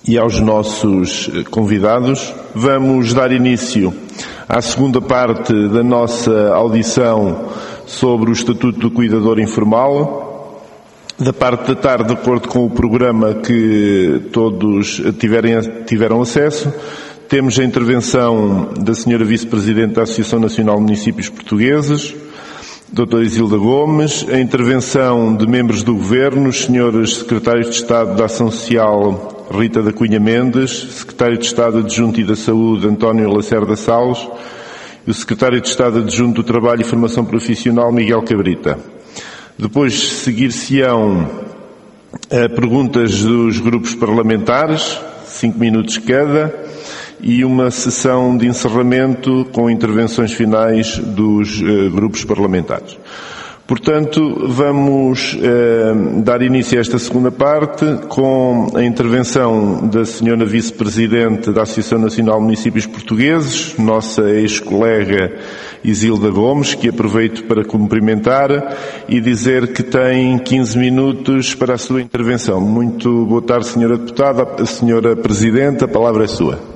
e aos nossos convidados. Vamos dar início à segunda parte da nossa audição sobre o Estatuto do Cuidador Informal. Da parte da tarde, de acordo com o programa que todos tiveram acesso, temos a intervenção da Sra. Vice-Presidente da Associação Nacional de Municípios Portugueses, Dra. Isilda Gomes, a intervenção de membros do Governo, os Srs. Secretários de Estado da Ação Social, Rita da Cunha Mendes, Secretário de Estado Adjunto e da Saúde, António Lacerda Salles, e o Secretário de Estado Adjunto do Trabalho e Formação Profissional, Miguel Cabrita. Depois seguir-se-ão perguntas dos grupos parlamentares, 5 minutos cada, e uma sessão de encerramento com intervenções finais dos grupos parlamentares. Portanto, vamos dar início a esta segunda parte com a intervenção da Sra. Vice-Presidente da Associação Nacional de Municípios Portugueses, nossa ex-colega Isilda Gomes, que aproveito para cumprimentar e dizer que tem 15 minutos para a sua intervenção. Muito boa tarde, Sra. Deputada. Sra. Presidente, a palavra é sua.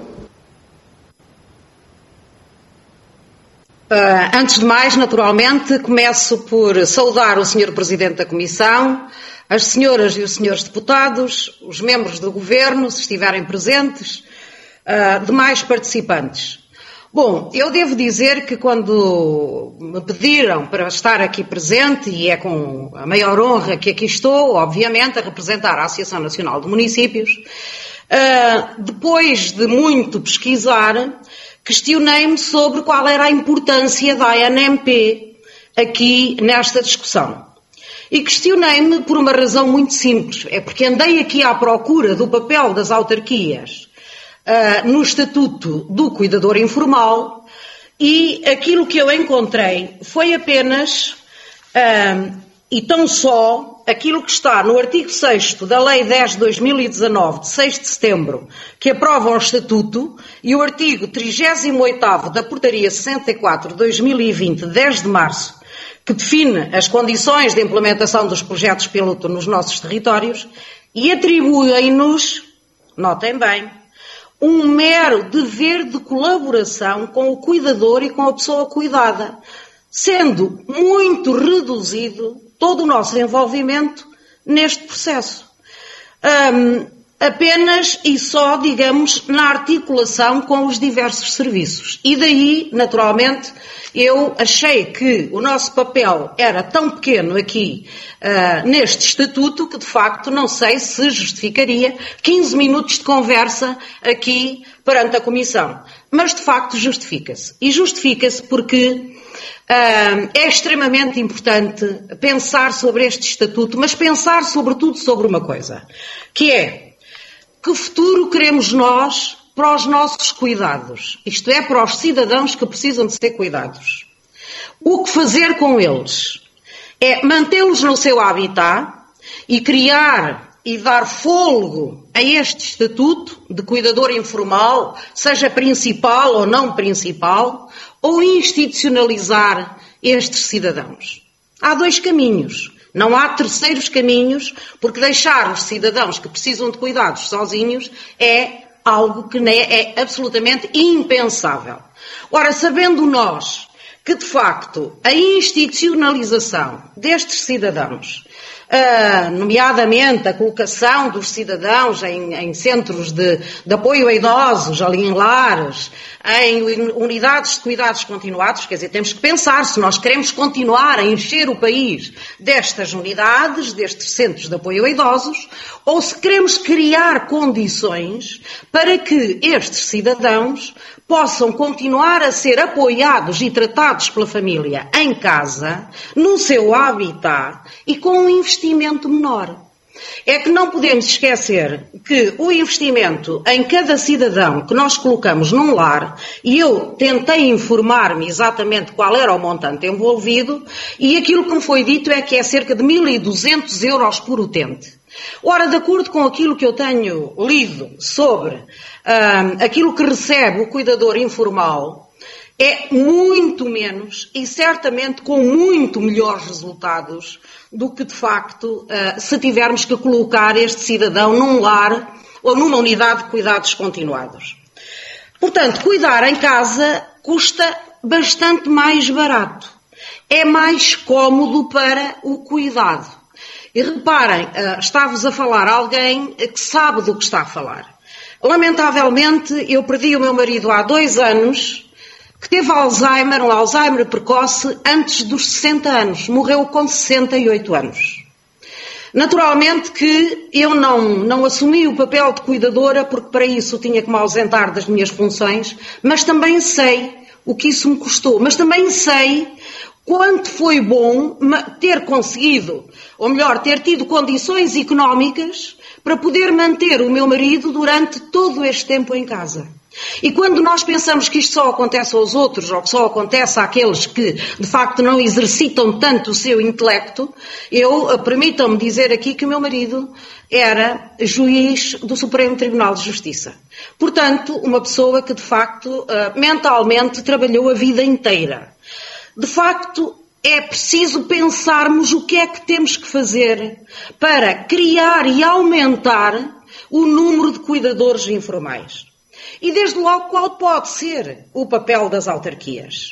Antes de mais, naturalmente, começo por saudar o Sr. Presidente da Comissão, as senhoras e os senhores deputados, os membros do Governo, se estiverem presentes, demais participantes. Bom, eu devo dizer que quando me pediram para estar aqui presente, e é com a maior honra que aqui estou, obviamente, a representar a Associação Nacional de Municípios, depois de muito pesquisar, questionei-me sobre qual era a importância da ANMP aqui nesta discussão. E questionei-me por uma razão muito simples. É porque andei aqui à procura do papel das autarquias no Estatuto do Cuidador Informal e aquilo que eu encontrei foi apenas e tão só aquilo que está no artigo 6º da Lei 10 de 2019, de 6 de setembro, que aprova o Estatuto, e o artigo 38º da Portaria 64 de 2020, de 10 de março, que define as condições de implementação dos projetos piloto nos nossos territórios, e atribuem-nos, notem bem, um mero dever de colaboração com o cuidador e com a pessoa cuidada, sendo muito reduzido todo o nosso envolvimento neste processo. Apenas e só, digamos, na articulação com os diversos serviços. E daí, naturalmente, eu achei que o nosso papel era tão pequeno aqui neste Estatuto que, de facto, não sei se justificaria 15 minutos de conversa aqui perante a Comissão. Mas, de facto, justifica-se. E justifica-se porque é extremamente importante pensar sobre este Estatuto, mas pensar sobretudo sobre uma coisa, que é: que futuro queremos nós para os nossos cuidados? Isto é, para os cidadãos que precisam de ser cuidados. O que fazer com eles? É mantê-los no seu habitat e criar e dar fôlego a este Estatuto de cuidador informal, seja principal ou não principal, ou institucionalizar estes cidadãos. Há dois caminhos. Não há terceiros caminhos, porque deixar os cidadãos que precisam de cuidados sozinhos é algo que é absolutamente impensável. Ora, sabendo nós que, de facto, a institucionalização destes cidadãos, nomeadamente a colocação dos cidadãos em centros de apoio a idosos, ali em lares, em unidades de cuidados continuados, quer dizer, temos que pensar se nós queremos continuar a encher o país destas unidades, destes centros de apoio a idosos, ou se queremos criar condições para que estes cidadãos possam continuar a ser apoiados e tratados pela família em casa, no seu habitat e com um investimento menor. É que não podemos esquecer que o investimento em cada cidadão que nós colocamos num lar, e eu tentei informar-me exatamente qual era o montante envolvido, e aquilo que me foi dito é que é cerca de 1.200 euros por utente. Ora, de acordo com aquilo que eu tenho lido sobre aquilo que recebe o cuidador informal, é muito menos e certamente com muito melhores resultados do que, de facto, se tivermos que colocar este cidadão num lar ou numa unidade de cuidados continuados. Portanto, cuidar em casa custa bastante mais barato. É mais cómodo para o cuidado. E reparem, está-vos a falar alguém que sabe do que está a falar. Lamentavelmente, eu perdi o meu marido há 2 anos, que teve Alzheimer, um Alzheimer precoce, antes dos 60 anos. Morreu com 68 anos. Naturalmente que eu não assumi o papel de cuidadora, porque para isso tinha que me ausentar das minhas funções, mas também sei o que isso me custou. Mas também sei quanto foi bom ter conseguido, ou melhor, ter tido condições económicas para poder manter o meu marido durante todo este tempo em casa. E quando nós pensamos que isto só acontece aos outros, ou que só acontece àqueles que, de facto, não exercitam tanto o seu intelecto, permitam-me dizer aqui que o meu marido era juiz do Supremo Tribunal de Justiça. Portanto, uma pessoa que, de facto, mentalmente trabalhou a vida inteira. De facto, é preciso pensarmos o que é que temos que fazer para criar e aumentar o número de cuidadores informais. E, desde logo, qual pode ser o papel das autarquias?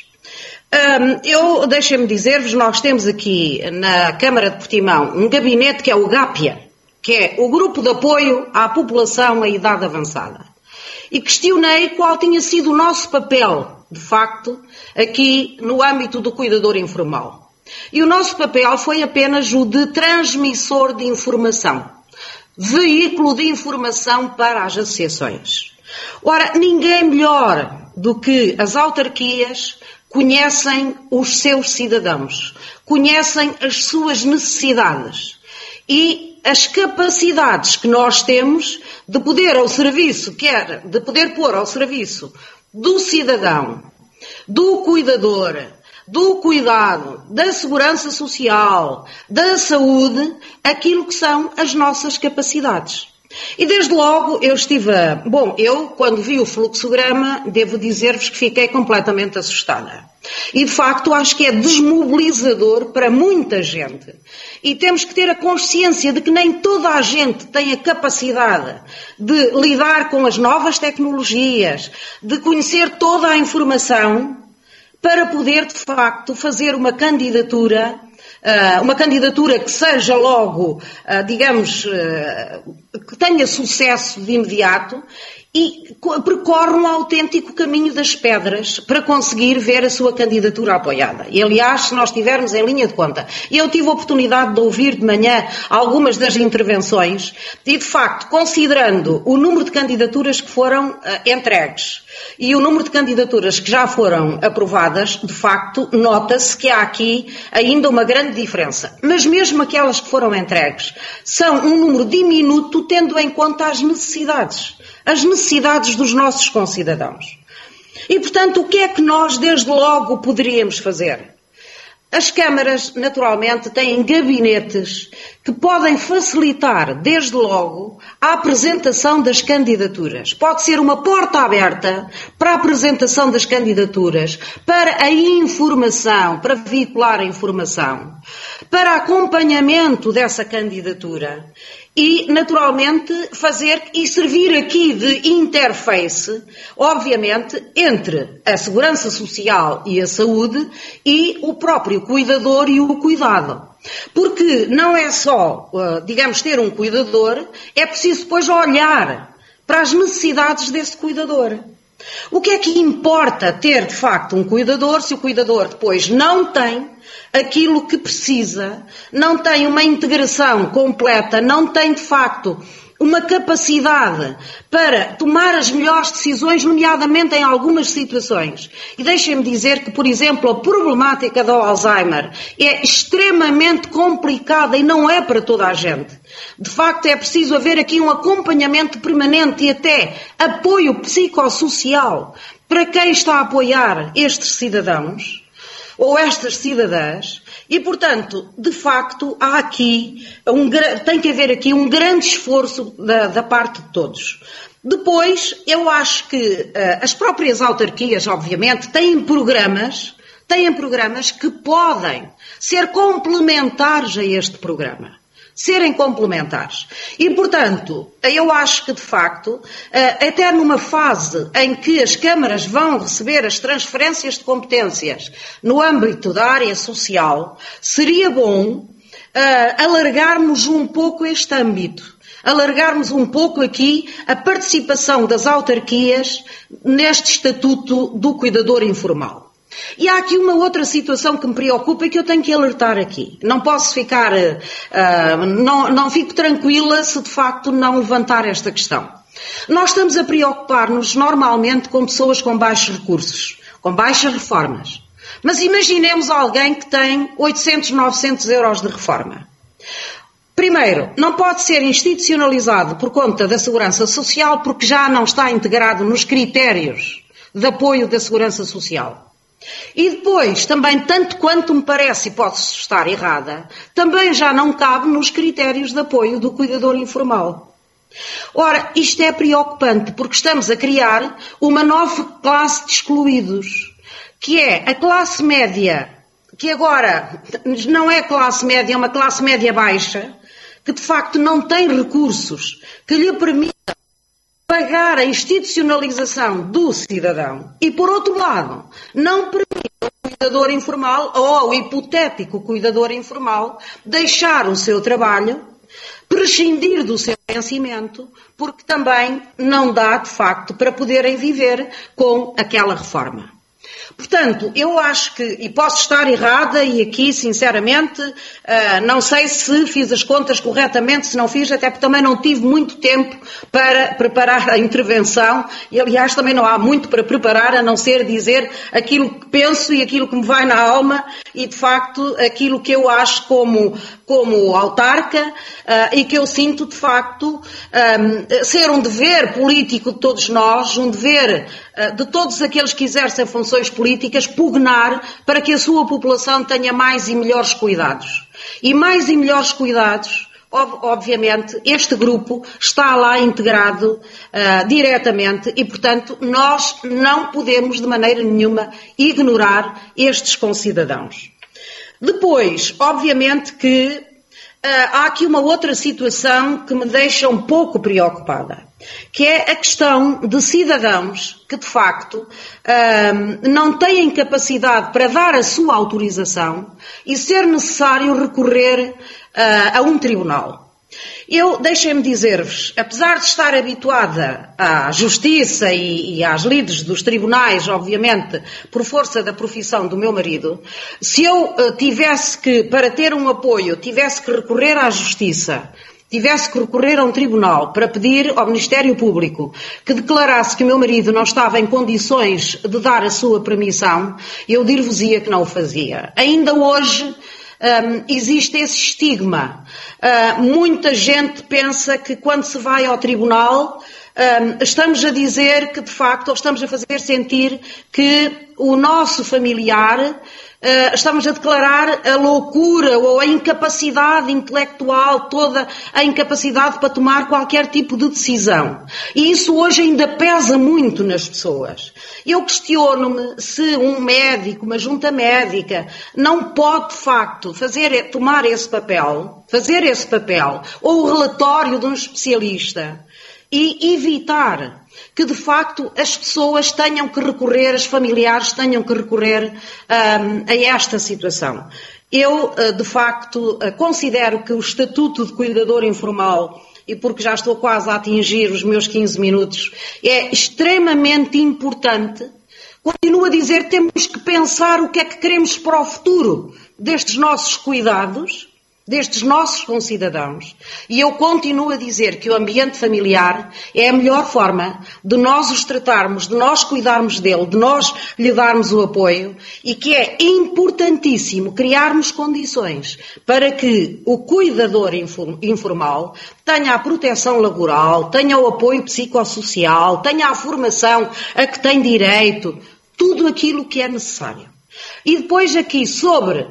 Deixem-me dizer-vos, nós temos aqui na Câmara de Portimão um gabinete que é o GAPIA, que é o Grupo de Apoio à População à Idade Avançada. E questionei qual tinha sido o nosso papel, de facto, aqui no âmbito do cuidador informal. E o nosso papel foi apenas o de transmissor de informação, veículo de informação para as associações. Ora, ninguém melhor do que as autarquias conhecem os seus cidadãos, conhecem as suas necessidades e as capacidades que nós temos de poder ao serviço, de poder pôr ao serviço do cidadão, do cuidador, do cuidado, da segurança social, da saúde, aquilo que são as nossas capacidades. E desde logo eu quando vi o fluxograma, devo dizer-vos que fiquei completamente assustada. E de facto acho que é desmobilizador para muita gente. E temos que ter a consciência de que nem toda a gente tem a capacidade de lidar com as novas tecnologias, de conhecer toda a informação para poder de facto fazer uma candidatura que seja logo, que tenha sucesso de imediato e percorre um autêntico caminho das pedras para conseguir ver a sua candidatura apoiada. E, aliás, se nós estivermos em linha de conta, eu tive a oportunidade de ouvir de manhã algumas das intervenções e, de facto, considerando o número de candidaturas que foram entregues e o número de candidaturas que já foram aprovadas, de facto, nota-se que há aqui ainda uma grande diferença. Mas mesmo aquelas que foram entregues são um número diminuto tendo em conta as necessidades dos nossos concidadãos. E, portanto, o que é que nós, desde logo, poderíamos fazer? As câmaras, naturalmente, têm gabinetes que podem facilitar, desde logo, a apresentação das candidaturas. Pode ser uma porta aberta para a apresentação das candidaturas, para a informação, para veicular a informação, para acompanhamento dessa candidatura e, naturalmente, fazer e servir aqui de interface, obviamente, entre a segurança social e a saúde e o próprio cuidador e o cuidado. Porque não é só, ter um cuidador, é preciso depois olhar para as necessidades desse cuidador. O que é que importa ter, de facto, um cuidador se o cuidador depois não tem aquilo que precisa, não tem uma integração completa, não tem, de facto, uma capacidade para tomar as melhores decisões, nomeadamente em algumas situações. E deixem-me dizer que, por exemplo, a problemática do Alzheimer é extremamente complicada e não é para toda a gente. De facto, é preciso haver aqui um acompanhamento permanente e até apoio psicossocial para quem está a apoiar estes cidadãos ou estas cidadãs. E, portanto, de facto, há aqui tem que haver aqui um grande esforço da parte de todos. Depois, eu acho que as próprias autarquias, obviamente, têm programas que podem ser complementares a este programa. serem complementares. E, portanto, eu acho que, de facto, até numa fase em que as câmaras vão receber as transferências de competências no âmbito da área social, seria bom alargarmos um pouco este âmbito. Alargarmos um pouco aqui a participação das autarquias neste estatuto do cuidador informal. E há aqui uma outra situação que me preocupa e que eu tenho que alertar aqui. Não posso ficar, não fico tranquila se de facto não levantar esta questão. Nós estamos a preocupar-nos normalmente com pessoas com baixos recursos, com baixas reformas. Mas imaginemos alguém que tem 800, 900 euros de reforma. Primeiro, não pode ser institucionalizado por conta da Segurança Social porque já não está integrado nos critérios de apoio da Segurança Social. E depois, também, tanto quanto me parece, e posso estar errada, também já não cabe nos critérios de apoio do cuidador informal. Ora, isto é preocupante porque estamos a criar uma nova classe de excluídos, que é a classe média, que agora não é classe média, é uma classe média baixa, que de facto não tem recursos que lhe permitam pagar a institucionalização do cidadão e, por outro lado, não permite ao cuidador informal ou ao hipotético cuidador informal deixar o seu trabalho, prescindir do seu vencimento, porque também não dá, de facto, para poderem viver com aquela reforma. Portanto, eu acho que, e posso estar errada, e aqui, sinceramente, não sei se fiz as contas corretamente, se não fiz, até porque também não tive muito tempo para preparar a intervenção, e aliás também não há muito para preparar, a não ser dizer aquilo que penso e aquilo que me vai na alma, e de facto aquilo que eu acho como autarca, e que eu sinto de facto ser um dever político de todos nós, um dever de todos aqueles que exercem funções políticas, pugnar para que a sua população tenha mais e melhores cuidados. E mais e melhores cuidados, obviamente, este grupo está lá integrado diretamente e, portanto, nós não podemos de maneira nenhuma ignorar estes concidadãos. Depois, obviamente que há aqui uma outra situação que me deixa um pouco preocupada, que é a questão de cidadãos que, de facto, não têm capacidade para dar a sua autorização e ser necessário recorrer a um tribunal. Deixem-me dizer-vos, apesar de estar habituada à justiça e às lides dos tribunais, obviamente, por força da profissão do meu marido, se eu tivesse que, para ter um apoio, tivesse que recorrer à justiça, tivesse que recorrer a um tribunal para pedir ao Ministério Público que declarasse que o meu marido não estava em condições de dar a sua permissão, eu dir-vos-ia que não o fazia. Ainda hoje existe esse estigma. Muita gente pensa que quando se vai ao tribunal estamos a dizer que de facto, ou estamos a fazer sentir que o nosso familiar, estamos a declarar a loucura ou a incapacidade intelectual, toda a incapacidade para tomar qualquer tipo de decisão. E isso hoje ainda pesa muito nas pessoas. Eu questiono-me se um médico, uma junta médica, não pode de facto tomar esse papel, fazer esse papel, ou o relatório de um especialista, e evitar que, de facto, as pessoas tenham que recorrer, os familiares tenham que recorrer a esta situação. Eu, de facto, considero que o Estatuto de Cuidador Informal, e porque já estou quase a atingir os meus 15 minutos, é extremamente importante. Continuo a dizer que temos que pensar o que é que queremos para o futuro destes nossos cuidados, destes nossos concidadãos, e eu continuo a dizer que o ambiente familiar é a melhor forma de nós os tratarmos, de nós cuidarmos dele, de nós lhe darmos o apoio, e que é importantíssimo criarmos condições para que o cuidador informal tenha a proteção laboral, tenha o apoio psicossocial, tenha a formação a que tem direito, tudo aquilo que é necessário. E depois aqui sobre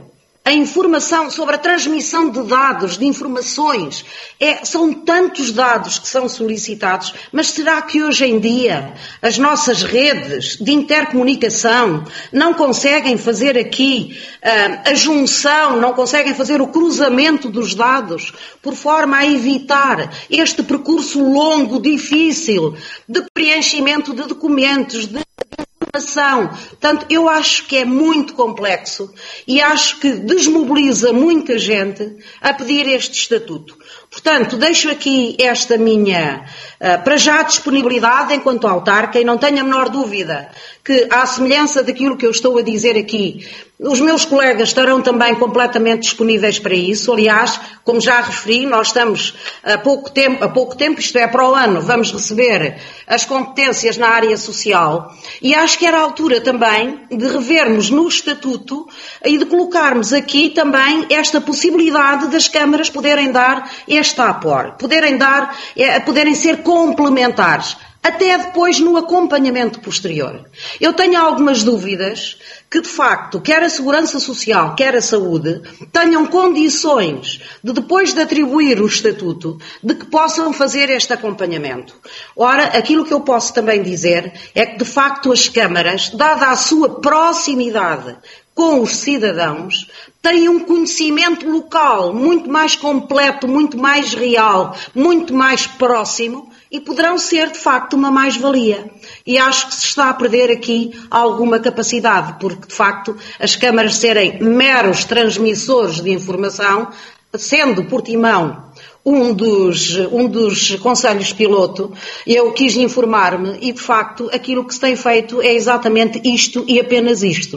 a informação, sobre a transmissão de dados, de informações. São tantos dados que são solicitados, mas será que hoje em dia as nossas redes de intercomunicação não conseguem fazer aqui a junção, não conseguem fazer o cruzamento dos dados, por forma a evitar este percurso longo, difícil, de preenchimento de documentos, de informação? Portanto, eu acho que é muito complexo e acho que desmobiliza muita gente a pedir este estatuto. Portanto, deixo aqui esta minha, para já, disponibilidade enquanto autarca, e não tenho a menor dúvida que, à semelhança daquilo que eu estou a dizer aqui, os meus colegas estarão também completamente disponíveis para isso. Aliás, como já referi, nós estamos há pouco tempo, isto é, para o ano, vamos receber as competências na área social, e acho que era a altura também de revermos no estatuto e de colocarmos aqui também esta possibilidade das câmaras poderem dar este apoio, poderem ser complementares, até depois no acompanhamento posterior. Eu tenho algumas dúvidas que, de facto, quer a Segurança Social, quer a Saúde, tenham condições de, depois de atribuir o estatuto, de que possam fazer este acompanhamento. Ora, aquilo que eu posso também dizer é que, de facto, as câmaras, dada a sua proximidade com os cidadãos, têm um conhecimento local muito mais completo, muito mais real, muito mais próximo, e poderão ser, de facto, uma mais-valia. E acho que se está a perder aqui alguma capacidade, porque, de facto, as câmaras serem meros transmissores de informação, sendo Portimão um dos conselhos piloto, eu quis informar-me e, de facto, aquilo que se tem feito é exatamente isto e apenas isto.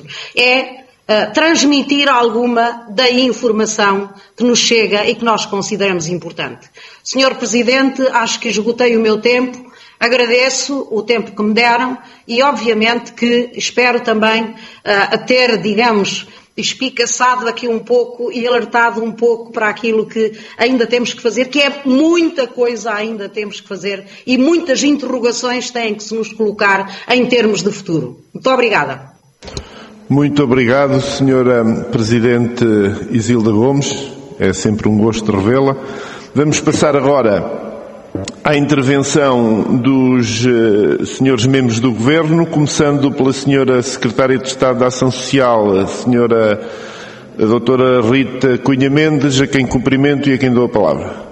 Transmitir alguma da informação que nos chega e que nós consideramos importante. Senhor Presidente, acho que esgotei o meu tempo, agradeço o tempo que me deram e, obviamente, que espero também ter, digamos, espicaçado aqui um pouco e alertado um pouco para aquilo que ainda temos que fazer, que é muita coisa ainda temos que fazer e muitas interrogações têm que se nos colocar em termos de futuro. Muito obrigada. Muito obrigado, Sra. Presidente Isilda Gomes. É sempre um gosto revê-la. Vamos passar agora à intervenção dos senhores membros do Governo, começando pela Sra. Secretária de Estado da Ação Social, a Sra. Doutora Rita Cunha Mendes, a quem cumprimento e a quem dou a palavra.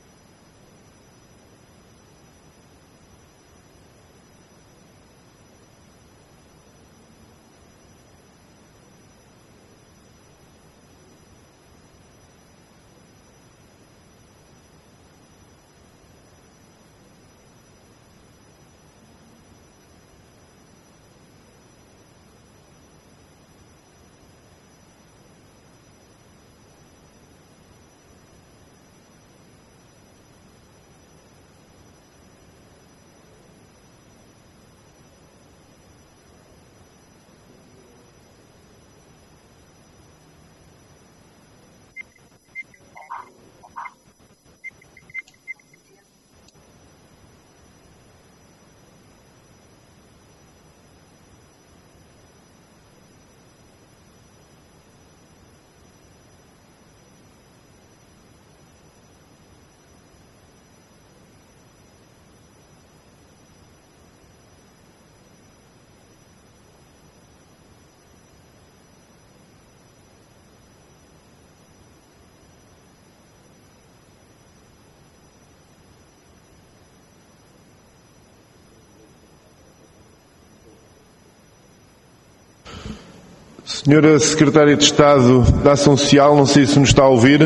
Senhora Secretária de Estado da Ação Social, não sei se nos está a ouvir.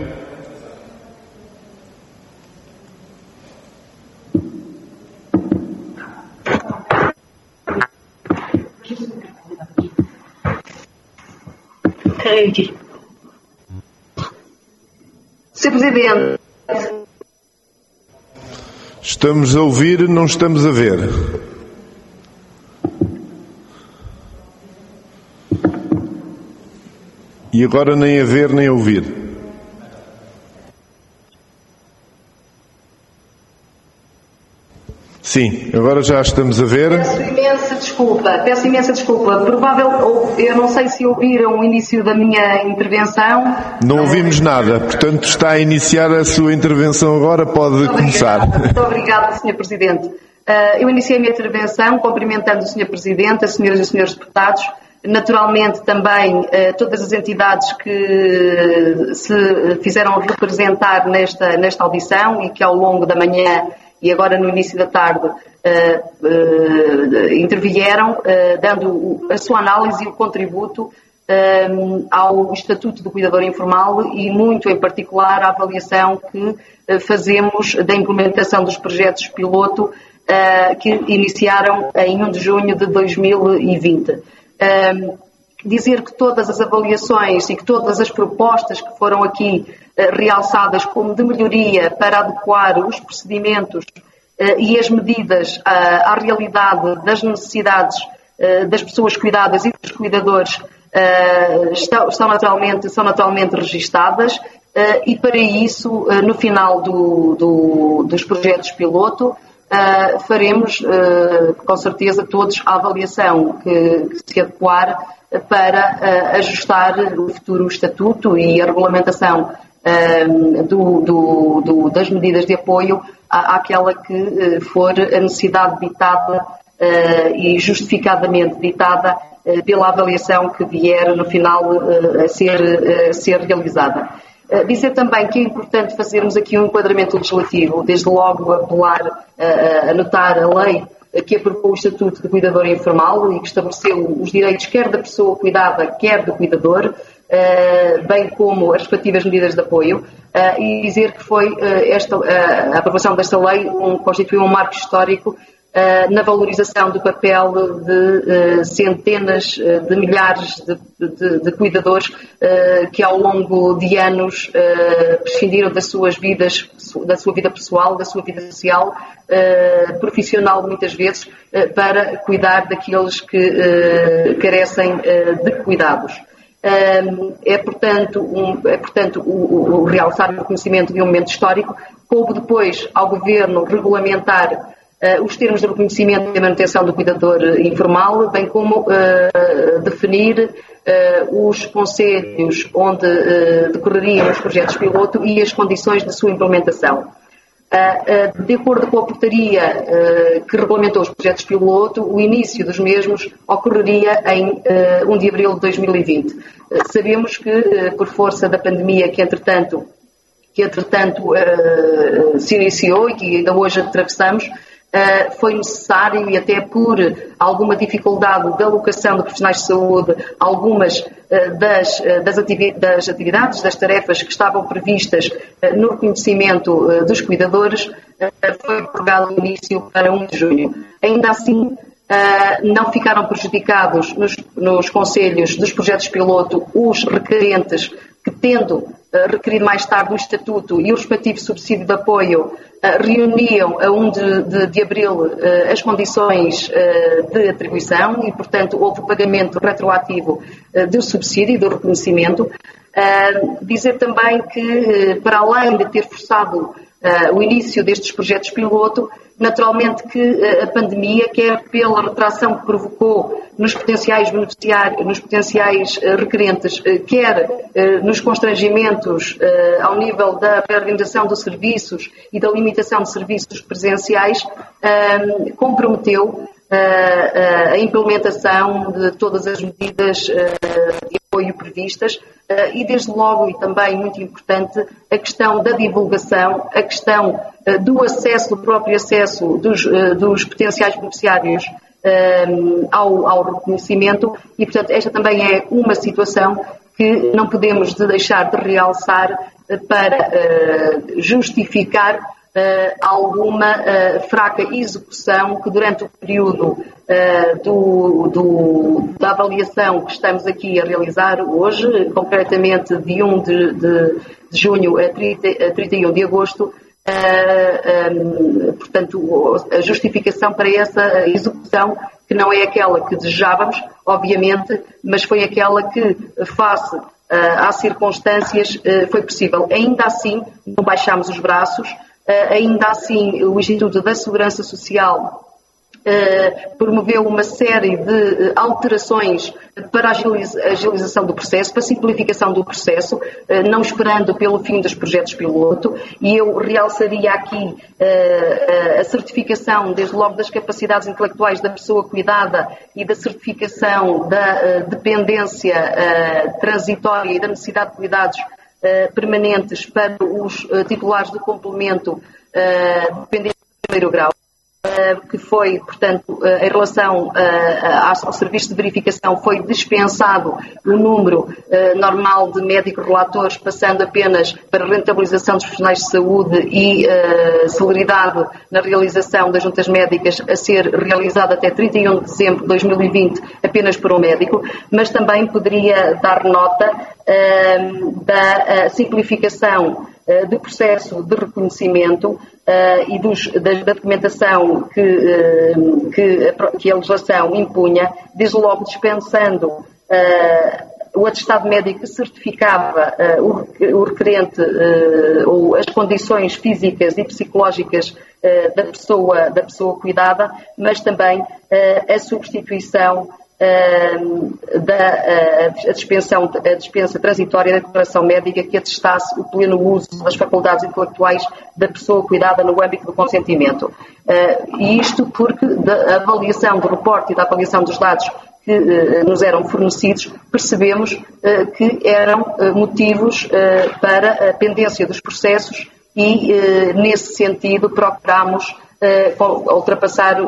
Sr. Presidente. Estamos a ouvir, não estamos a ver. E agora nem a ver nem a ouvir. Sim, agora já estamos a ver. Peço imensa desculpa. Eu não sei se ouviram o início da minha intervenção. Não ouvimos nada, portanto está a iniciar a sua intervenção agora, pode começar. Muito obrigada, Sr. Presidente. Eu iniciei a minha intervenção cumprimentando o Sr. Presidente, as senhoras e os senhores deputados, naturalmente também todas as entidades que se fizeram representar nesta audição e que ao longo da manhã e agora no início da tarde intervieram, dando a sua análise e o contributo ao Estatuto do Cuidador Informal e muito em particular à avaliação que fazemos da implementação dos projetos piloto que iniciaram em 1 de junho de 2020. Dizer que todas as avaliações e que todas as propostas que foram aqui realçadas como de melhoria para adequar os procedimentos e as medidas à realidade das necessidades das pessoas cuidadas e dos cuidadores são naturalmente registadas e para isso, no final dos projetos piloto, faremos com certeza todos a avaliação que se adequar para ajustar o futuro estatuto e a regulamentação das medidas de apoio àquela que for a necessidade ditada e justificadamente ditada pela avaliação que vier no final a ser realizada. Dizer também que é importante fazermos aqui um enquadramento legislativo, desde logo apelar a notar a lei que aprovou o Estatuto de Cuidador Informal e que estabeleceu os direitos quer da pessoa cuidada, quer do cuidador, bem como as respectivas medidas de apoio, e dizer que foi a aprovação desta lei constituiu um marco histórico na valorização do papel de centenas de milhares de cuidadores que ao longo de anos prescindiram das suas vidas, da sua vida pessoal, da sua vida social, profissional muitas vezes, para cuidar daqueles que carecem de cuidados. Portanto, o realçar o reconhecimento de um momento histórico. Coube depois ao Governo regulamentar os termos de reconhecimento e manutenção do cuidador informal, bem como definir os conselhos onde decorreriam os projetos piloto e as condições de sua implementação. De acordo com a portaria que regulamentou os projetos piloto, o início dos mesmos ocorreria em 1 de abril de 2020. Sabemos que, por força da pandemia que entretanto se iniciou e que ainda hoje atravessamos, foi necessário, e até por alguma dificuldade da alocação de profissionais de saúde, algumas das atividades, das tarefas que estavam previstas no reconhecimento dos cuidadores, foi prorrogado o início para 1 de junho. Ainda assim, não ficaram prejudicados nos conselhos dos projetos piloto os requerentes que, tendo requerido mais tarde o Estatuto e o respectivo subsídio de apoio, reuniam a 1 de abril as condições de atribuição e, portanto, houve o pagamento retroativo do subsídio e do reconhecimento. Dizer também que, para além de ter forçado o início destes projetos piloto, naturalmente que a pandemia, quer pela retração que provocou nos potenciais beneficiários, nos potenciais requerentes, quer nos constrangimentos ao nível da reorganização dos serviços e da limitação de serviços presenciais, comprometeu a implementação de todas as medidas de apoio previstas e, desde logo, e também muito importante, a questão da divulgação, a questão do acesso, do próprio acesso dos potenciais beneficiários ao reconhecimento e, portanto, esta também é uma situação que não podemos deixar de realçar para justificar alguma fraca execução que durante o período da avaliação que estamos aqui a realizar hoje, concretamente de 1 de junho a 31 de agosto, portanto, a justificação para essa execução, que não é aquela que desejávamos, obviamente, mas foi aquela que, face às circunstâncias, foi possível. Ainda assim, não baixámos os braços, Ainda assim, o Instituto da Segurança Social promoveu uma série de alterações para a agilização do processo, para a simplificação do processo, não esperando pelo fim dos projetos piloto, e eu realçaria aqui a certificação, desde logo, das capacidades intelectuais da pessoa cuidada e da certificação da dependência transitória e da necessidade de cuidados permanentes para os titulares do complemento dependente do primeiro grau, que foi, portanto, em relação ao serviço de verificação, foi dispensado o número normal de médicos relatores, passando apenas para rentabilização dos profissionais de saúde e celeridade na realização das juntas médicas a ser realizada até 31 de dezembro de 2020 apenas por um médico, mas também poderia dar nota da simplificação do processo de reconhecimento e da documentação que a legislação impunha, desde logo dispensando o atestado médico que certificava o requerente ou as condições físicas e psicológicas da pessoa cuidada, mas também a substituição a dispensa transitória da declaração médica que atestasse o pleno uso das faculdades intelectuais da pessoa cuidada no âmbito do consentimento. E isto porque da avaliação do reporte e da avaliação dos dados que nos eram fornecidos, percebemos que eram motivos para a pendência dos processos e, nesse sentido, procurámos ultrapassar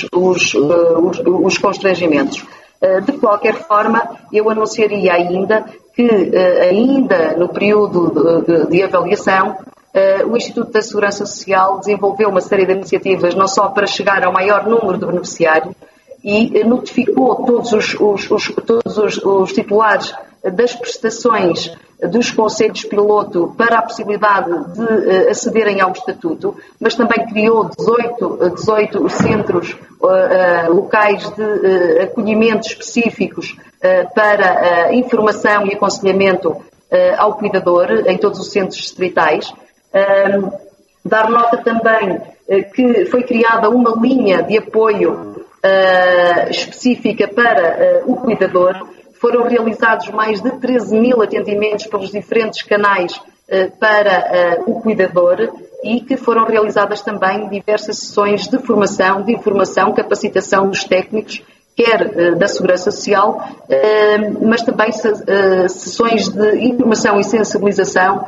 os constrangimentos. De qualquer forma, eu anunciaria ainda que, ainda no período de avaliação, o Instituto da Segurança Social desenvolveu uma série de iniciativas, não só para chegar ao maior número de beneficiários, e notificou todos os titulares das prestações dos conselhos piloto para a possibilidade de acederem ao estatuto, mas também criou 18 centros locais de acolhimento específicos para informação e aconselhamento ao cuidador em todos os centros distritais. Dar nota também que foi criada uma linha de apoio específica para o cuidador. Foram realizados mais de 13 mil atendimentos pelos diferentes canais para o cuidador e que foram realizadas também diversas sessões de formação, de informação, capacitação dos técnicos, quer da Segurança Social, mas também sessões de informação e sensibilização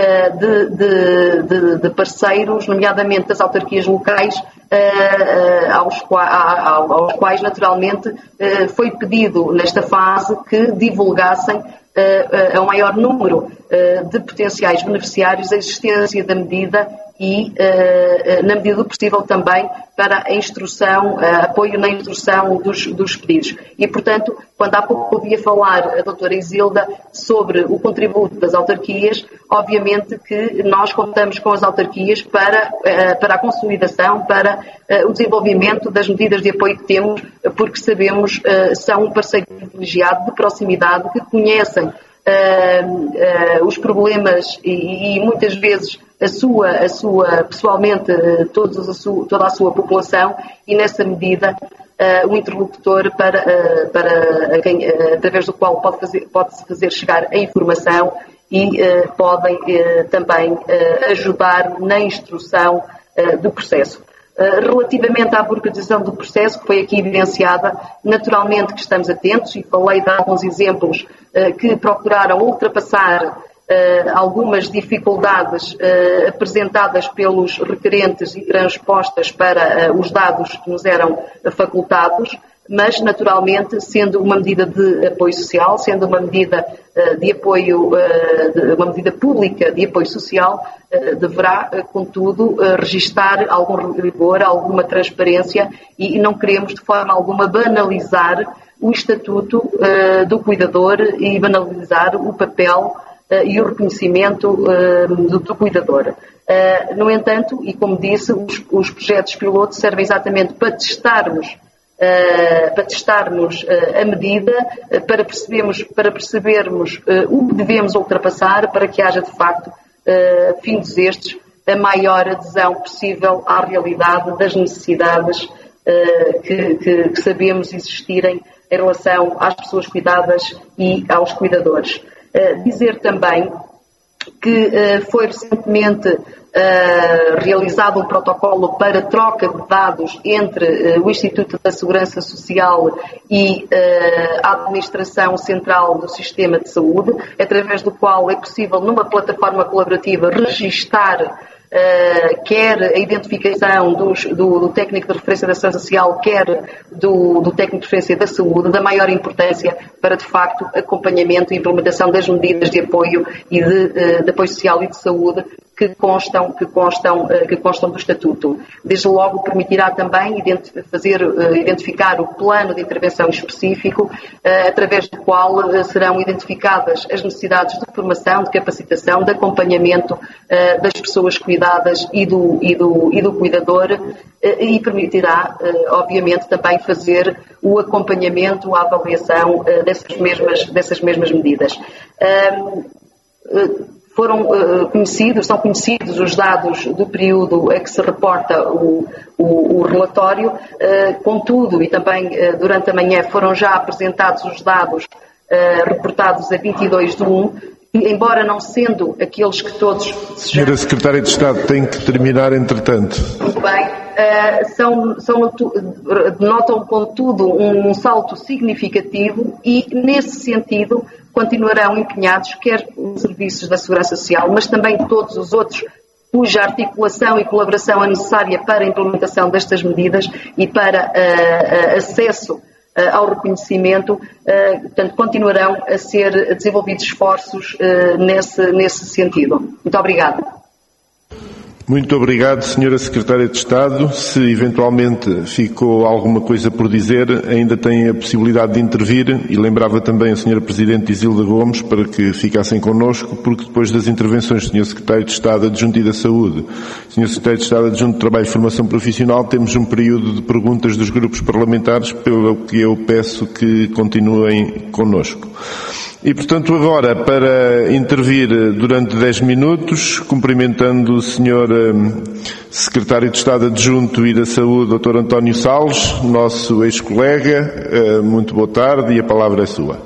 de parceiros, nomeadamente das autarquias locais, aos quais, naturalmente, foi pedido nesta fase que divulgassem ao maior número de potenciais beneficiários a existência da medida e, na medida do possível, também para a instrução, apoio na instrução dos pedidos. E, portanto, quando há pouco ouvia falar a doutora Isilda sobre o contributo das autarquias, obviamente que nós contamos com as autarquias para a consolidação, para o desenvolvimento das medidas de apoio que temos, porque sabemos são um parceiro privilegiado de proximidade, que conhecem os problemas e muitas vezes pessoalmente toda a sua população, e nessa medida o interlocutor para quem, através do qual pode-se fazer chegar a informação e podem também ajudar na instrução do processo. Relativamente à burocratização do processo, que foi aqui evidenciada, naturalmente que estamos atentos, e falei de alguns exemplos que procuraram ultrapassar algumas dificuldades apresentadas pelos requerentes e transpostas para os dados que nos eram facultados, mas, naturalmente, sendo uma medida de apoio social, sendo uma medida de apoio, uma medida pública de apoio social, deverá, contudo, registar algum rigor, alguma transparência, e não queremos, de forma alguma, banalizar o estatuto do cuidador e banalizar o papel e o reconhecimento do cuidador. No entanto, e como disse, os projetos piloto servem exatamente para testarmos a medida, para percebermos o que devemos ultrapassar para que haja, de facto, fins estes a maior adesão possível à realidade das necessidades que sabemos existirem em relação às pessoas cuidadas e aos cuidadores. Dizer também que foi recentemente realizado um protocolo para troca de dados entre o Instituto da Segurança Social e a Administração Central do Sistema de Saúde, através do qual é possível, numa plataforma colaborativa, registar quer a identificação do técnico de referência da Segurança Social, quer do técnico de referência da saúde, da maior importância para, de facto, acompanhamento e implementação das medidas de apoio e de apoio social e de saúde que constam do Estatuto. Desde logo permitirá também identificar o plano de intervenção específico, através do qual serão identificadas as necessidades de formação, de capacitação, de acompanhamento das pessoas cuidadas e do cuidador, e permitirá, obviamente, também fazer o acompanhamento, a avaliação dessas mesmas medidas. São conhecidos os dados do período a que se reporta o relatório, contudo, e também durante a manhã foram já apresentados os dados reportados a 22/1, embora não sendo aqueles que todos... Senhora Secretária de Estado, tem que terminar entretanto. Muito bem. Denotam, contudo, um salto significativo e, nesse sentido, continuarão empenhados, quer os serviços da Segurança Social, mas também todos os outros cuja articulação e colaboração é necessária para a implementação destas medidas e para acesso ao reconhecimento, portanto, continuarão a ser desenvolvidos esforços nesse sentido. Muito obrigada. Muito obrigado, Senhora Secretária de Estado. Se eventualmente ficou alguma coisa por dizer, ainda tem a possibilidade de intervir, e lembrava também a Senhora Presidente Isilda Gomes para que ficassem connosco, porque depois das intervenções do Senhor Secretário de Estado Adjunto e da Saúde, Senhor Secretário de Estado Adjunto de Trabalho e Formação Profissional, temos um período de perguntas dos grupos parlamentares, pelo que eu peço que continuem connosco. E, portanto, agora, para intervir durante 10 minutos, cumprimentando o Sr. Secretário de Estado Adjunto e da Saúde, Dr. António Salles, nosso ex-colega, muito boa tarde e a palavra é sua.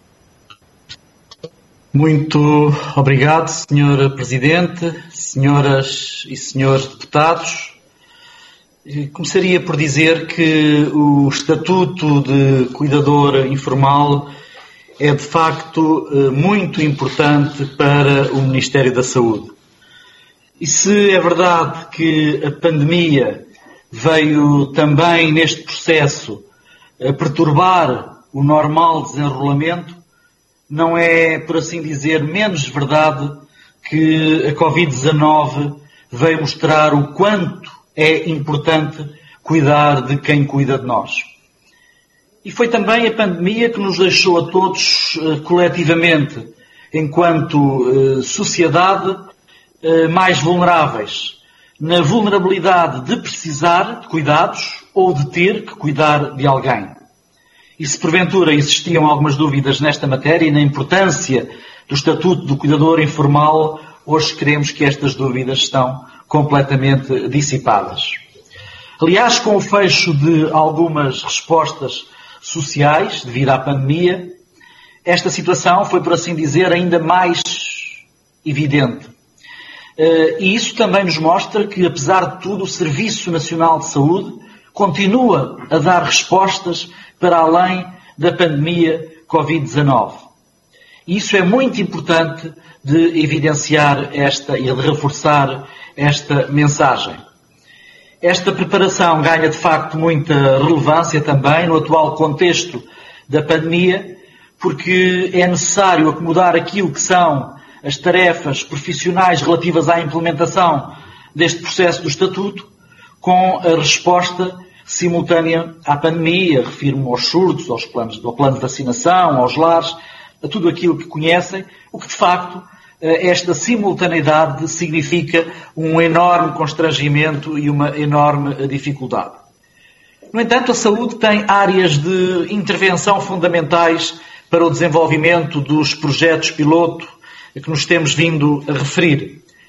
Muito obrigado, Sr. Presidente, senhoras e senhores deputados. Começaria por dizer que o Estatuto de Cuidador Informal é de facto muito importante para o Ministério da Saúde. E se é verdade que a pandemia veio também neste processo a perturbar o normal desenrolamento, não é, por assim dizer, menos verdade que a Covid-19 veio mostrar o quanto é importante cuidar de quem cuida de nós. E foi também a pandemia que nos deixou a todos coletivamente, enquanto sociedade, mais vulneráveis, na vulnerabilidade de precisar de cuidados ou de ter que cuidar de alguém. E se porventura existiam algumas dúvidas nesta matéria e na importância do Estatuto do Cuidador Informal, hoje queremos que estas dúvidas estão completamente dissipadas. Aliás, com o fecho de algumas respostas sociais, devido à pandemia, esta situação foi, por assim dizer, ainda mais evidente. E isso também nos mostra que, apesar de tudo, o Serviço Nacional de Saúde continua a dar respostas para além da pandemia Covid-19. E isso é muito importante de evidenciar e de reforçar esta mensagem. Esta preparação ganha, de facto, muita relevância também no atual contexto da pandemia, porque é necessário acomodar aquilo que são as tarefas profissionais relativas à implementação deste processo do Estatuto com a resposta simultânea à pandemia. Refiro-me aos surtos, ao plano de vacinação, aos lares, a tudo aquilo que conhecem, o que, de facto, esta simultaneidade significa um enorme constrangimento e uma enorme dificuldade. No entanto, a saúde tem áreas de intervenção fundamentais para o desenvolvimento dos projetos piloto que nos temos vindo a referir.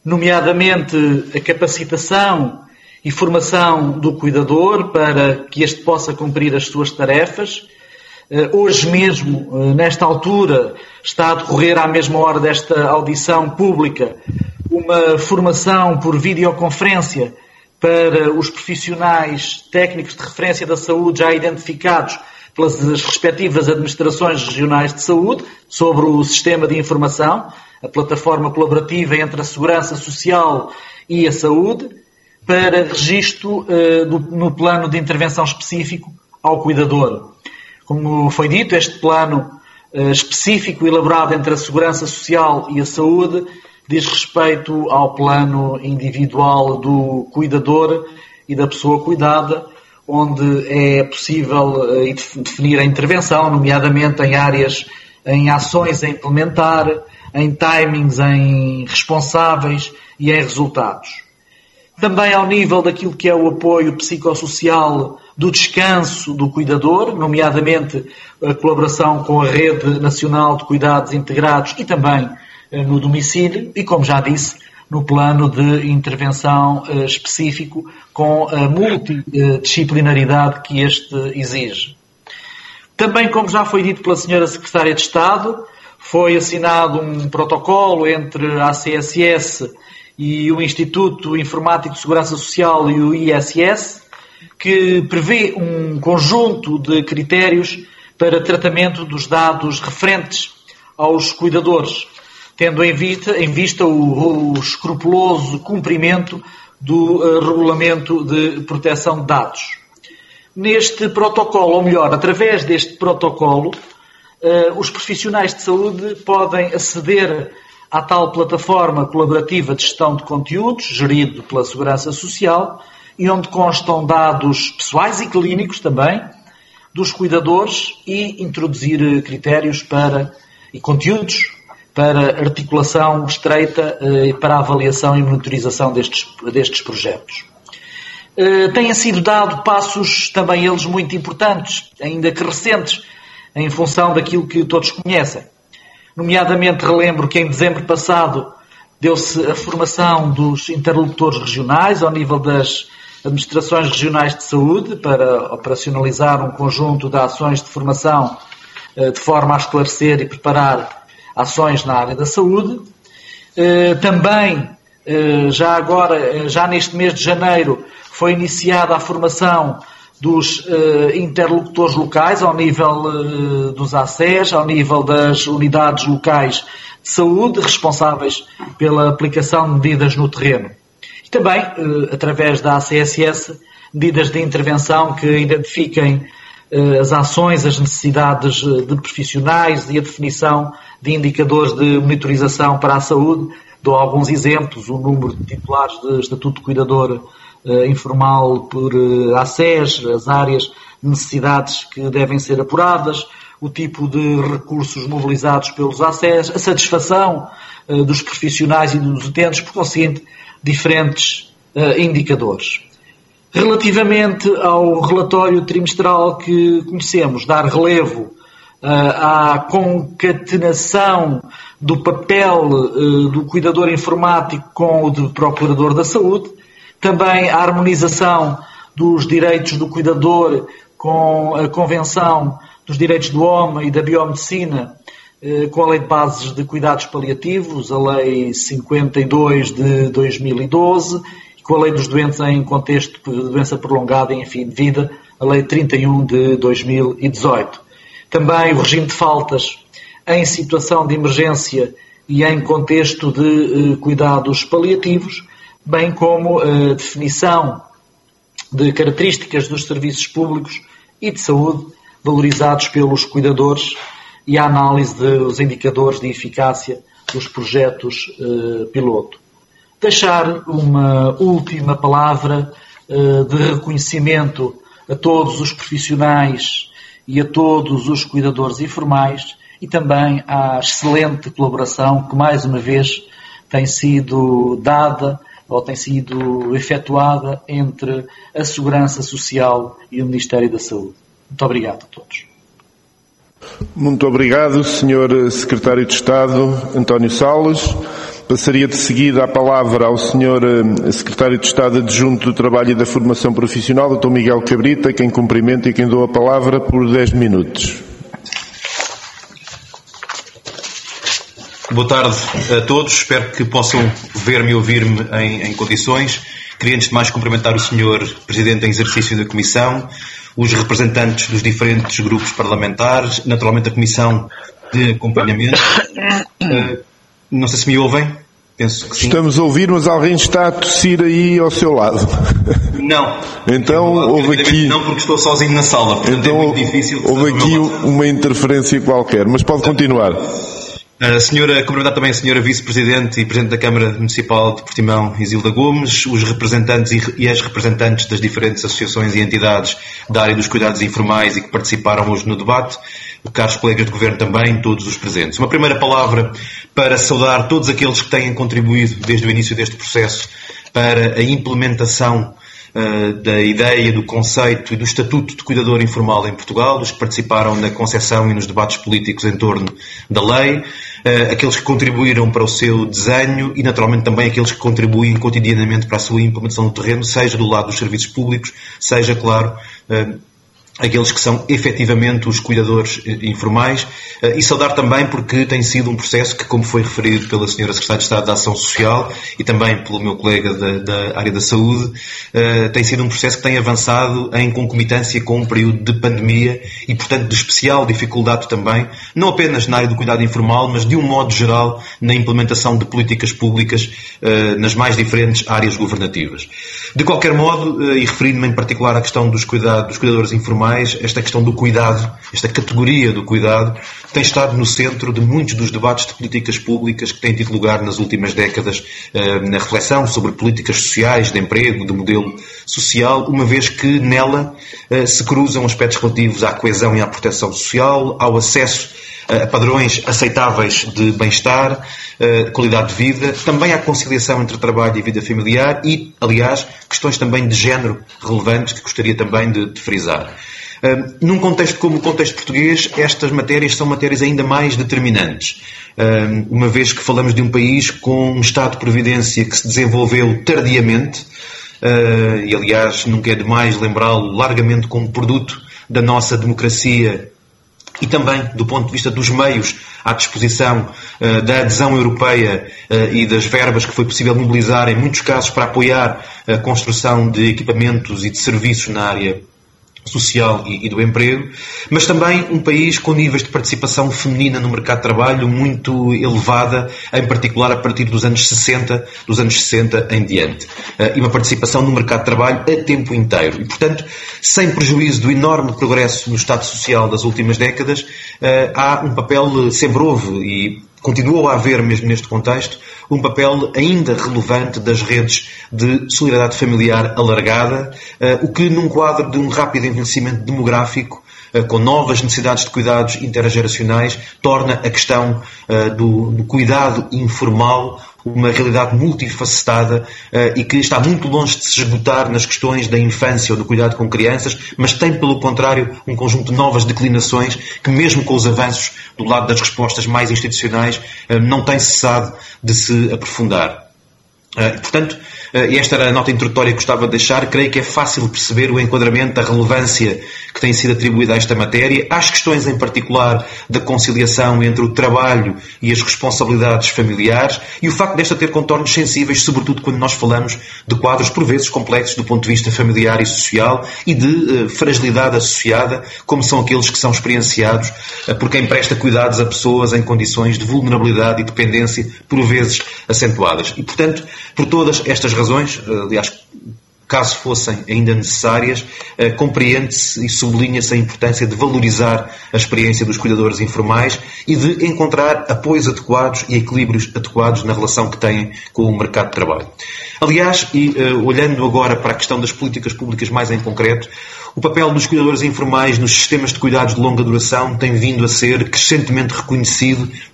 nomeadamente a capacitação e formação do cuidador para que este possa cumprir as suas tarefas. Hoje mesmo, nesta altura, está a decorrer à mesma hora desta audição pública uma formação por videoconferência para os profissionais técnicos de referência da saúde já identificados pelas respectivas administrações regionais de saúde sobre o sistema de informação, a plataforma colaborativa entre a Segurança Social e a saúde, para registro no plano de intervenção específico ao cuidador. Como foi dito, este plano específico elaborado entre a Segurança Social e a saúde diz respeito ao plano individual do cuidador e da pessoa cuidada, onde é possível definir a intervenção, nomeadamente em áreas, em ações a implementar, em timings, em responsáveis e em resultados. Também ao nível daquilo que é o apoio psicossocial do descanso do cuidador, nomeadamente a colaboração com a Rede Nacional de Cuidados Integrados e também no domicílio e, como já disse, no plano de intervenção específico com a multidisciplinaridade que este exige. Também, como já foi dito pela Sra. Secretária de Estado, foi assinado um protocolo entre a ACSS e o Instituto Informático de Segurança Social e o ISS, que prevê um conjunto de critérios para tratamento dos dados referentes aos cuidadores, tendo em vista o escrupuloso cumprimento do Regulamento de Proteção de Dados. Neste protocolo, ou melhor, através deste protocolo, os profissionais de saúde podem aceder à tal plataforma colaborativa de gestão de conteúdos, gerido pela Segurança Social, e onde constam dados pessoais e clínicos também, dos cuidadores, e introduzir critérios e conteúdos para articulação estreita e para a avaliação e monitorização destes projetos. Têm sido dados passos também eles muito importantes, ainda que recentes, em função daquilo que todos conhecem. Nomeadamente, relembro que em dezembro passado deu-se a formação dos interlocutores regionais ao nível das administrações regionais de saúde para operacionalizar um conjunto de ações de formação de forma a esclarecer e preparar ações na área da saúde. Também, já neste mês de janeiro, foi iniciada a formação dos interlocutores locais ao nível dos ACES, ao nível das unidades locais de saúde, responsáveis pela aplicação de medidas no terreno. E também, através da ACSS, medidas de intervenção que identifiquem as ações, as necessidades de profissionais e a definição de indicadores de monitorização para a saúde. Dou alguns exemplos: o número de titulares de Estatuto de Cuidador informal por ACES, as áreas de necessidades que devem ser apuradas, o tipo de recursos mobilizados pelos ACES, a satisfação dos profissionais e dos utentes, por conseguinte, diferentes indicadores. Relativamente ao relatório trimestral que conhecemos, dar relevo à concatenação do papel do cuidador informático com o de procurador da saúde, também a harmonização dos direitos do cuidador com a Convenção dos Direitos do Homem e da Biomedicina, com a Lei de Bases de Cuidados Paliativos, a Lei 52 de 2012, e com a Lei dos Doentes em Contexto de Doença Prolongada e em Fim de Vida, a Lei 31 de 2018. Também o regime de faltas em situação de emergência e em contexto de cuidados paliativos, bem como a definição de características dos serviços públicos e de saúde valorizados pelos cuidadores e a análise dos indicadores de eficácia dos projetos piloto. Deixar uma última palavra de reconhecimento a todos os profissionais e a todos os cuidadores informais e também à excelente colaboração que mais uma vez tem sido dada ou tem sido efetuada entre a Segurança Social e o Ministério da Saúde. Muito obrigado a todos. Muito obrigado, Sr. Secretário de Estado António Salles. Passaria de seguida a palavra ao Sr. Secretário de Estado Adjunto do Trabalho e da Formação Profissional, Dr. Miguel Cabrita, a quem cumprimento e a quem dou a palavra por 10 minutos. Boa tarde a todos, espero que possam ver-me e ouvir-me em condições. Queria antes de mais cumprimentar o Sr. Presidente em exercício da Comissão, os representantes dos diferentes grupos parlamentares, naturalmente a Comissão de Acompanhamento. Não sei se me ouvem, penso que sim. Estamos a ouvir, mas alguém está a tossir aí ao seu lado. Não. Então houve aqui... Não, porque estou sozinho na sala, portanto então, é muito difícil. Houve aqui uma interferência qualquer, mas pode continuar. Cumprimentar também a Sra. Vice-Presidente e Presidente da Câmara Municipal de Portimão, Isilda Gomes, os representantes e as representantes das diferentes associações e entidades da área dos cuidados informais e que participaram hoje no debate, caros colegas de Governo também, todos os presentes. Uma primeira palavra para saudar todos aqueles que têm contribuído desde o início deste processo para a implementação da ideia, do conceito e do Estatuto de Cuidador Informal em Portugal, dos que participaram na concepção e nos debates políticos em torno da lei, aqueles que contribuíram para o seu desenho e, naturalmente, também aqueles que contribuem cotidianamente para a sua implementação no terreno, seja do lado dos serviços públicos, seja, claro, aqueles que são efetivamente os cuidadores informais, e saudar também porque tem sido um processo que, como foi referido pela Sra. Secretária de Estado da Ação Social e também pelo meu colega da área da Saúde, tem sido um processo que tem avançado em concomitância com um período de pandemia e, portanto, de especial dificuldade também, não apenas na área do cuidado informal, mas de um modo geral na implementação de políticas públicas nas mais diferentes áreas governativas. De qualquer modo, e referindo-me em particular à questão dos cuidadores informais, esta questão do cuidado, esta categoria do cuidado, tem estado no centro de muitos dos debates de políticas públicas que têm tido lugar nas últimas décadas, na reflexão sobre políticas sociais, de emprego, de modelo social, uma vez que nela se cruzam aspectos relativos à coesão e à proteção social, ao acesso a padrões aceitáveis de bem-estar, qualidade de vida, também à conciliação entre trabalho e vida familiar e, aliás, questões também de género relevantes que gostaria também de frisar. Num contexto como o contexto português, estas matérias são matérias ainda mais determinantes, uma vez que falamos de um país com um Estado de Previdência que se desenvolveu tardiamente, e aliás nunca é demais lembrá-lo, largamente como produto da nossa democracia e também do ponto de vista dos meios à disposição da adesão europeia e das verbas que foi possível mobilizar, em muitos casos, para apoiar a construção de equipamentos e de serviços na área social e do emprego, mas também um país com níveis de participação feminina no mercado de trabalho muito elevada, em particular a partir dos anos 60 em diante. E uma participação no mercado de trabalho a tempo inteiro. E, portanto, sem prejuízo do enorme progresso no Estado Social das últimas décadas, há um papel, sempre houve e continuou a haver, mesmo neste contexto, um papel ainda relevante das redes de solidariedade familiar alargada, o que, num quadro de um rápido envelhecimento demográfico, com novas necessidades de cuidados intergeracionais, torna a questão do cuidado informal uma realidade multifacetada e que está muito longe de se esgotar nas questões da infância ou do cuidado com crianças, mas tem, pelo contrário, um conjunto de novas declinações que, mesmo com os avanços do lado das respostas mais institucionais, não tem cessado de se aprofundar. Portanto, e esta era a nota introdutória que gostava de deixar. Creio que é fácil perceber o enquadramento, a relevância que tem sido atribuída a esta matéria, às questões em particular da conciliação entre o trabalho e as responsabilidades familiares e o facto desta ter contornos sensíveis, sobretudo quando nós falamos de quadros por vezes complexos do ponto de vista familiar e social e de fragilidade associada, como são aqueles que são experienciados por quem presta cuidados a pessoas em condições de vulnerabilidade e dependência, por vezes acentuadas. E, portanto, por todas estas razões, aliás, caso fossem ainda necessárias, compreende-se e sublinha-se a importância de valorizar a experiência dos cuidadores informais e de encontrar apoios adequados e equilíbrios adequados na relação que têm com o mercado de trabalho. Aliás, e olhando agora para a questão das políticas públicas mais em concreto, o papel dos cuidadores informais nos sistemas de cuidados de longa duração tem vindo a ser crescentemente reconhecido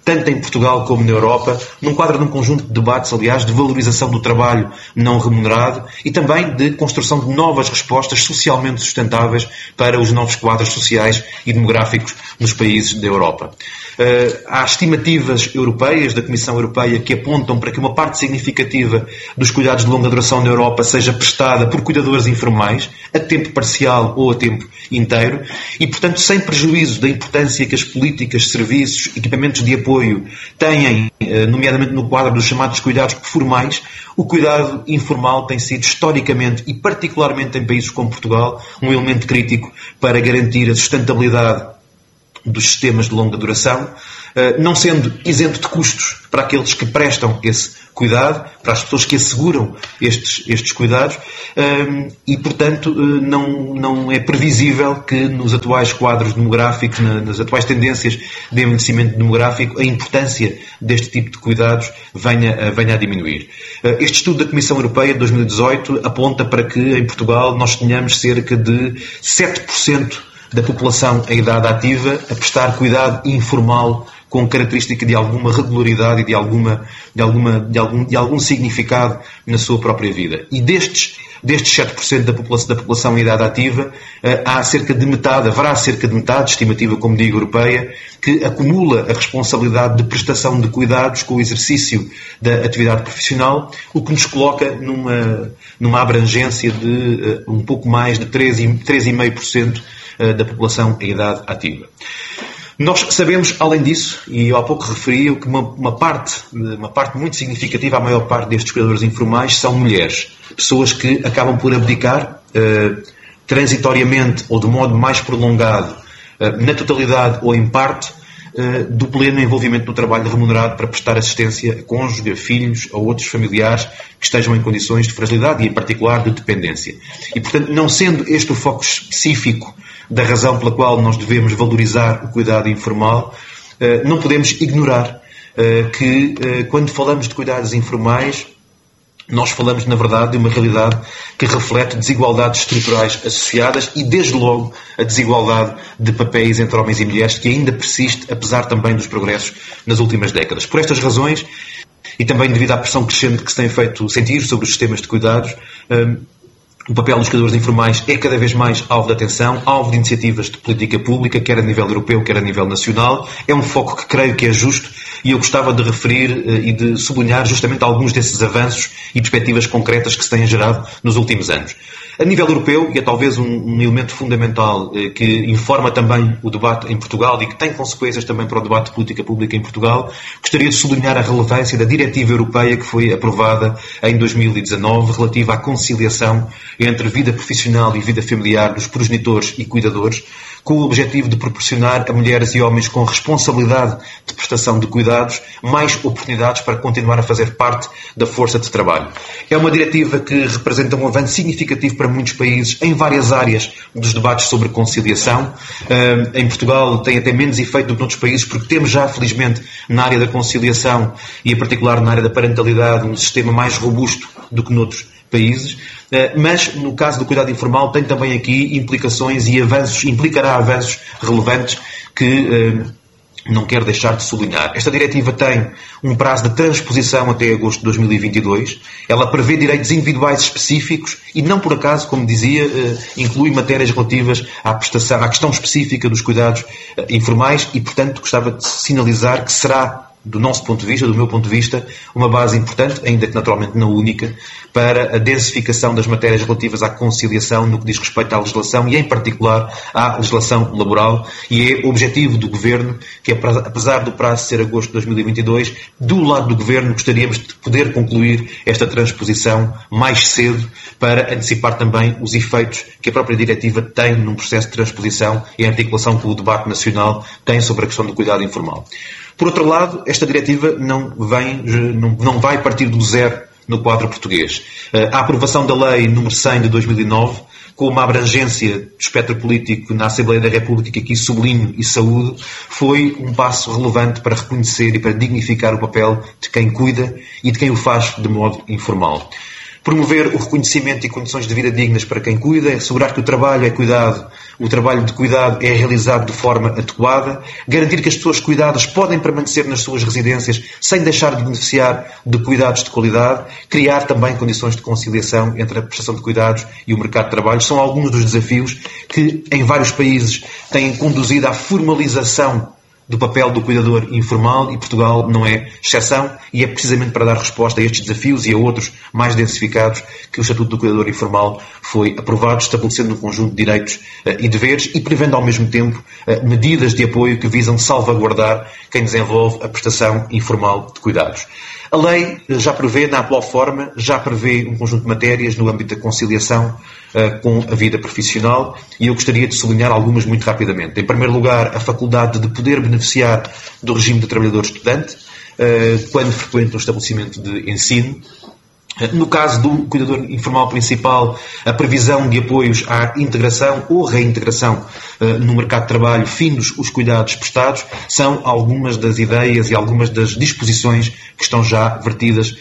tanto em Portugal como na Europa, num quadro de um conjunto de debates, aliás, de valorização do trabalho não remunerado e também de construção de novas respostas socialmente sustentáveis para os novos quadros sociais e demográficos nos países da Europa. Há estimativas europeias, da Comissão Europeia, que apontam para que uma parte significativa dos cuidados de longa duração na Europa seja prestada por cuidadores informais, a tempo parcial ou a tempo inteiro, e, portanto, sem prejuízo da importância que as políticas, serviços, equipamentos de apoio têm, nomeadamente no quadro dos chamados cuidados formais, o cuidado informal tem sido historicamente e particularmente em países como Portugal um elemento crítico para garantir a sustentabilidade dos sistemas de longa duração, não sendo isento de custos para aqueles que prestam esse cuidado, para as pessoas que asseguram estes cuidados, e, portanto, não é previsível que nos atuais quadros demográficos, nas atuais tendências de envelhecimento demográfico, a importância deste tipo de cuidados venha a diminuir. Este estudo da Comissão Europeia de 2018 aponta para que em Portugal nós tenhamos cerca de 7% da população em idade ativa a prestar cuidado informal com característica de alguma regularidade e de algum significado na sua própria vida. E destes 7% da população em idade ativa, haverá cerca de metade, estimativa, como digo, europeia, que acumula a responsabilidade de prestação de cuidados com o exercício da atividade profissional, o que nos coloca numa abrangência de um pouco mais de 3,5% da população em idade ativa. Nós sabemos, além disso, e eu há pouco referi, que uma parte muito significativa, a maior parte destes cuidadores informais são mulheres. Pessoas que acabam por abdicar transitoriamente ou de modo mais prolongado, na totalidade ou em parte, do pleno envolvimento no trabalho remunerado para prestar assistência a cônjuge, a filhos ou outros familiares que estejam em condições de fragilidade e, em particular, de dependência. E, portanto, não sendo este o foco específico da razão pela qual nós devemos valorizar o cuidado informal, não podemos ignorar que, quando falamos de cuidados informais, nós falamos, na verdade, de uma realidade que reflete desigualdades estruturais associadas e, desde logo, a desigualdade de papéis entre homens e mulheres, que ainda persiste, apesar também dos progressos nas últimas décadas. Por estas razões, e também devido à pressão crescente que se tem feito sentir sobre os sistemas de cuidados, o papel dos cuidadores informais é cada vez mais alvo de atenção, alvo de iniciativas de política pública, quer a nível europeu, quer a nível nacional. É um foco que creio que é justo e eu gostava de referir e de sublinhar justamente alguns desses avanços e perspectivas concretas que se têm gerado nos últimos anos. A nível europeu, e é talvez um elemento fundamental que informa também o debate em Portugal e que tem consequências também para o debate de política pública em Portugal, gostaria de sublinhar a relevância da diretiva europeia que foi aprovada em 2019, relativa à conciliação entre vida profissional e vida familiar dos progenitores e cuidadores, com o objetivo de proporcionar a mulheres e homens com responsabilidade de prestação de cuidados mais oportunidades para continuar a fazer parte da força de trabalho. É uma diretiva que representa um avanço significativo para muitos países em várias áreas dos debates sobre conciliação. Em Portugal tem até menos efeito do que noutros países, porque temos já, felizmente, na área da conciliação e, em particular, na área da parentalidade, um sistema mais robusto do que noutros países, mas no caso do cuidado informal tem também aqui implicações e implicará avanços relevantes que não quero deixar de sublinhar. Esta diretiva tem um prazo de transposição até agosto de 2022. Ela prevê direitos individuais específicos e, não por acaso, como dizia, inclui matérias relativas à questão específica dos cuidados informais e, portanto, gostava de sinalizar que será, do nosso ponto de vista, do meu ponto de vista, uma base importante, ainda que naturalmente não única, para a densificação das matérias relativas à conciliação no que diz respeito à legislação e, em particular, à legislação laboral. E é objetivo do Governo que, apesar do prazo ser agosto de 2022, do lado do Governo gostaríamos de poder concluir esta transposição mais cedo para antecipar também os efeitos que a própria diretiva tem num processo de transposição e a articulação que o debate nacional tem sobre a questão do cuidado informal. Por outro lado, esta diretiva não vai partir do zero no quadro português. A aprovação da Lei nº 100 de 2009, com uma abrangência do espectro político na Assembleia da República, que aqui sublinho e saúdo, foi um passo relevante para reconhecer e para dignificar o papel de quem cuida e de quem o faz de modo informal. promover o reconhecimento e condições de vida dignas para quem cuida, assegurar que o trabalho de cuidado é realizado de forma adequada, garantir que as pessoas cuidadas podem permanecer nas suas residências sem deixar de beneficiar de cuidados de qualidade, criar também condições de conciliação entre a prestação de cuidados e o mercado de trabalho. São alguns dos desafios que em vários países têm conduzido à formalização do papel do cuidador informal, e Portugal não é exceção, e é precisamente para dar resposta a estes desafios e a outros mais densificados que o Estatuto do Cuidador Informal foi aprovado, estabelecendo um conjunto de direitos e deveres e prevendo ao mesmo tempo medidas de apoio que visam salvaguardar quem desenvolve a prestação informal de cuidados. A lei já prevê, na atual forma, um conjunto de matérias no âmbito da conciliação com a vida profissional, e eu gostaria de sublinhar algumas muito rapidamente. Em primeiro lugar, a faculdade de poder beneficiar do regime de trabalhador estudante quando frequenta um estabelecimento de ensino. No caso do cuidador informal principal, a previsão de apoios à integração ou reintegração no mercado de trabalho, findos os cuidados prestados, são algumas das ideias e algumas das disposições que estão já vertidas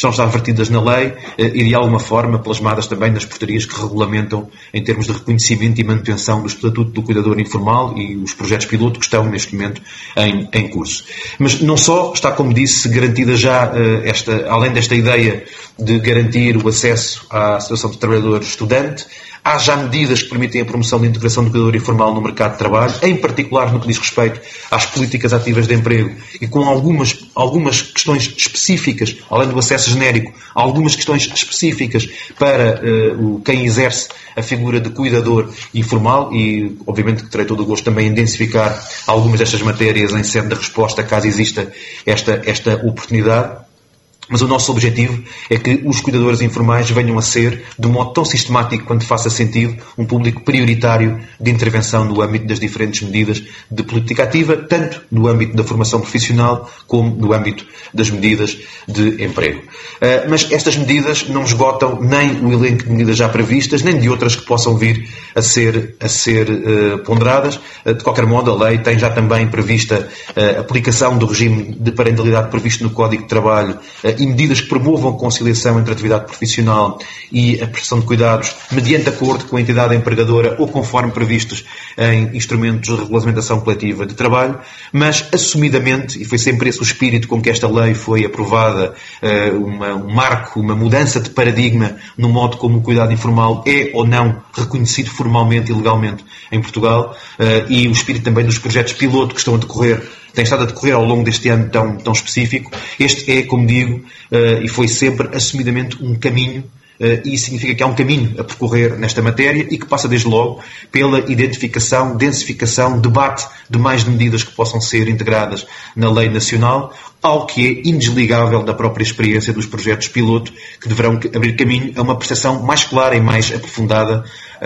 na lei e de alguma forma plasmadas também nas portarias que regulamentam em termos de reconhecimento e manutenção do Estatuto do Cuidador Informal e os projetos piloto que estão neste momento em curso. Mas não só está, como disse, garantida já além desta ideia de garantir o acesso à situação de trabalhador estudante, há já medidas que permitem a promoção da integração do cuidador informal no mercado de trabalho, em particular no que diz respeito às políticas ativas de emprego e com algumas questões específicas, além do acesso genérico, algumas questões específicas para quem exerce a figura de cuidador informal, e obviamente que terei todo o gosto também em densificar algumas destas matérias em sede de resposta caso exista esta oportunidade. Mas o nosso objetivo é que os cuidadores informais venham a ser, de um modo tão sistemático quanto faça sentido, um público prioritário de intervenção no âmbito das diferentes medidas de política ativa, tanto no âmbito da formação profissional como no âmbito das medidas de emprego. Mas estas medidas não esgotam nem o elenco de medidas já previstas, nem de outras que possam vir a ser ponderadas. De qualquer modo, a lei tem já também prevista a aplicação do regime de parentalidade previsto no Código de Trabalho e medidas que promovam a conciliação entre a atividade profissional e a prestação de cuidados mediante acordo com a entidade empregadora ou conforme previstos em instrumentos de regulamentação coletiva de trabalho, mas assumidamente, e foi sempre esse o espírito com que esta lei foi aprovada, um marco, uma mudança de paradigma no modo como o cuidado informal é ou não reconhecido formalmente e legalmente em Portugal, e o espírito também dos projetos piloto que tem estado a decorrer ao longo deste ano tão específico. Este é, como digo, e foi sempre assumidamente um caminho, e isso significa que há um caminho a percorrer nesta matéria e que passa desde logo pela identificação, densificação, debate de mais medidas que possam ser integradas na lei nacional, algo que é indesligável da própria experiência dos projetos piloto, que deverão abrir caminho a uma percepção mais clara e mais aprofundada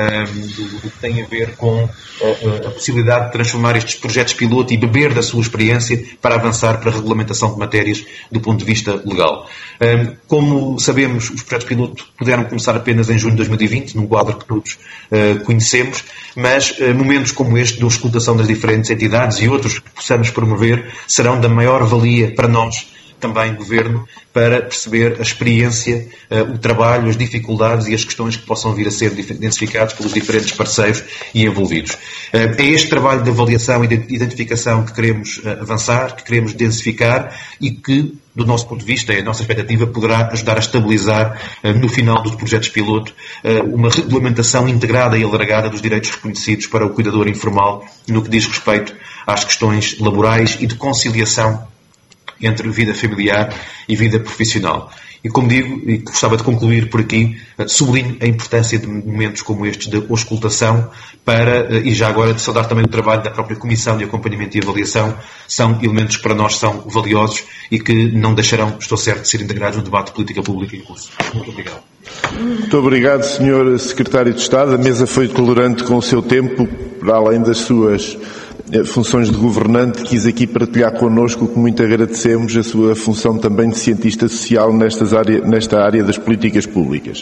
do que tem a ver com a possibilidade de transformar estes projetos piloto e beber da sua experiência para avançar para a regulamentação de matérias do ponto de vista legal. Como sabemos, os projetos piloto puderam começar apenas em junho de 2020, num quadro que todos conhecemos, mas momentos como este de auscultação das diferentes entidades e outros que possamos promover serão da maior valia para nós, também Governo, para perceber a experiência, o trabalho, as dificuldades e as questões que possam vir a ser identificados pelos diferentes parceiros e envolvidos. É este trabalho de avaliação e de identificação que queremos avançar, que queremos densificar e que, do nosso ponto de vista, a nossa expectativa poderá ajudar a estabilizar, no final dos projetos piloto, uma regulamentação integrada e alargada dos direitos reconhecidos para o cuidador informal no que diz respeito às questões laborais e de conciliação entre vida familiar e vida profissional. E como digo, e gostava de concluir por aqui, sublinho a importância de momentos como estes de auscultação e já agora de saudar também o trabalho da própria Comissão de Acompanhamento e Avaliação. São elementos que para nós são valiosos e que não deixarão, estou certo, de ser integrados no debate de política pública em curso. Muito obrigado. Muito obrigado, Sr. Secretário de Estado. A mesa foi tolerante com o seu tempo, para além das suas funções de governante, quis aqui partilhar connosco, que muito agradecemos, a sua função também de cientista social nesta área das políticas públicas.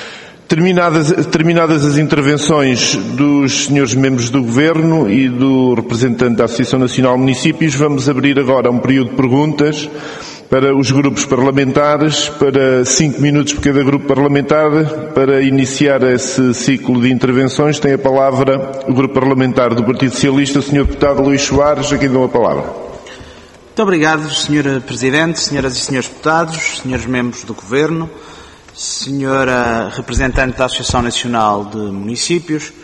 Terminadas as intervenções dos senhores membros do Governo e do representante da Associação Nacional de Municípios, vamos abrir agora um período de perguntas para os grupos parlamentares, para 5 minutos por cada grupo parlamentar. Para iniciar esse ciclo de intervenções, tem a palavra o Grupo Parlamentar do Partido Socialista, o Sr. Deputado Luís Soares, a quem dou a palavra. Muito obrigado, Sr. Presidente, Senhoras e Senhores Deputados, Senhores Membros do Governo, Senhora Representante da Associação Nacional de Municípios,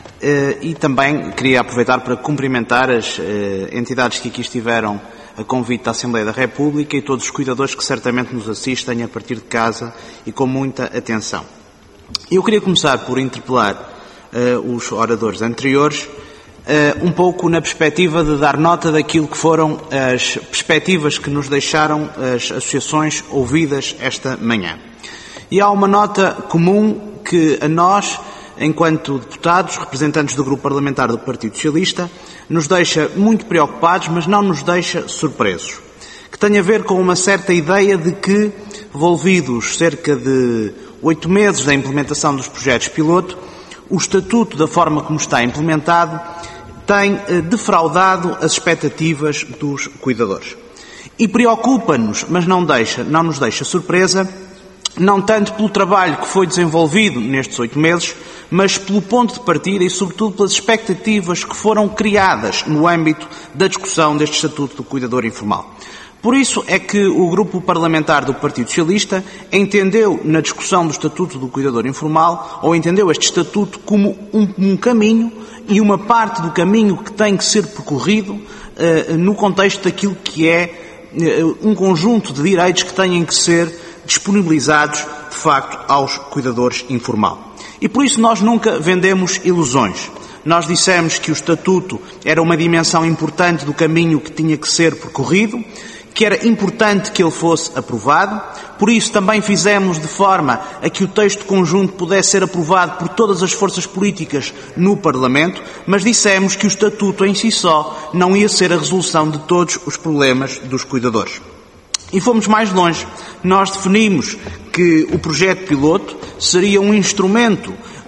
e também queria aproveitar para cumprimentar as entidades que aqui estiveram a convite da Assembleia da República e todos os cuidadores que certamente nos assistem a partir de casa e com muita atenção. Eu queria começar por interpelar os oradores anteriores um pouco na perspectiva de dar nota daquilo que foram as perspectivas que nos deixaram as associações ouvidas esta manhã. E há uma nota comum que a nós, enquanto deputados, representantes do Grupo Parlamentar do Partido Socialista, nos deixa muito preocupados, mas não nos deixa surpresos. Que tem a ver com uma certa ideia de que, envolvidos cerca de 8 meses da implementação dos projetos piloto, o Estatuto, da forma como está implementado, tem defraudado as expectativas dos cuidadores. E preocupa-nos, mas não nos deixa surpresa, não tanto pelo trabalho que foi desenvolvido nestes 8 meses, mas pelo ponto de partida e, sobretudo, pelas expectativas que foram criadas no âmbito da discussão deste Estatuto do Cuidador Informal. Por isso é que o Grupo Parlamentar do Partido Socialista entendeu na discussão do Estatuto do Cuidador Informal, ou entendeu este Estatuto como um caminho e uma parte do caminho que tem que ser percorrido no contexto daquilo que é um conjunto de direitos que têm que ser disponibilizados, de facto, aos cuidadores informal. E por isso nós nunca vendemos ilusões. Nós dissemos que o Estatuto era uma dimensão importante do caminho que tinha que ser percorrido, que era importante que ele fosse aprovado, por isso também fizemos de forma a que o texto conjunto pudesse ser aprovado por todas as forças políticas no Parlamento, mas dissemos que o Estatuto em si só não ia ser a resolução de todos os problemas dos cuidadores. E fomos mais longe. Nós definimos que o projeto piloto seria um instrumento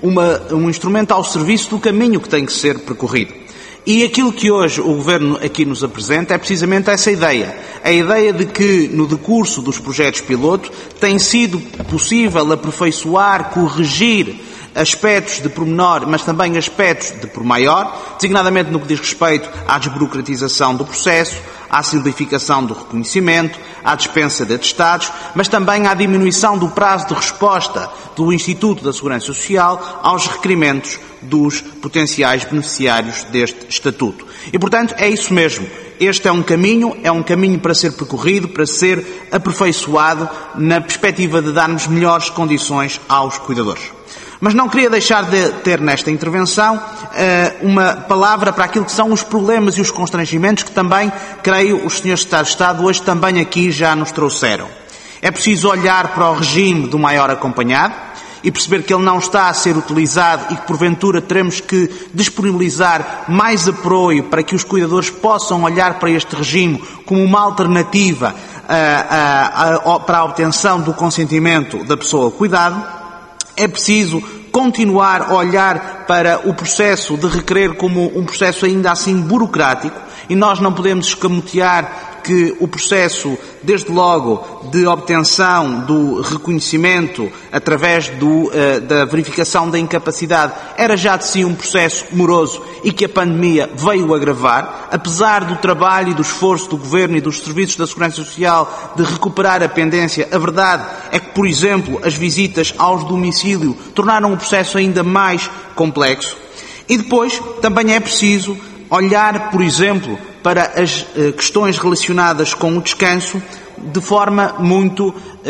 ao serviço do caminho que tem que ser percorrido. E aquilo que hoje o Governo aqui nos apresenta é precisamente essa ideia. A ideia de que, no decurso dos projetos piloto, tem sido possível aperfeiçoar, corrigir aspectos de pormenor, mas também aspectos de por maior, designadamente no que diz respeito à desburocratização do processo, à simplificação do reconhecimento, à dispensa de atestados, mas também à diminuição do prazo de resposta do Instituto da Segurança Social aos requerimentos dos potenciais beneficiários deste Estatuto. E, portanto, é isso mesmo. Este é um caminho para ser percorrido, para ser aperfeiçoado na perspectiva de darmos melhores condições aos cuidadores. Mas não queria deixar de ter nesta intervenção uma palavra para aquilo que são os problemas e os constrangimentos que também, creio, os senhores Secretários de Estado hoje também aqui já nos trouxeram. É preciso olhar para o regime do maior acompanhado e perceber que ele não está a ser utilizado e que, porventura, teremos que disponibilizar mais apoio para que os cuidadores possam olhar para este regime como uma alternativa para a obtenção do consentimento da pessoa ao cuidado. É preciso continuar a olhar para o processo de requerer como um processo ainda assim burocrático e nós não podemos escamotear que o processo, desde logo, de obtenção do reconhecimento através da verificação da incapacidade era já de si um processo moroso e que a pandemia veio agravar, apesar do trabalho e do esforço do Governo e dos serviços da Segurança Social de recuperar a pendência. A verdade é que, por exemplo, as visitas aos domicílios tornaram o processo ainda mais complexo. E depois também é preciso olhar, por exemplo, para as questões relacionadas com o descanso de forma muito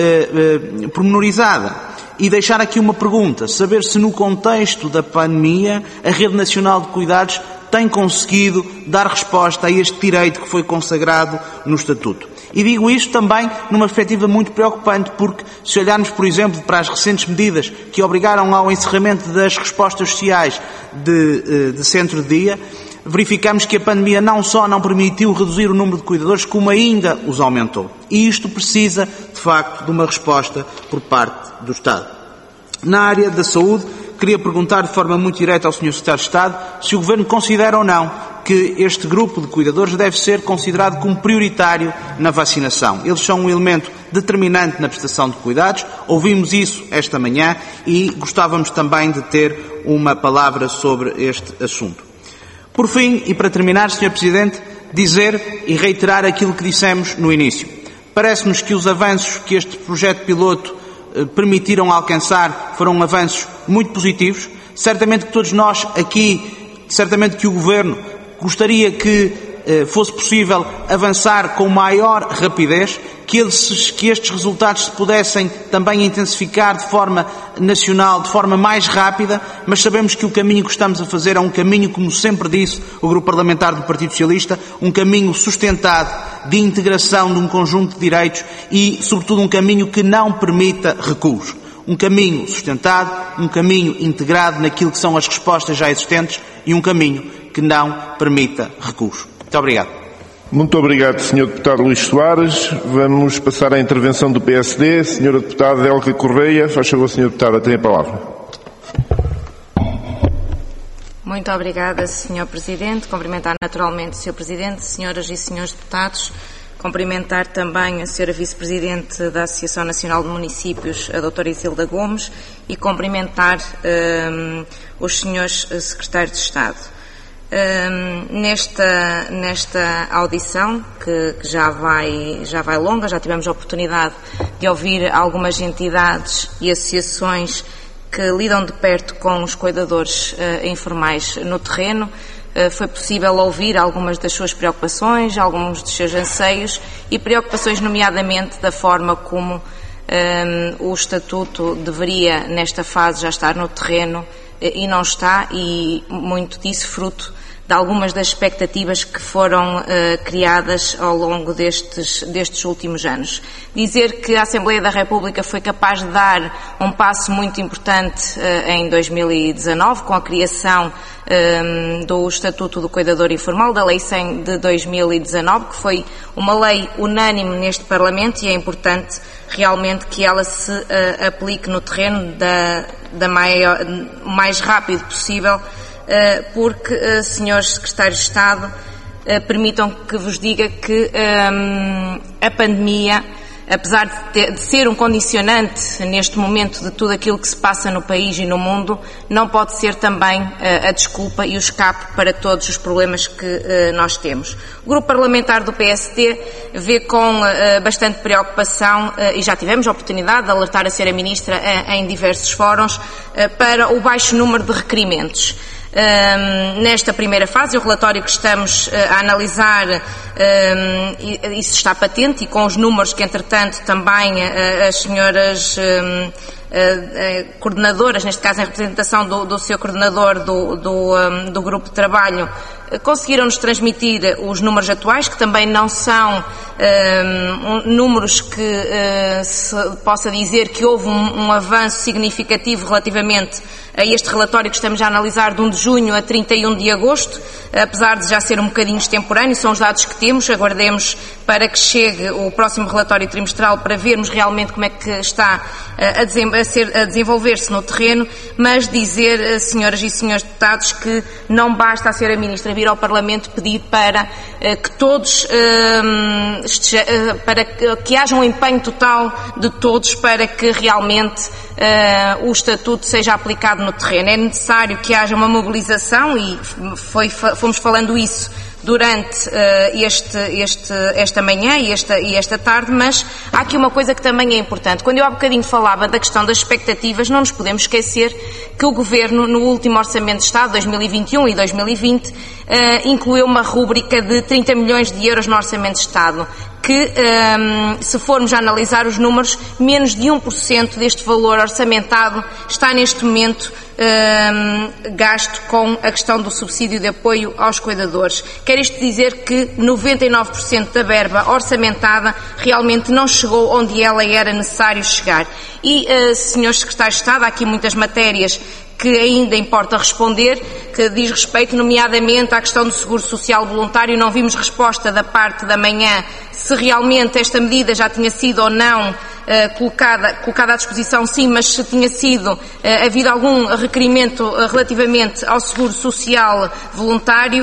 pormenorizada. E deixar aqui uma pergunta, saber se no contexto da pandemia a Rede Nacional de Cuidados tem conseguido dar resposta a este direito que foi consagrado no Estatuto. E digo isto também numa perspectiva muito preocupante, porque se olharmos, por exemplo, para as recentes medidas que obrigaram ao encerramento das respostas sociais de centro de dia, verificamos que a pandemia não só não permitiu reduzir o número de cuidadores, como ainda os aumentou. E isto precisa, de facto, de uma resposta por parte do Estado. Na área da saúde, queria perguntar de forma muito direta ao Sr. Secretário de Estado se o Governo considera ou não que este grupo de cuidadores deve ser considerado como prioritário na vacinação. Eles são um elemento determinante na prestação de cuidados. Ouvimos isso esta manhã e gostávamos também de ter uma palavra sobre este assunto. Por fim, e para terminar, Sr. Presidente, dizer e reiterar aquilo que dissemos no início. Parece-nos que os avanços que este projeto piloto permitiram alcançar foram avanços muito positivos. Certamente que todos nós aqui, certamente que o Governo gostaria que fosse possível avançar com maior rapidez, que estes resultados se pudessem também intensificar de forma nacional, de forma mais rápida, mas sabemos que o caminho que estamos a fazer é um caminho, como sempre disse o Grupo Parlamentar do Partido Socialista, um caminho sustentado de integração de um conjunto de direitos e, sobretudo, um caminho que não permita recuos. Um caminho sustentado, um caminho integrado naquilo que são as respostas já existentes e um caminho que não permita recuos. Muito obrigado. Muito obrigado, Sr. Deputado Luís Soares. Vamos passar à intervenção do PSD. Sra. Deputada Elga Correia, faz favor, Sra. Deputada, tem a palavra. Muito obrigada, Sr. Presidente. Cumprimentar naturalmente o Sr. Presidente, senhoras e senhores deputados. Cumprimentar também a Sra. Vice-Presidente da Associação Nacional de Municípios, a Dra. Isilda Gomes, e cumprimentar os senhores Secretários de Estado. Nesta audição, que já vai longa, já tivemos a oportunidade de ouvir algumas entidades e associações que lidam de perto com os cuidadores informais no terreno. Foi possível ouvir algumas das suas preocupações, alguns dos seus anseios e preocupações, nomeadamente, da forma como o Estatuto deveria, nesta fase, já estar no terreno e não está, e muito disso fruto de algumas das expectativas que foram criadas ao longo destes últimos anos. Dizer que a Assembleia da República foi capaz de dar um passo muito importante em 2019, com a criação do Estatuto do Cuidador Informal, da Lei 100 de 2019, que foi uma lei unânime neste Parlamento, e é importante realmente que ela se aplique no terreno o mais rápido possível, porque, senhores Secretários de Estado, permitam que vos diga que a pandemia, apesar de ser um condicionante neste momento de tudo aquilo que se passa no país e no mundo, não pode ser também a desculpa e o escape para todos os problemas que nós temos. O Grupo Parlamentar do PSD vê com bastante preocupação, e já tivemos a oportunidade de alertar a Sra. Ministra em diversos fóruns, para o baixo número de requerimentos. Nesta primeira fase, o relatório que estamos a analisar, isso está patente, e com os números que, entretanto, também as senhoras coordenadoras, neste caso em representação do seu coordenador do grupo de trabalho, conseguiram-nos transmitir os números atuais, que também não são números que se possa dizer que houve um avanço significativo relativamente a este relatório que estamos a analisar, de 1 de junho a 31 de agosto, apesar de já ser um bocadinho extemporâneo. São os dados que temos. Aguardemos para que chegue o próximo relatório trimestral para vermos realmente como é que está a desenvolver-se no terreno, mas dizer, senhoras e senhores deputados, que não basta a Sra. Ministra vir ao Parlamento pedir para que todos, para que haja um empenho total de todos para que realmente o Estatuto seja aplicado no terreno. É necessário que haja uma mobilização, e fomos falando isso durante esta manhã e esta tarde, mas há aqui uma coisa que também é importante. Quando eu há bocadinho falava da questão das expectativas, não nos podemos esquecer que o Governo, no último Orçamento de Estado, 2021 e 2020, incluiu uma rúbrica de 30 milhões de euros no Orçamento de Estado, que, se formos a analisar os números, menos de 1% deste valor orçamentado está neste momento gasto com a questão do subsídio de apoio aos cuidadores. Quer isto dizer que 99% da verba orçamentada realmente não chegou onde ela era necessário chegar. E, senhores Secretários de Estado, há aqui muitas matérias que ainda importa responder, que diz respeito nomeadamente à questão do seguro social voluntário. Não vimos resposta da parte da manhã se realmente esta medida já tinha sido ou não colocada à disposição, sim, mas se tinha sido havido algum requerimento relativamente ao seguro social voluntário.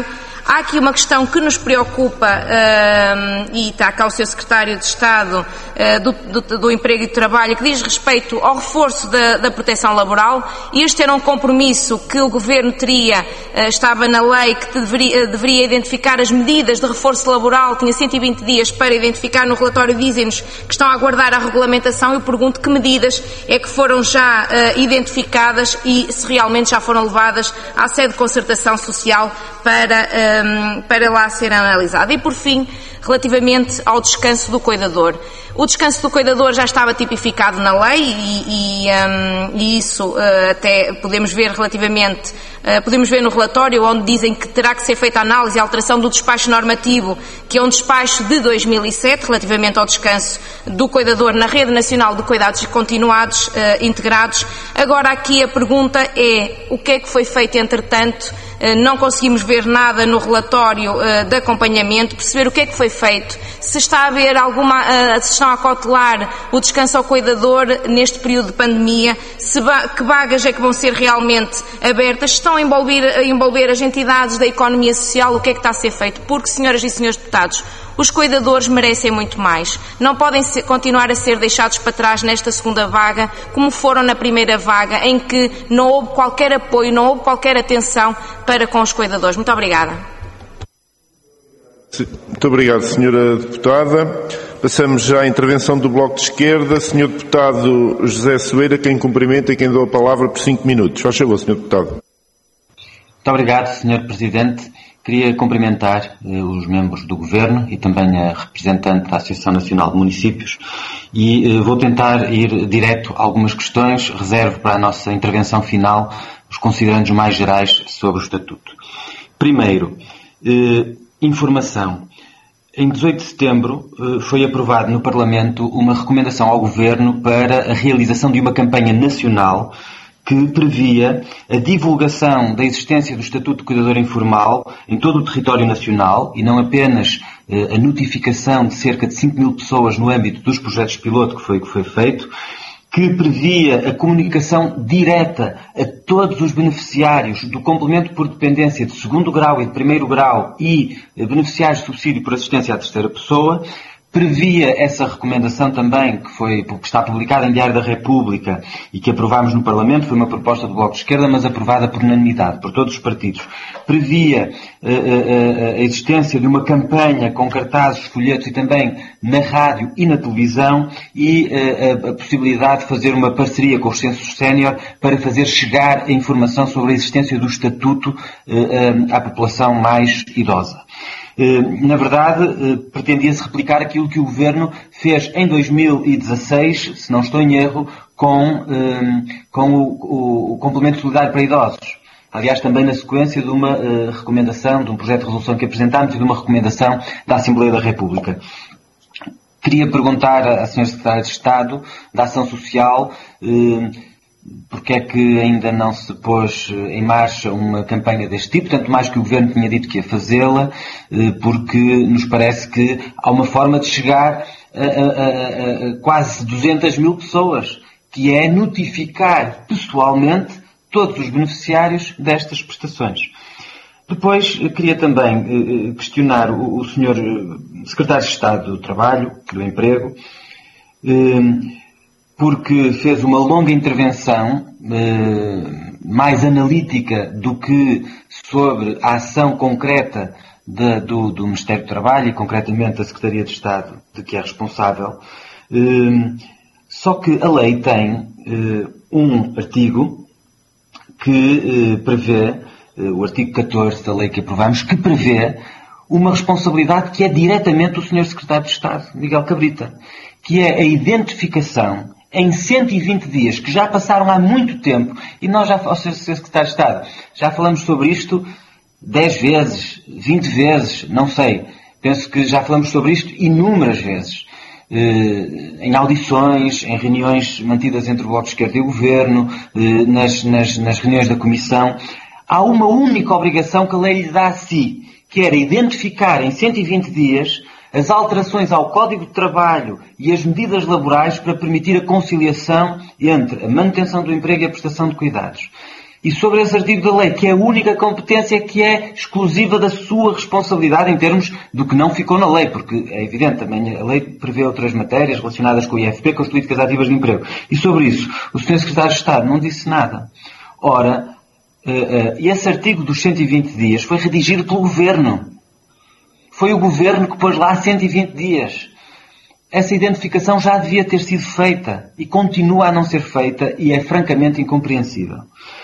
Há aqui uma questão que nos preocupa, e está cá o Sr. Secretário de Estado do Emprego e do Trabalho, que diz respeito ao reforço da proteção laboral. Este era um compromisso que o Governo teria, estava na lei, que deveria identificar as medidas de reforço laboral, tinha 120 dias para identificar. No relatório dizem-nos que estão a aguardar a regulamentação. Eu pergunto que medidas é que foram já identificadas e se realmente já foram levadas à sede de concertação social para lá ser analisada. E por fim, relativamente ao descanso do cuidador. O descanso do cuidador já estava tipificado na lei e isso até podemos ver relativamente, podemos ver no relatório onde dizem que terá que ser feita a análise e a alteração do despacho normativo, que é um despacho de 2007, relativamente ao descanso do cuidador na Rede Nacional de Cuidados Continuados Integrados. Agora aqui a pergunta é: o que é que foi feito entretanto? Não conseguimos ver nada no relatório de acompanhamento, perceber o que é que foi feito, se está a haver se estão a cautelar o descanso ao cuidador neste período de pandemia, que vagas é que vão ser realmente abertas, se estão a envolver as entidades da economia social, o que é que está a ser feito, porque, senhoras e senhores deputados, os cuidadores merecem muito mais. Não podem continuar a ser deixados para trás nesta segunda vaga, como foram na primeira vaga, em que não houve qualquer apoio, não houve qualquer atenção para com os cuidadores. Muito obrigada. Muito obrigado, Sra. Deputada. Passamos já à intervenção do Bloco de Esquerda. Sr. Deputado José Soeira, quem cumprimenta e quem dou a palavra por 5 minutos. Faz favor, Sr. Deputado. Muito obrigado, Sr. Presidente. Queria cumprimentar os membros do Governo e também a representante da Associação Nacional de Municípios e vou tentar ir direto a algumas questões, reservo para a nossa intervenção final os considerandos mais gerais sobre o Estatuto. Primeiro, informação. Em 18 de setembro foi aprovado no Parlamento uma recomendação ao Governo para a realização de uma campanha nacional que previa a divulgação da existência do Estatuto de Cuidador Informal em todo o território nacional e não apenas a notificação de cerca de 5 mil pessoas no âmbito dos projetos piloto que foi feito, que previa a comunicação direta a todos os beneficiários do complemento por dependência de 2º grau e de 1º grau e beneficiários de subsídio por assistência à terceira pessoa. Previa essa recomendação também, que está publicada em Diário da República e que aprovámos no Parlamento, foi uma proposta do Bloco de Esquerda, mas aprovada por unanimidade, por todos os partidos. Previa a existência de uma campanha com cartazes, folhetos e também na rádio e na televisão e a possibilidade de fazer uma parceria com os censos sénior para fazer chegar a informação sobre a existência do Estatuto à população mais idosa. Na verdade, pretendia-se replicar aquilo que o Governo fez em 2016, se não estou em erro, com o complemento solidário para idosos. Aliás, também na sequência de uma recomendação, de um projeto de resolução que apresentámos e de uma recomendação da Assembleia da República. Queria perguntar à Sra. Secretária de Estado da Ação Social porque é que ainda não se pôs em marcha uma campanha deste tipo, tanto mais que o Governo tinha dito que ia fazê-la, porque nos parece que há uma forma de chegar a quase 200 mil pessoas, que é notificar pessoalmente todos os beneficiários destas prestações. Depois, queria também questionar o Sr. Secretário de Estado do Trabalho, do Emprego, porque fez uma longa intervenção, mais analítica do que sobre a ação concreta do Ministério do Trabalho e concretamente da Secretaria de Estado de que é responsável. Só que a lei tem um artigo que prevê, o artigo 14 da lei que aprovamos, que prevê uma responsabilidade que é diretamente do Sr. Secretário de Estado, Miguel Cabrita, que é a identificação em 120 dias, que já passaram há muito tempo, e nós já, ao Sr. Secretário de Estado, já falamos sobre isto 10 vezes, 20 vezes, não sei. Penso que já falamos sobre isto inúmeras vezes. Em audições, em reuniões mantidas entre o Bloco de Esquerda e o Governo, nas reuniões da Comissão. Há uma única obrigação que a lei lhe dá a si, que era identificar em 120 dias as alterações ao Código de Trabalho e as medidas laborais para permitir a conciliação entre a manutenção do emprego e a prestação de cuidados. e sobre esse artigo da lei, que é a única competência que é exclusiva da sua responsabilidade em termos do que não ficou na lei, porque é evidente, também a lei prevê outras matérias relacionadas com o IFP, com as políticas ativas de emprego. E sobre isso, o Sr. Secretário de Estado não disse nada. Ora, esse artigo dos 120 dias foi redigido pelo Governo. Foi o Governo que pôs lá 120 dias. Essa identificação já devia ter sido feita e continua a não ser feita e é francamente incompreensível.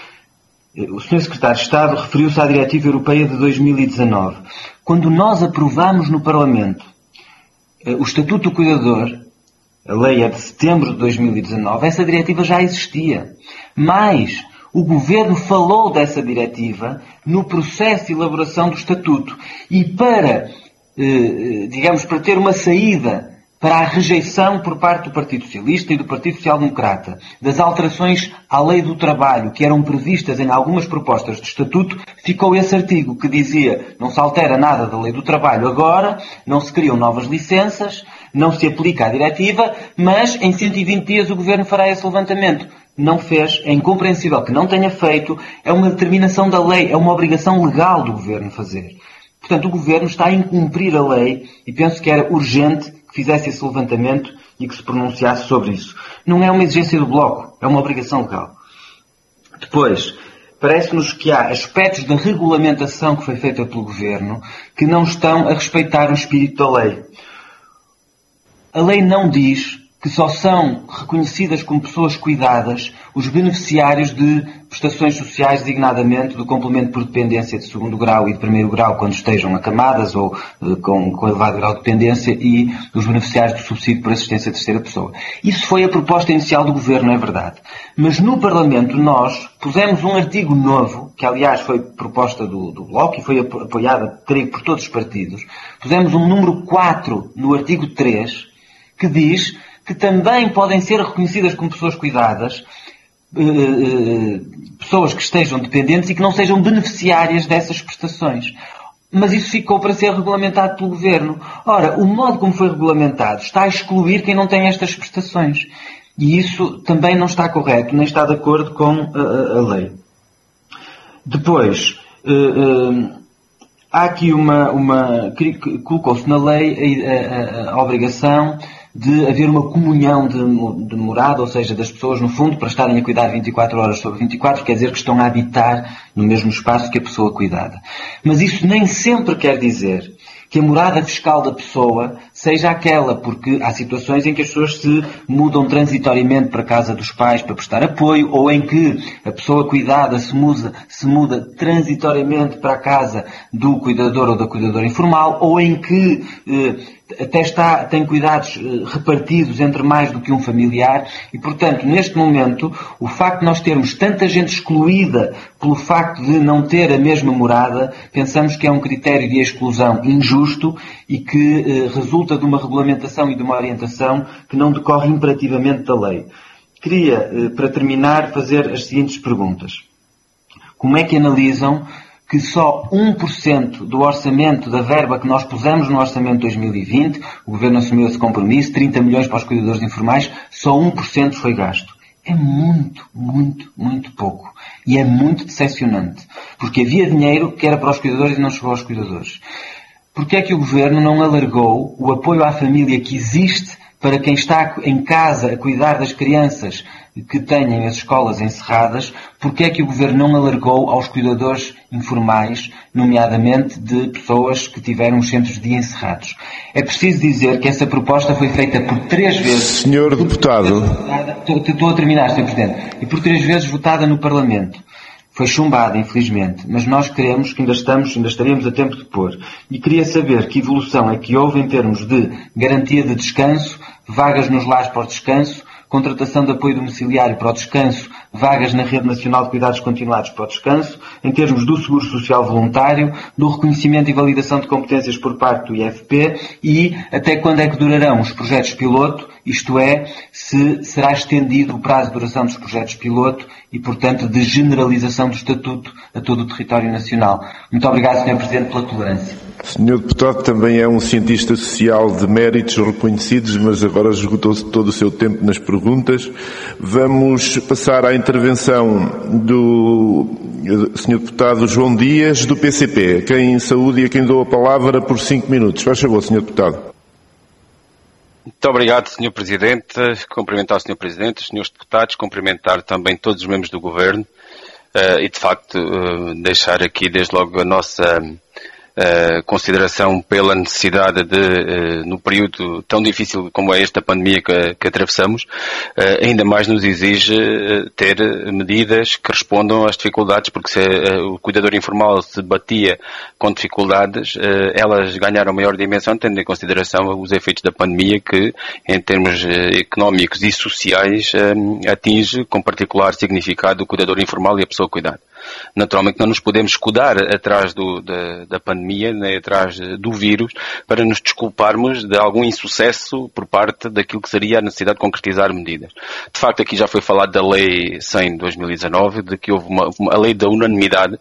O Sr. Secretário de Estado referiu-se à Diretiva Europeia de 2019. Quando nós aprovamos no Parlamento o Estatuto do Cuidador, a lei é de setembro de 2019, essa diretiva já existia. Mas o Governo falou dessa diretiva no processo de elaboração do Estatuto e para ter uma saída para a rejeição por parte do Partido Socialista e do Partido Social Democrata das alterações à lei do trabalho que eram previstas em algumas propostas de estatuto, ficou esse artigo que dizia não se altera nada da lei do trabalho agora, não se criam novas licenças, não se aplica a diretiva, mas em 120 dias o Governo fará esse levantamento. Não fez, é incompreensível que não tenha feito, é uma determinação da lei, é uma obrigação legal do Governo fazer. Portanto, o Governo está a incumprir a lei e penso que era urgente que fizesse esse levantamento e que se pronunciasse sobre isso. Não é uma exigência do Bloco, é uma obrigação legal. Depois, parece-nos que há aspectos da regulamentação que foi feita pelo Governo que não estão a respeitar o espírito da lei. A lei não diz que só são reconhecidas como pessoas cuidadas os beneficiários de prestações sociais, designadamente do complemento por dependência de 2º grau e de 1º grau, quando estejam acamadas ou com elevado grau de dependência, e os beneficiários do subsídio por assistência à terceira pessoa. Isso foi a proposta inicial do Governo, é verdade. Mas no Parlamento nós pusemos um artigo novo, que aliás foi proposta do Bloco e foi apoiada, creio, por todos os partidos. Pusemos um número 4 no artigo 3, que diz que também podem ser reconhecidas como pessoas cuidadas pessoas que estejam dependentes e que não sejam beneficiárias dessas prestações. Mas isso ficou para ser regulamentado pelo Governo. Ora, o modo como foi regulamentado está a excluir quem não tem estas prestações. E isso também não está correto, nem está de acordo com a lei. Depois, há aqui colocou-se na lei a obrigação de haver uma comunhão de morada, ou seja, das pessoas, no fundo, para estarem a cuidar 24 horas sobre 24, quer dizer que estão a habitar no mesmo espaço que a pessoa cuidada. Mas isso nem sempre quer dizer que a morada fiscal da pessoa seja aquela, porque há situações em que as pessoas se mudam transitoriamente para a casa dos pais para prestar apoio, ou em que a pessoa cuidada se muda transitoriamente para a casa do cuidador ou da cuidadora informal, ou em que até tem cuidados repartidos entre mais do que um familiar e, portanto, neste momento, o facto de nós termos tanta gente excluída pelo facto de não ter a mesma morada, pensamos que é um critério de exclusão injusto e que resulta de uma regulamentação e de uma orientação que não decorre imperativamente da lei. Queria, para terminar, fazer as seguintes perguntas. Como é que analisam que só 1% do orçamento, da verba que nós pusemos no orçamento de 2020, o Governo assumiu esse compromisso, 30 milhões para os cuidadores informais, só 1% foi gasto. É muito, muito, muito pouco. E é muito decepcionante. Porque havia dinheiro que era para os cuidadores e não chegou aos cuidadores. Porque é que o Governo não alargou o apoio à família que existe para quem está em casa a cuidar das crianças que tenham as escolas encerradas? Porque é que o Governo não alargou aos cuidadores informais, nomeadamente de pessoas que tiveram os centros de dia encerrados? É preciso dizer que essa proposta foi feita por 3 vezes... Senhor Deputado... Estou a terminar, Sr. Presidente. E por 3 vezes votada no Parlamento. Foi chumbada, infelizmente, mas nós queremos que ainda estaremos a tempo de pôr. E queria saber que evolução é que houve em termos de garantia de descanso, vagas nos lares para o descanso, contratação de apoio domiciliário para o descanso, vagas na Rede Nacional de Cuidados Continuados para o descanso, em termos do Seguro Social Voluntário, do reconhecimento e validação de competências por parte do IFP e até quando é que durarão os projetos piloto, isto é, se será estendido o prazo de duração dos projetos piloto e, portanto, de generalização do Estatuto a todo o território nacional. Muito obrigado, Sr. Presidente, pela tolerância. O senhor deputado também é um cientista social de méritos reconhecidos, mas agora esgotou-se todo o seu tempo nas perguntas. Vamos passar à intervenção do senhor deputado João Dias, do PCP, a quem saúde e a quem dou a palavra por 5 minutos. Faz favor, senhor deputado. Muito obrigado, Sr. Presidente. Cumprimentar o Sr. Presidente, os senhores deputados, cumprimentar também todos os membros do Governo e, de facto, deixar aqui desde logo a nossa consideração pela necessidade de, no período tão difícil como é esta pandemia que atravessamos, ainda mais nos exige ter medidas que respondam às dificuldades, porque se o cuidador informal se batia com dificuldades, elas ganharam maior dimensão, tendo em consideração os efeitos da pandemia que, em termos económicos e sociais, atinge com particular significado o cuidador informal e a pessoa cuidada. Naturalmente não nos podemos escudar atrás da pandemia, nem atrás do vírus, para nos desculparmos de algum insucesso por parte daquilo que seria a necessidade de concretizar medidas. De facto, aqui já foi falado da Lei 100 de 2019, de que houve a lei da unanimidade,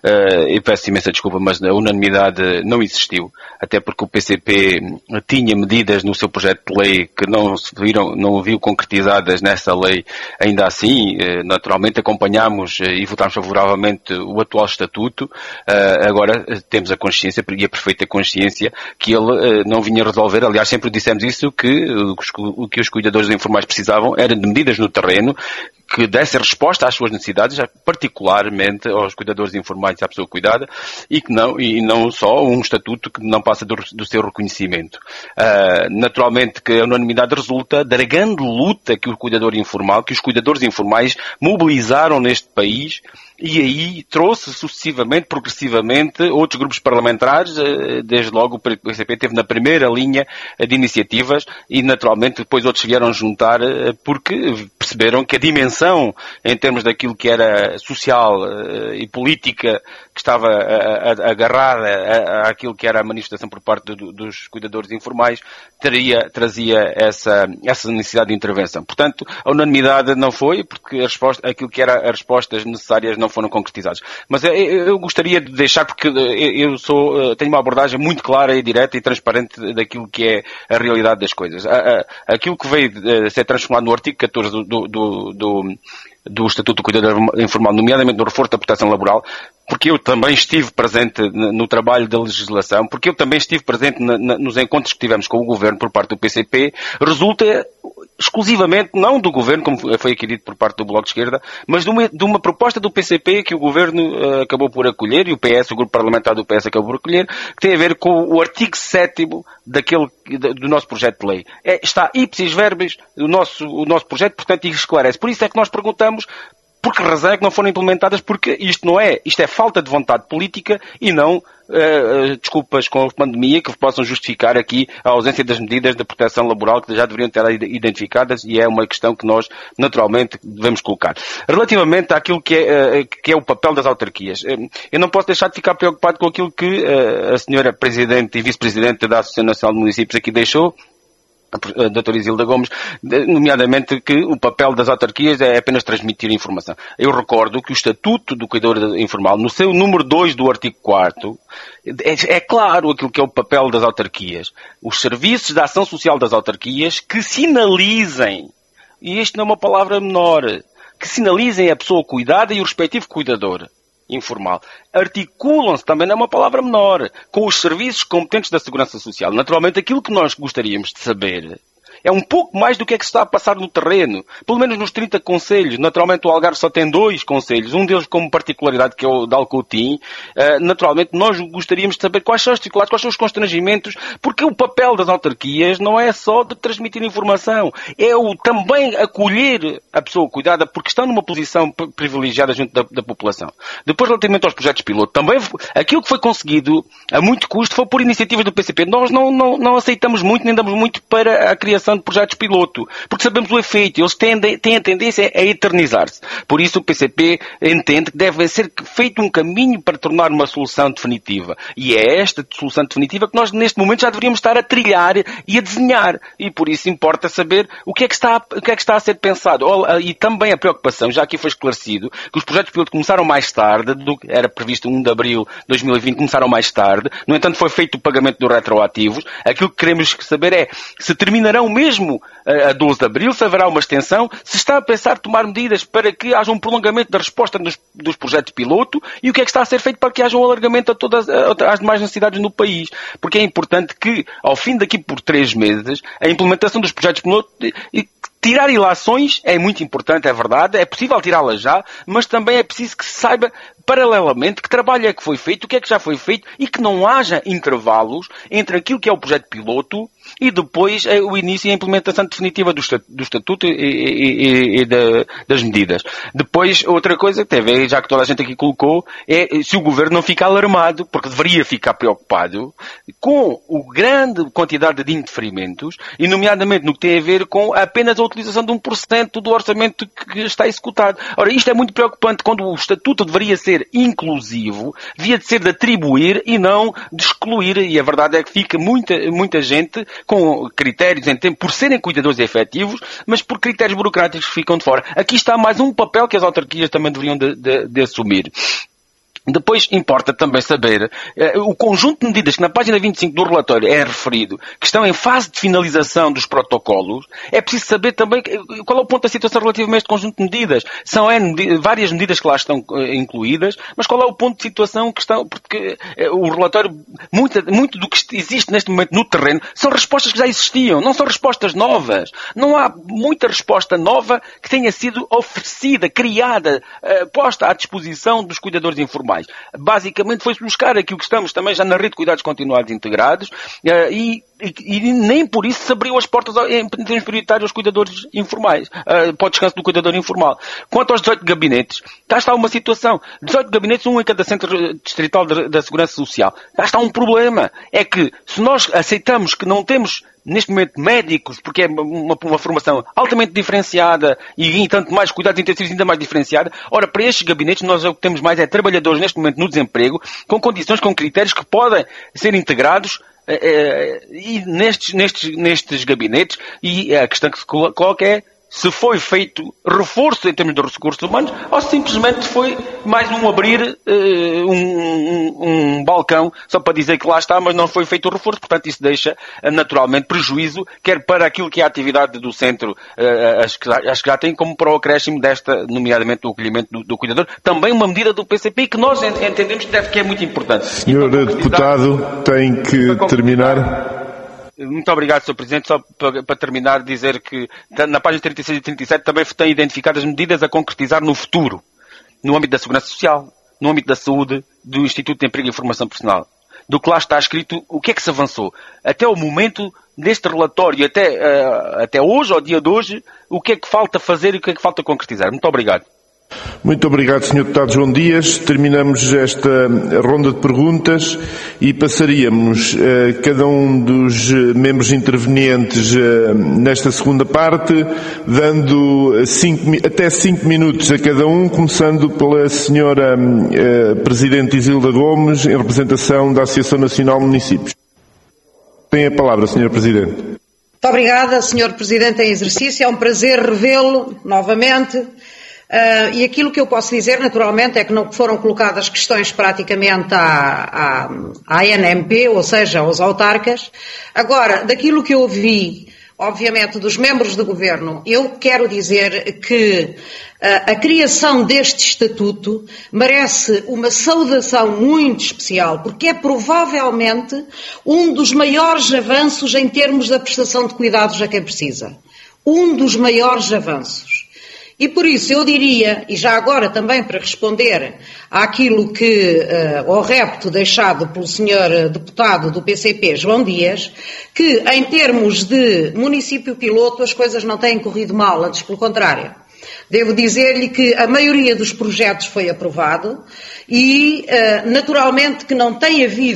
e peço imensa desculpa, mas a unanimidade não existiu, até porque o PCP tinha medidas no seu projeto de lei que não viu concretizadas nessa lei. Ainda assim, naturalmente acompanhámos e votámos favoravelmente o atual estatuto. Agora temos a consciência, e a perfeita consciência, que ele não vinha resolver. Aliás, sempre dissemos isso, que o que os cuidadores informais precisavam era de medidas no terreno que dessem resposta às suas necessidades, particularmente aos cuidadores informais e à pessoa cuidada, e não só um estatuto que não passa do seu reconhecimento. Naturalmente que a unanimidade resulta da grande luta que o cuidador informal, que os cuidadores informais mobilizaram neste país, e aí trouxe sucessivamente, progressivamente, outros grupos parlamentares. Desde logo o PCP esteve na primeira linha de iniciativas e naturalmente depois outros vieram juntar porque perceberam que a dimensão em termos daquilo que era social e política, que estava agarrada àquilo que era a manifestação por parte dos cuidadores informais, trazia essa necessidade de intervenção. Portanto, a unanimidade não foi, porque aquilo que era as respostas necessárias não foram concretizadas. Mas eu gostaria de deixar, porque eu tenho uma abordagem muito clara e direta e transparente daquilo que é a realidade das coisas. Aquilo que veio a ser transformado no artigo 14 do Estatuto do Cuidador Informal, nomeadamente no reforço da proteção laboral, porque eu também estive presente no trabalho da legislação, porque eu também estive presente nos encontros que tivemos com o Governo por parte do PCP, resulta exclusivamente, não do Governo, como foi aqui dito por parte do Bloco de Esquerda, mas de uma proposta do PCP que o Governo acabou por acolher, e o Grupo Parlamentar do PS acabou por acolher, que tem a ver com o artigo 7º do nosso projeto de lei. Está ipsis verbis o nosso projeto, portanto, esclarece. Por isso é que nós perguntamos por que razão é que não foram implementadas, porque isto é falta de vontade política e não desculpas com a pandemia que possam justificar aqui a ausência das medidas de proteção laboral que já deveriam ter identificadas, e é uma questão que nós naturalmente devemos colocar. Relativamente àquilo que é o papel das autarquias, eu não posso deixar de ficar preocupado com aquilo que a senhora Presidente e Vice-Presidente da Associação Nacional de Municípios aqui deixou, a doutora Isilda Gomes, nomeadamente que o papel das autarquias é apenas transmitir informação. Eu recordo que o Estatuto do Cuidador Informal, no seu número 2 do artigo 4º, é claro aquilo que é o papel das autarquias. Os serviços de ação social das autarquias que sinalizem, e isto não é uma palavra menor, que sinalizem a pessoa cuidada e o respectivo cuidador informal. Articulam-se, também não é uma palavra menor, com os serviços competentes da Segurança Social. Naturalmente, aquilo que nós gostaríamos de saber é um pouco mais do que é que se está a passar no terreno. Pelo menos nos 30 concelhos. Naturalmente o Algarve só tem 2 concelhos. Um deles como particularidade, que é o de Alcoutim. Naturalmente nós gostaríamos de saber quais são as dificuldades, quais são os constrangimentos, porque o papel das autarquias não é só de transmitir informação. É o também acolher a pessoa cuidada, porque estão numa posição privilegiada junto da população. Depois, relativamente aos projetos piloto, também aquilo que foi conseguido a muito custo foi por iniciativa do PCP. Nós não aceitamos muito, nem damos muito para a criação implementação de projetos piloto, porque sabemos o efeito, eles têm a tendência a eternizar-se. Por isso o PCP entende que deve ser feito um caminho para tornar uma solução definitiva. E é esta solução definitiva que nós neste momento já deveríamos estar a trilhar e a desenhar. E por isso importa saber o que é que está a ser pensado. E também a preocupação, já aqui foi esclarecido, que os projetos piloto começaram mais tarde, do que era previsto 1 de abril de 2020, começaram mais tarde. No entanto, foi feito o pagamento dos retroativos. Aquilo que queremos saber é se terminarão mesmo a 12 de abril, se haverá uma extensão, se está a pensar tomar medidas para que haja um prolongamento da resposta dos projetos piloto e o que é que está a ser feito para que haja um alargamento a todas as demais necessidades no país. Porque é importante que, ao fim daqui por 3 meses, a implementação dos projetos piloto tirar ilações é muito importante, é verdade, é possível tirá-las já, mas também é preciso que se saiba paralelamente que trabalho é que foi feito, o que é que já foi feito e que não haja intervalos entre aquilo que é o projeto piloto e depois o início e a implementação definitiva do estatuto e das medidas. Depois, outra coisa que teve, já que toda a gente aqui colocou, é se o Governo não fica alarmado, porque deveria ficar preocupado com a grande quantidade de indeferimentos, e nomeadamente no que tem a ver com apenas a utilização de 1% do orçamento que está executado. Ora, isto é muito preocupante quando o estatuto deveria ser inclusivo, devia de ser de atribuir e não de excluir, e a verdade é que fica muita gente com critérios em tempo, por serem cuidadores efetivos, mas por critérios burocráticos que ficam de fora. Aqui está mais um papel que as autarquias também deveriam de assumir. Depois importa também saber o conjunto de medidas que na página 25 do relatório é referido, que estão em fase de finalização dos protocolos. É preciso saber também qual é o ponto da situação relativamente a este conjunto de medidas. São várias medidas que lá estão incluídas, mas qual é o ponto de situação que estão, porque o relatório, muito do que existe neste momento no terreno, são respostas que já existiam, não são respostas novas. Não há muita resposta nova que tenha sido oferecida, criada, posta à disposição dos cuidadores informais. Basicamente foi-se buscar aquilo que estamos também já na rede de cuidados continuados integrados e nem por isso se abriu as portas em termos prioritários aos cuidadores informais, para o descanso do cuidador informal. Quanto aos 18 gabinetes, cá está uma situação. 18 gabinetes, um em cada centro distrital da Segurança Social. Cá está um problema. É que se nós aceitamos que não temos neste momento médicos, porque é uma formação altamente diferenciada e tanto mais cuidados intensivos ainda mais diferenciada, ora, para estes gabinetes nós o que temos mais é trabalhadores neste momento no desemprego, com condições, com critérios que podem ser integrados e nestes gabinetes, e a questão que se coloca é se foi feito reforço em termos de recursos humanos ou simplesmente foi mais um abrir um balcão só para dizer que lá está, mas não foi feito o reforço. Portanto, isso deixa naturalmente prejuízo, quer para aquilo que é a atividade do centro, acho que já tem, como para o acréscimo desta, nomeadamente do acolhimento do cuidador, também uma medida do PCP que nós entendemos que é muito importante. Senhor deputado, tem que terminar. Muito obrigado, Sr. Presidente. Só para terminar, dizer que na página 36 e 37 também têm identificado as medidas a concretizar no futuro, no âmbito da Segurança Social, no âmbito da Saúde, do Instituto de Emprego e Formação Profissional. Do que lá está escrito, o que é que se avançou. Até o momento deste relatório, até hoje, ao dia de hoje, o que é que falta fazer e o que é que falta concretizar. Muito obrigado. Muito obrigado, Sr. Deputado João Dias. Terminamos esta ronda de perguntas e passaríamos a cada um dos membros intervenientes nesta segunda parte, dando até 5 minutos a cada um, começando pela Sra. Presidente Isilda Gomes, em representação da Associação Nacional de Municípios. Tem a palavra, Sra. Presidente. Muito obrigada, Sr. Presidente em exercício. É um prazer revê-lo novamente. E aquilo que eu posso dizer, naturalmente, é que não foram colocadas questões praticamente à ANMP, ou seja, aos autarcas. Agora, daquilo que eu vi, obviamente, dos membros do Governo, eu quero dizer que a criação deste estatuto merece uma saudação muito especial, porque é provavelmente um dos maiores avanços em termos da prestação de cuidados a quem precisa. Um dos maiores avanços. E por isso eu diria, e já agora também para responder àquilo que, ao repto deixado pelo Sr. Deputado do PCP, João Dias, que em termos de município piloto as coisas não têm corrido mal, antes pelo contrário. Devo dizer-lhe que a maioria dos projetos foi aprovado e, naturalmente, que não tem havido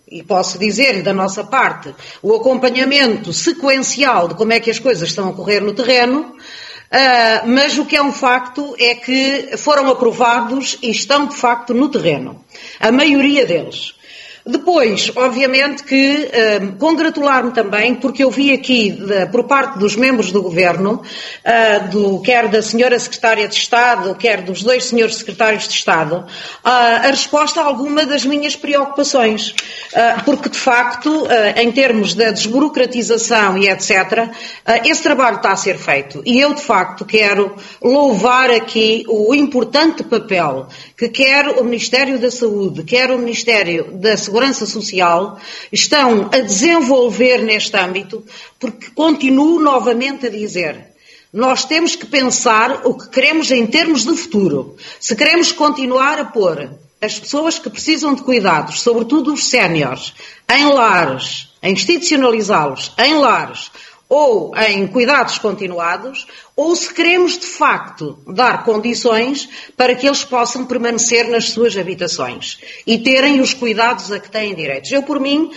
e posso dizer da nossa parte, o acompanhamento sequencial de como é que as coisas estão a correr no terreno, mas o que é um facto é que foram aprovados e estão de facto no terreno. A maioria deles. Depois, obviamente que congratular-me também, porque eu vi aqui, por parte dos membros do Governo, quer da senhora Secretária de Estado, quer dos dois senhores Secretários de Estado, a resposta a alguma das minhas preocupações. Porque, de facto, em termos da desburocratização e etc., esse trabalho está a ser feito. E eu, de facto, quero louvar aqui o importante papel que quer o Ministério da Saúde, quer o Ministério da Segurança Social estão a desenvolver neste âmbito, porque continuo novamente a dizer, nós temos que pensar o que queremos em termos de futuro. Se queremos continuar a pôr as pessoas que precisam de cuidados, sobretudo os séniores, em lares, a institucionalizá-los em lares, ou em cuidados continuados, ou se queremos de facto dar condições para que eles possam permanecer nas suas habitações e terem os cuidados a que têm direitos. Eu, por mim,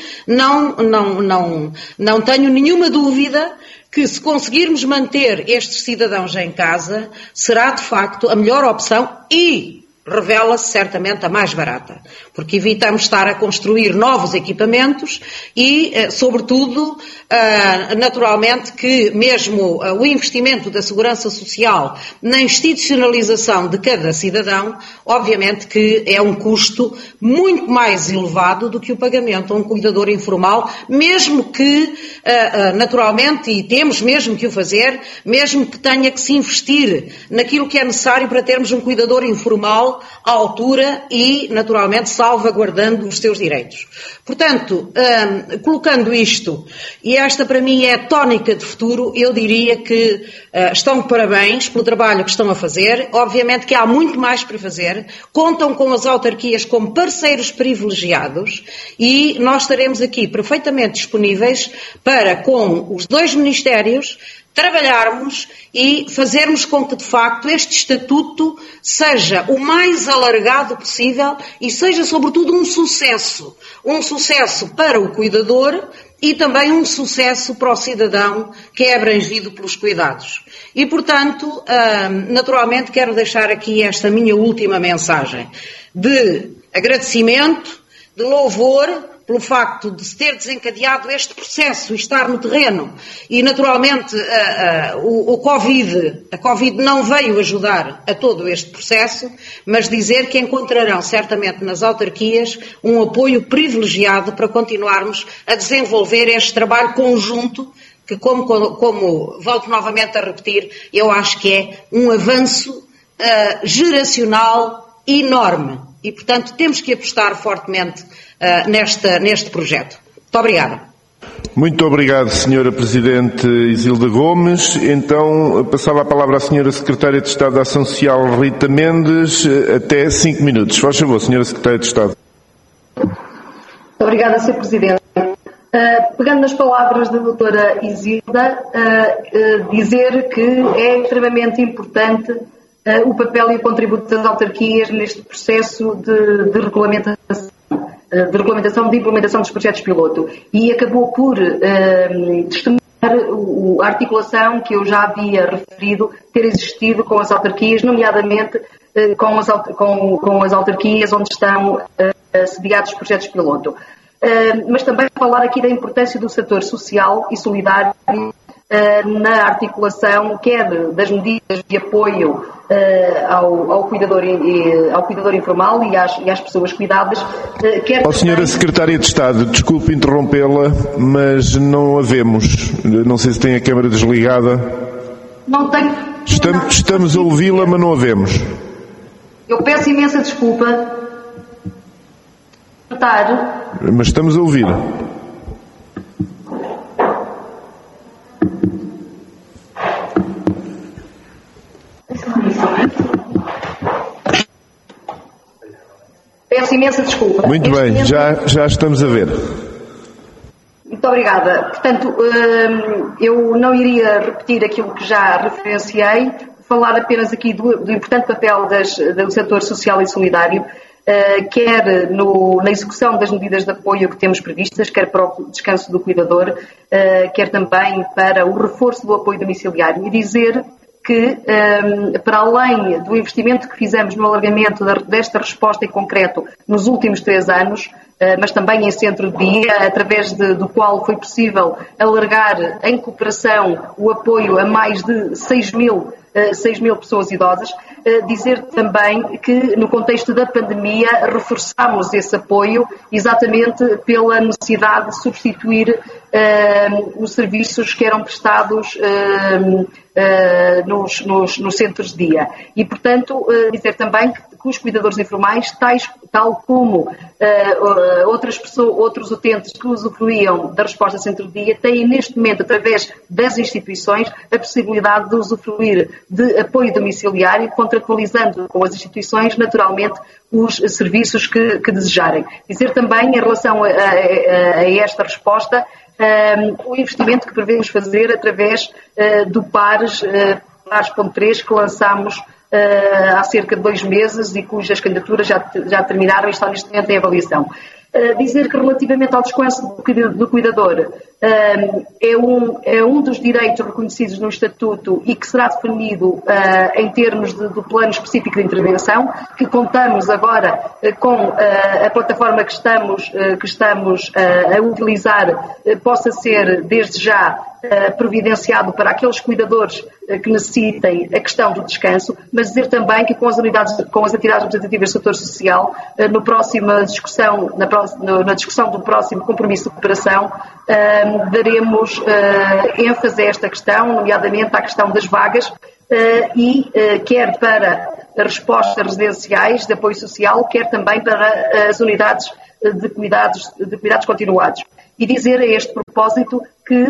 não tenho nenhuma dúvida que se conseguirmos manter estes cidadãos em casa, será de facto a melhor opção e revela-se certamente a mais barata, porque evitamos estar a construir novos equipamentos e, sobretudo, naturalmente que mesmo o investimento da Segurança Social na institucionalização de cada cidadão, obviamente que é um custo muito mais elevado do que o pagamento a um cuidador informal, mesmo que, naturalmente, e temos mesmo que o fazer, mesmo que tenha que se investir naquilo que é necessário para termos um cuidador informal à altura e, naturalmente, salvaguardando os seus direitos. Portanto, colocando isto, e esta para mim é a tónica de futuro, eu diria que estão de parabéns pelo trabalho que estão a fazer. Obviamente que há muito mais para fazer, contam com as autarquias como parceiros privilegiados e nós estaremos aqui perfeitamente disponíveis para, com os dois ministérios, trabalharmos e fazermos com que, de facto, este estatuto seja o mais alargado possível e seja, sobretudo, um sucesso para o cuidador e também um sucesso para o cidadão que é abrangido pelos cuidados. E, portanto, naturalmente, quero deixar aqui esta minha última mensagem de agradecimento, de louvor, pelo facto de se ter desencadeado este processo e estar no terreno. E, naturalmente, a Covid não veio ajudar a todo este processo, mas dizer que encontrarão certamente nas autarquias um apoio privilegiado para continuarmos a desenvolver este trabalho conjunto que, como volto novamente a repetir, eu acho que é um avanço geracional enorme. E, portanto, temos que apostar fortemente neste projeto. Muito obrigada. Muito obrigado, Sra. Presidente Isilda Gomes. Então, passava a palavra à Sra. Secretária de Estado da Ação Social, Rita Mendes, até 5 minutos. Faz favor, Sra. Secretária de Estado. Obrigada, Sr. Presidente. Pegando nas palavras da doutora Isilda, dizer que é extremamente importante o papel e o contributo das autarquias neste processo de regulamentação de implementação dos projetos piloto. E acabou por testemunhar a articulação que eu já havia referido ter existido com as autarquias, nomeadamente com as autarquias onde estão sediados os projetos piloto. Mas também falar aqui da importância do setor social e solidário na articulação, quer das medidas de apoio ao cuidador informal e às pessoas cuidadas, quer também... Senhora Secretária de Estado, desculpe interrompê-la, mas não a vemos. Não sei se tem a câmara desligada. Não tenho. Estamos a ouvi-la, mas não a vemos. Eu peço imensa desculpa. Mas estamos a ouvir. Peço imensa desculpa. Muito bem, já estamos a ver. Muito obrigada. Portanto, eu não iria repetir aquilo que já referenciei, falar apenas aqui do importante papel do setor social e solidário. quer na execução das medidas de apoio que temos previstas, quer para o descanso do cuidador, quer também para o reforço do apoio domiciliário. E dizer que, para além do investimento que fizemos no alargamento desta resposta em concreto nos últimos 3 anos, mas também em centro de dia, através do qual foi possível alargar em cooperação o apoio a mais de 6 mil pessoas idosas, dizer também que no contexto da pandemia reforçámos esse apoio exatamente pela necessidade de substituir os serviços que eram prestados nos centros de dia. E, portanto, dizer também que os cuidadores informais, tal como outros utentes que usufruíam da resposta centro de dia, têm neste momento, através das instituições, a possibilidade de usufruir de apoio domiciliário, contratualizando com as instituições, naturalmente, os serviços que desejarem. Dizer também, em relação a esta resposta, o investimento que prevemos fazer através do PARES.3, que lançámos há cerca de 2 meses e cujas candidaturas já terminaram e estão neste momento em avaliação. Dizer que relativamente ao descanso do cuidador é um dos direitos reconhecidos no Estatuto e que será definido em termos do plano específico de intervenção, que contamos agora com a plataforma que estamos a utilizar possa ser desde já providenciado para aqueles cuidadores que necessitem a questão do descanso, mas dizer também que com as entidades representativas do setor social, na discussão do próximo compromisso de cooperação, daremos ênfase a esta questão, nomeadamente à questão das vagas, quer para respostas residenciais de apoio social, quer também para as unidades de cuidados continuados. E dizer a este propósito que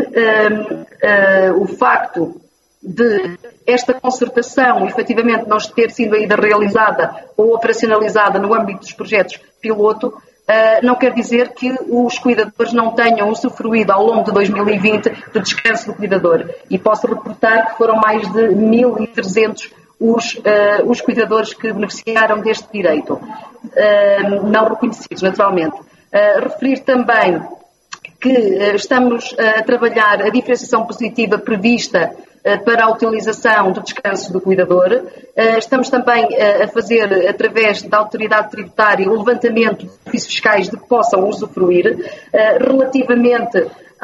o facto de esta concertação efetivamente não ter sido ainda realizada ou operacionalizada no âmbito dos projetos piloto, não quer dizer que os cuidadores não tenham usufruído ao longo de 2020 do descanso do cuidador. E posso reportar que foram mais de 1.300 os cuidadores que beneficiaram deste direito, não reconhecidos, naturalmente. Referir também que estamos a trabalhar a diferenciação positiva prevista para a utilização do descanso do cuidador. Estamos também a fazer, através da autoridade tributária, o levantamento de benefícios fiscais de que possam usufruir. Relativamente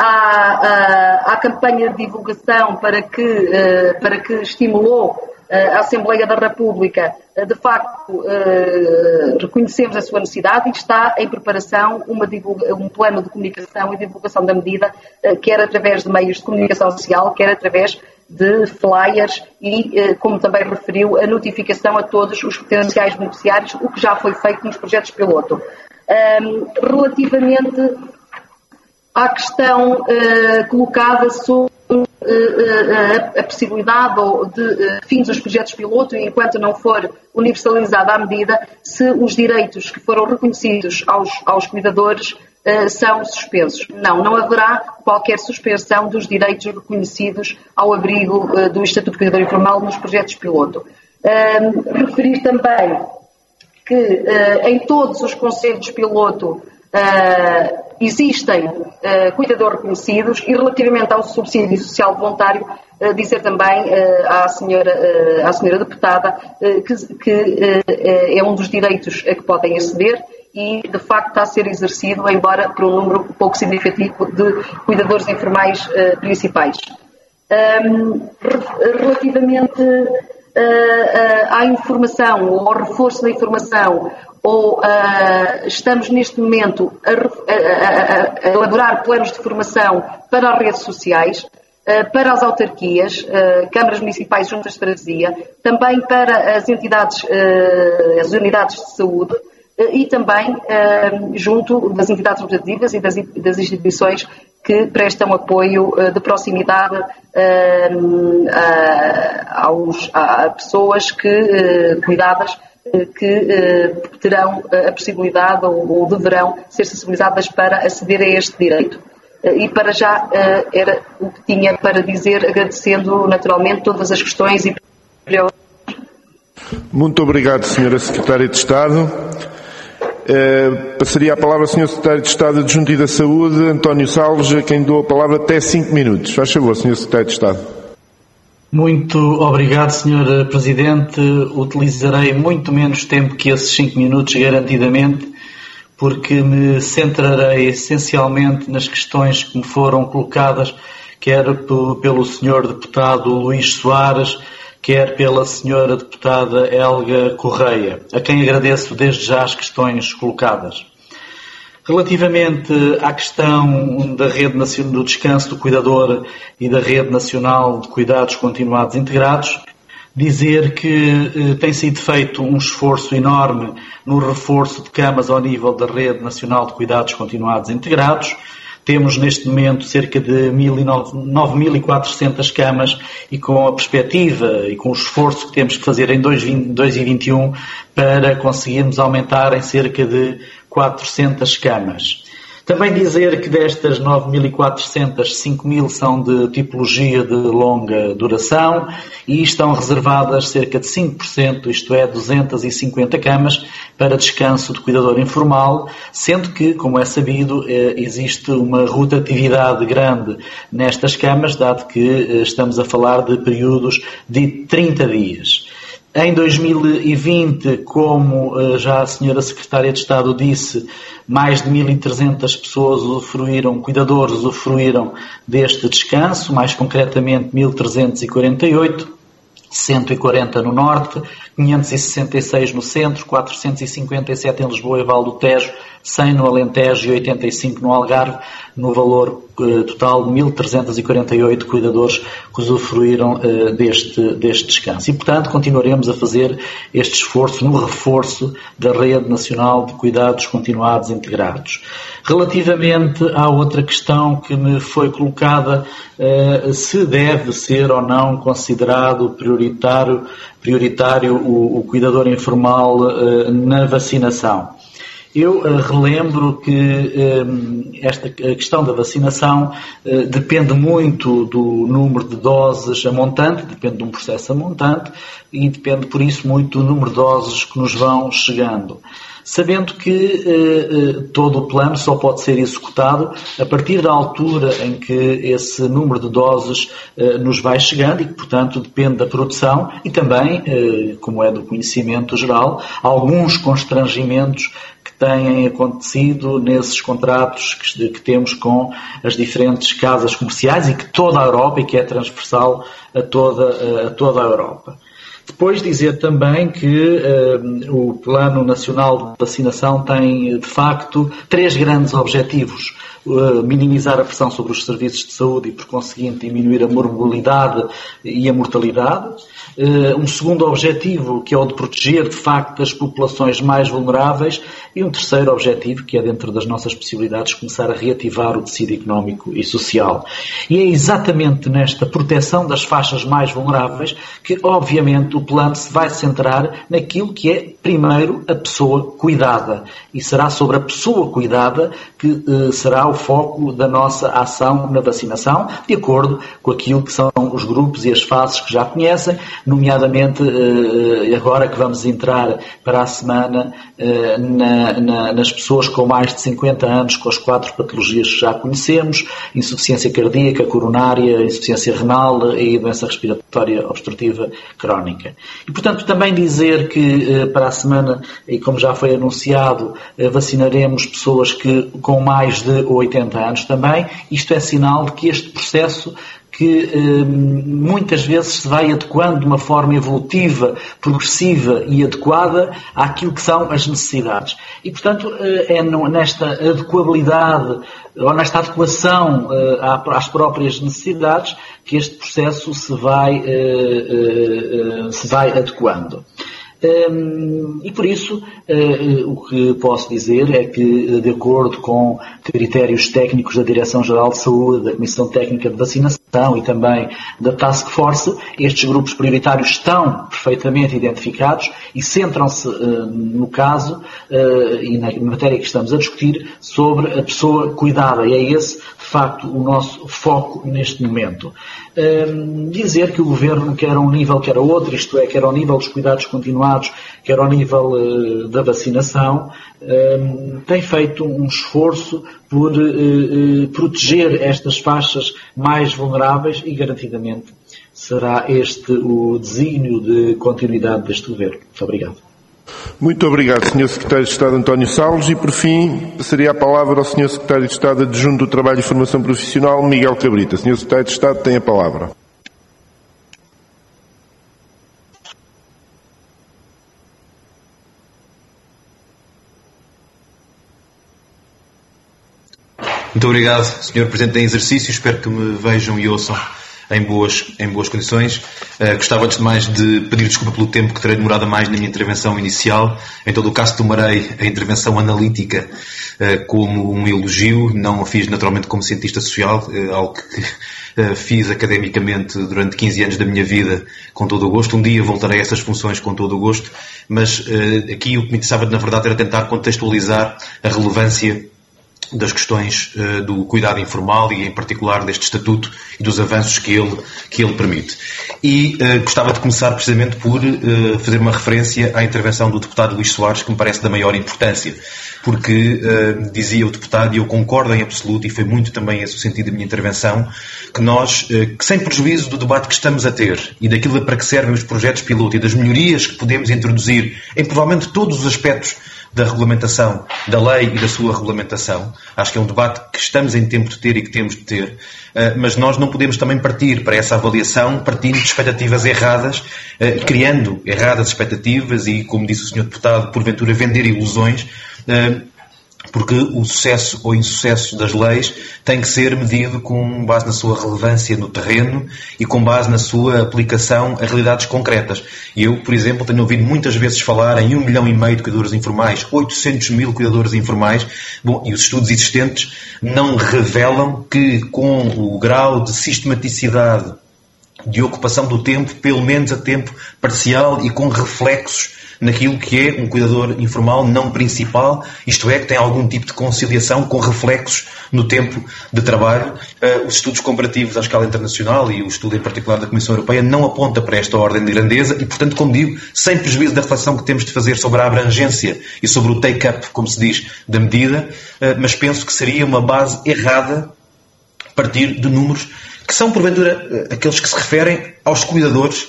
à campanha de divulgação para que estimulou a Assembleia da República, de facto, reconhecemos a sua necessidade e está em preparação um plano de comunicação e divulgação da medida, quer através de meios de comunicação social, quer através de flyers e, como também referiu, a notificação a todos os potenciais beneficiários, o que já foi feito nos projetos piloto. Relativamente à questão colocada sobre a possibilidade de fins dos projetos piloto, e enquanto não for universalizada a medida, se os direitos que foram reconhecidos aos cuidadores são suspensos. Não haverá qualquer suspensão dos direitos reconhecidos ao abrigo do Estatuto do Cuidador Informal nos projetos piloto. Referir também que em todos os conselhos piloto existem cuidadores reconhecidos, e relativamente ao subsídio social voluntário, dizer também à senhora deputada que é um dos direitos a que podem aceder e, de facto, está a ser exercido, embora por um número pouco significativo de cuidadores informais principais. Relativamente à informação ou ao reforço da informação, estamos neste momento a elaborar planos de formação para as redes sociais, para as autarquias, câmaras municipais, juntas de freguesia, também para as entidades, as unidades de saúde e também junto das entidades representativas e das instituições que prestam apoio de proximidade a pessoas cuidadas que terão a possibilidade ou deverão ser sensibilizadas para aceder a este direito. E para já era o que tinha para dizer, agradecendo naturalmente todas as questões e... Muito obrigado, Sra. Secretária de Estado. Passaria a palavra ao Sr. Secretário de Estado Adjunto e da Saúde, António Salles, a quem dou a palavra até 5 minutos. Faz favor, Sr. Secretário de Estado. Muito obrigado, Sr. Presidente. Utilizarei muito menos tempo que esses 5 minutos, garantidamente, porque me centrarei essencialmente nas questões que me foram colocadas, quer pelo Sr. Deputado Luís Soares, quer pela Sra. Deputada Helga Correia, a quem agradeço desde já as questões colocadas. Relativamente à questão da Rede Nacional do Descanso do Cuidador e da Rede Nacional de Cuidados Continuados Integrados, dizer que tem sido feito um esforço enorme no reforço de camas ao nível da Rede Nacional de Cuidados Continuados Integrados. Temos neste momento cerca de 9.400 camas e com a perspectiva e com o esforço que temos que fazer em 2021 para conseguirmos aumentar em cerca de 400 camas. Também dizer que destas 9.400, 5.000 são de tipologia de longa duração e estão reservadas cerca de 5%, isto é, 250 camas, para descanso de cuidador informal, sendo que, como é sabido, existe uma rotatividade grande nestas camas, dado que estamos a falar de períodos de 30 dias. Em 2020, como já a Sra. Secretária de Estado disse, mais de 1.300 pessoas cuidadores usufruíram deste descanso, mais concretamente 1.348, 140 no Norte, 566 no Centro, 457 em Lisboa e Val do Tejo, 100 no Alentejo e 85 no Algarve, no valor total de 1.348 cuidadores que usufruíram deste descanso. E, portanto, continuaremos a fazer este esforço no reforço da Rede Nacional de Cuidados Continuados Integrados. Relativamente à outra questão que me foi colocada, se deve ser ou não considerado prioritário o cuidador informal na vacinação. Eu relembro que esta questão da vacinação depende muito do número de doses a montante, depende de um processo a montante e depende, por isso, muito do número de doses que nos vão chegando. Sabendo que todo o plano só pode ser executado a partir da altura em que esse número de doses nos vai chegando e que, portanto, depende da produção e também, como é do conhecimento geral, alguns constrangimentos que têm acontecido nesses contratos que temos com as diferentes casas comerciais e que toda a Europa e que é transversal a toda a Europa. Depois dizer também que o Plano Nacional de Vacinação tem, de facto, 3 grandes objetivos. Minimizar a pressão sobre os serviços de saúde e, por conseguinte, diminuir a morbilidade e a mortalidade. Um segundo objetivo, que é o de proteger, de facto, as populações mais vulneráveis. E um terceiro objetivo, que é dentro das nossas possibilidades, começar a reativar o tecido económico e social. E é exatamente nesta proteção das faixas mais vulneráveis que, obviamente, o plano se vai centrar naquilo que é, primeiro, a pessoa cuidada. E será sobre a pessoa cuidada que será o foco da nossa ação na vacinação, de acordo com aquilo que são os grupos e as fases que já conhecem, nomeadamente agora que vamos entrar para a semana nas pessoas com mais de 50 anos, com as 4 patologias que já conhecemos, insuficiência cardíaca, coronária, insuficiência renal e doença respiratória obstrutiva crónica. E, portanto, também dizer que para a semana, e como já foi anunciado, vacinaremos pessoas com mais de 80 anos também. Isto é sinal de que este processo que muitas vezes se vai adequando de uma forma evolutiva, progressiva e adequada àquilo que são as necessidades. E, portanto, é nesta adequabilidade ou nesta adequação às próprias necessidades que este processo se vai adequando. E por isso, o que posso dizer é que, de acordo com critérios técnicos da Direção-Geral de Saúde, da Comissão Técnica de Vacinação e também da Task Force, estes grupos prioritários estão perfeitamente identificados e centram-se no caso e na matéria que estamos a discutir sobre a pessoa cuidada. E é esse, de facto, o nosso foco neste momento. Dizer que o Governo quer um nível, quer outro, isto é, quer ao nível dos cuidados continuados, quer ao nível da vacinação, tem feito um esforço por proteger estas faixas mais vulneráveis e, garantidamente, será este o desígnio de continuidade deste Governo. Muito obrigado. Muito obrigado, Sr. Secretário de Estado António Salles. E, por fim, passaria a palavra ao Sr. Secretário de Estado Adjunto do Trabalho e Formação Profissional, Miguel Cabrita. Sr. Secretário de Estado, tem a palavra. Muito obrigado, Sr. Presidente em exercício. Espero que me vejam e ouçam em boas condições. Gostava, antes de mais, de pedir desculpa pelo tempo que terei demorado mais na minha intervenção inicial. Em todo o caso, tomarei a intervenção analítica como um elogio. Não a fiz, naturalmente, como cientista social, algo que fiz academicamente durante 15 anos da minha vida com todo o gosto. Um dia voltarei a essas funções com todo o gosto, mas aqui o que me interessava, na verdade, era tentar contextualizar a relevância das questões do cuidado informal e, em particular, deste estatuto e dos avanços que ele permite. E gostava de começar precisamente por fazer uma referência à intervenção do deputado Luís Soares, que me parece da maior importância, porque dizia o deputado, e eu concordo em absoluto, e foi muito também esse o sentido da minha intervenção, que nós, que sem prejuízo do debate que estamos a ter e daquilo para que servem os projetos piloto e das melhorias que podemos introduzir em provavelmente todos os aspectos da regulamentação, da lei e da sua regulamentação. Acho que é um debate que estamos em tempo de ter e que temos de ter, mas nós não podemos também partir para essa avaliação partindo de expectativas erradas, criando erradas expectativas e, como disse o Sr. Deputado, porventura vender ilusões, porque o sucesso ou insucesso das leis tem que ser medido com base na sua relevância no terreno e com base na sua aplicação a realidades concretas. Eu, por exemplo, tenho ouvido muitas vezes falar em 1,5 milhão de cuidadores informais, 800 mil cuidadores informais. Bom, e os estudos existentes não revelam que, com o grau de sistematicidade de ocupação do tempo, pelo menos a tempo parcial e com reflexos naquilo que é um cuidador informal não principal, isto é, que tem algum tipo de conciliação com reflexos no tempo de trabalho. Os estudos comparativos à escala internacional e o estudo em particular da Comissão Europeia não aponta para esta ordem de grandeza e, portanto, como digo, sem prejuízo da reflexão que temos de fazer sobre a abrangência e sobre o take-up, como se diz, da medida, mas penso que seria uma base errada partir de números que são, porventura, aqueles que se referem aos cuidadores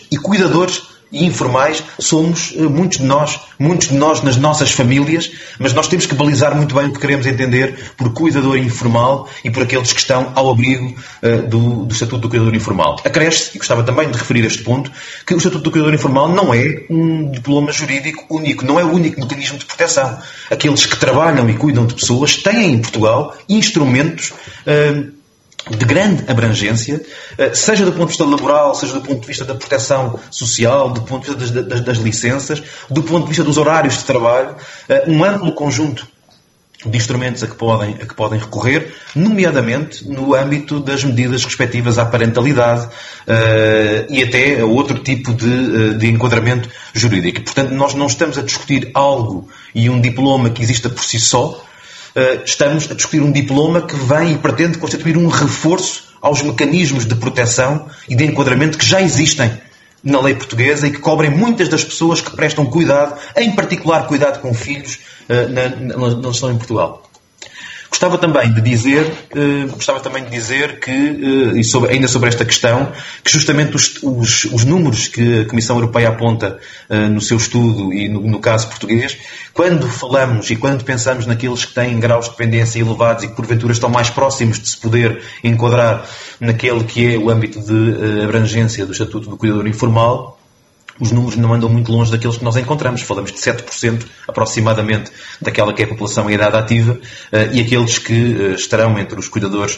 e informais somos muitos de nós nas nossas famílias, mas nós temos que balizar muito bem o que queremos entender por cuidador informal e por aqueles que estão ao abrigo do Estatuto do Cuidador Informal. Acresce, e gostava também de referir este ponto, que o Estatuto do Cuidador Informal não é um diploma jurídico único, não é o único mecanismo de proteção. Aqueles que trabalham e cuidam de pessoas têm em Portugal instrumentos de grande abrangência, seja do ponto de vista laboral, seja do ponto de vista da proteção social, do ponto de vista das licenças, do ponto de vista dos horários de trabalho, um amplo conjunto de instrumentos a que podem recorrer, nomeadamente no âmbito das medidas respectivas à parentalidade e até a outro tipo de enquadramento jurídico. Portanto, nós não estamos a discutir algo e um diploma que exista por si só. Estamos a discutir um diploma que vem e pretende constituir um reforço aos mecanismos de proteção e de enquadramento que já existem na lei portuguesa e que cobrem muitas das pessoas que prestam cuidado, em particular cuidado com filhos, na legislação em Portugal. Gostava também de dizer que, ainda sobre esta questão, que justamente os números que a Comissão Europeia aponta no seu estudo e no caso português, quando falamos e quando pensamos naqueles que têm graus de dependência elevados e que porventura estão mais próximos de se poder enquadrar naquele que é o âmbito de abrangência do Estatuto do Cuidador Informal, os números não andam muito longe daqueles que nós encontramos. Falamos de 7% aproximadamente daquela que é a população em idade ativa e aqueles que estarão entre os cuidadores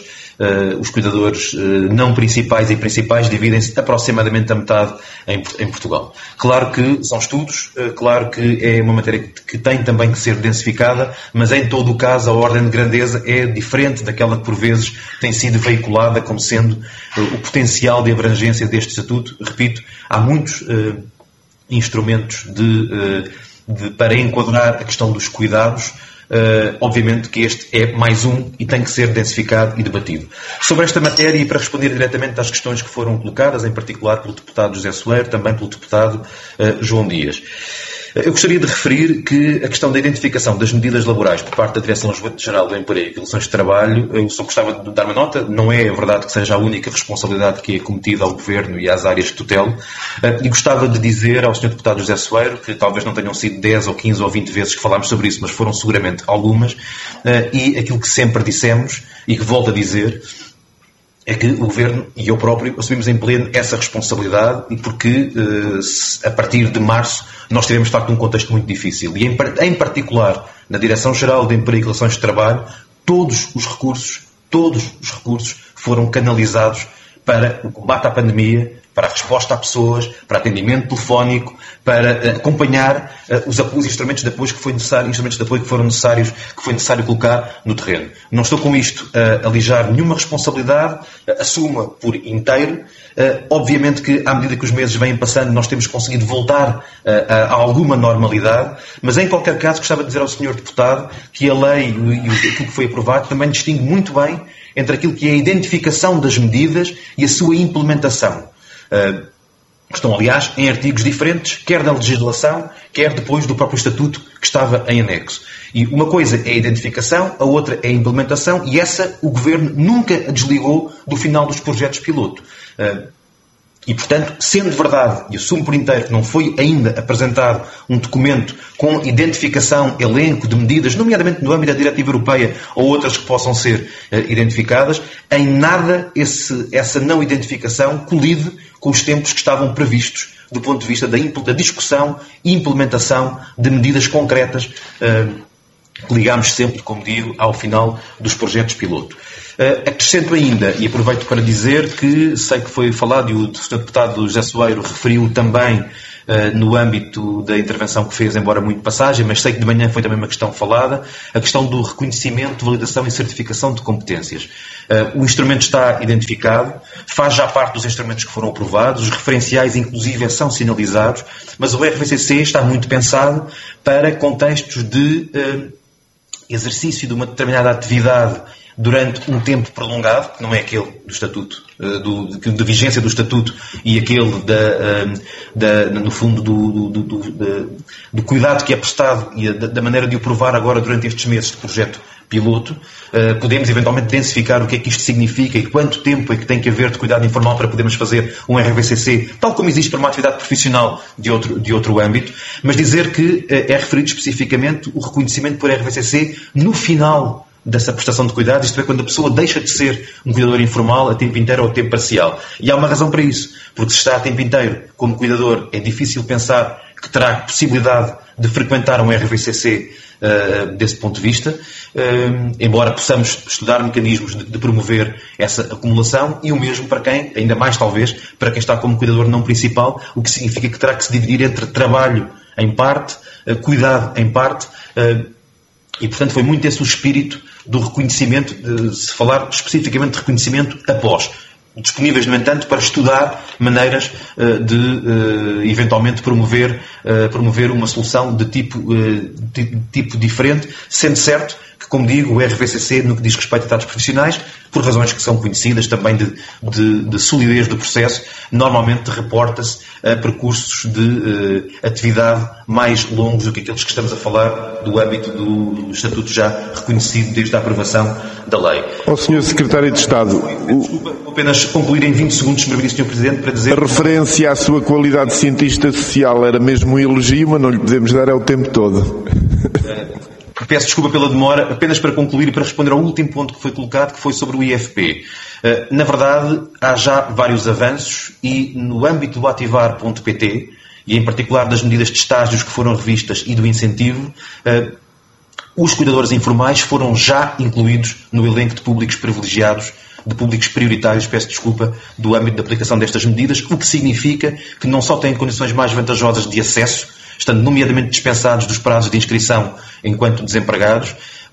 não principais e principais dividem-se aproximadamente a metade em Portugal. Claro que são estudos, claro que é uma matéria que tem também que ser densificada, mas em todo o caso a ordem de grandeza é diferente daquela que por vezes tem sido veiculada como sendo o potencial de abrangência deste estatuto. Repito, há muitos instrumentos para enquadrar a questão dos cuidados. Obviamente que este é mais um e tem que ser densificado e debatido. Sobre esta matéria, e para responder diretamente às questões que foram colocadas, em particular pelo deputado José Soeiro, também pelo deputado João Dias. Eu gostaria de referir que a questão da identificação das medidas laborais por parte da Direção-Geral do Emprego e Relações de Trabalho, eu só gostava de dar uma nota, não é verdade que seja a única responsabilidade que é cometida ao Governo e às áreas de tutela, e gostava de dizer ao Sr. Deputado José Soeiro, que talvez não tenham sido 10 ou 15 ou 20 vezes que falámos sobre isso, mas foram seguramente algumas, e aquilo que sempre dissemos, e que volto a dizer, é que o Governo e eu próprio assumimos em pleno essa responsabilidade e porque a partir de março nós tivemos de facto um contexto muito difícil e em particular na Direção-Geral de Emprego e Relações de Trabalho todos os recursos foram canalizados para o combate à pandemia, para a resposta a pessoas, para atendimento telefónico, para acompanhar os apoios e instrumentos de apoio que foi necessário colocar no terreno. Não estou com isto a alijar nenhuma responsabilidade, assuma por inteiro. Obviamente que à medida que os meses vêm passando nós temos conseguido voltar a alguma normalidade, mas em qualquer caso gostava de dizer ao Sr. Deputado que a lei e aquilo que foi aprovado também distingue muito bem entre aquilo que é a identificação das medidas e a sua implementação. Estão, aliás, em artigos diferentes, quer da legislação, quer depois do próprio Estatuto que estava em anexo. E uma coisa é a identificação, a outra é a implementação, e essa o Governo nunca a desligou do final dos projetos piloto. E, portanto, sendo verdade, e assumo por inteiro que não foi ainda apresentado um documento com identificação, elenco de medidas, nomeadamente no âmbito da Diretiva Europeia ou outras que possam ser identificadas, em nada essa não identificação colide com os tempos que estavam previstos do ponto de vista da discussão e implementação de medidas concretas que ligamos sempre, como digo, ao final dos projetos piloto. Acrescento ainda, e aproveito para dizer que sei que foi falado, e o Sr. Deputado José Soeiro referiu também no âmbito da intervenção que fez, embora muito passagem, mas sei que de manhã foi também uma questão falada, a questão do reconhecimento, validação e certificação de competências. O instrumento está identificado, faz já parte dos instrumentos que foram aprovados, os referenciais inclusive são sinalizados, mas o RVCC está muito pensado para contextos de exercício de uma determinada atividade durante um tempo prolongado, que não é aquele do Estatuto, da vigência do Estatuto e aquele no fundo do cuidado que é prestado e da maneira de o provar agora durante estes meses de projeto piloto. Podemos eventualmente densificar o que é que isto significa e quanto tempo é que tem que haver de cuidado informal para podermos fazer um RVCC, tal como existe para uma atividade profissional de outro âmbito, mas dizer que é referido especificamente o reconhecimento por RVCC no final dessa prestação de cuidados, isto é, quando a pessoa deixa de ser um cuidador informal a tempo inteiro ou a tempo parcial. E há uma razão para isso, porque se está a tempo inteiro como cuidador, é difícil pensar que terá possibilidade de frequentar um RVCC desse ponto de vista, embora possamos estudar mecanismos de promover essa acumulação, e o mesmo para quem, ainda mais talvez, para quem está como cuidador não principal, o que significa que terá que se dividir entre trabalho em parte, cuidado em parte, e portanto foi muito esse o espírito do reconhecimento, se falar especificamente de reconhecimento após, disponíveis, no entanto, para estudar maneiras de eventualmente promover uma solução de tipo diferente, sendo certo que, como digo, o RVCC, no que diz respeito a dados profissionais, por razões que são conhecidas também de solidez do processo, normalmente reporta-se a percursos de atividade mais longos do que aqueles que estamos a falar do âmbito do Estatuto já reconhecido desde a aprovação da lei. Ao Sr. Secretário de Estado, desculpa, vou apenas concluir em 20 segundos, se me permite, Sr. Presidente, para dizer... A referência à sua qualidade de cientista social era mesmo um elogio, mas não lhe podemos dar o tempo todo. Peço desculpa pela demora, apenas para concluir e para responder ao último ponto que foi colocado, que foi sobre o IFP. Na verdade, há já vários avanços e no âmbito do ativar.pt, e em particular das medidas de estágios que foram revistas e do incentivo, os cuidadores informais foram já incluídos no elenco de públicos privilegiados, de públicos prioritários, peço desculpa, do âmbito da aplicação destas medidas, o que significa que não só têm condições mais vantajosas de acesso, estando nomeadamente dispensados dos prazos de inscrição enquanto desempregados,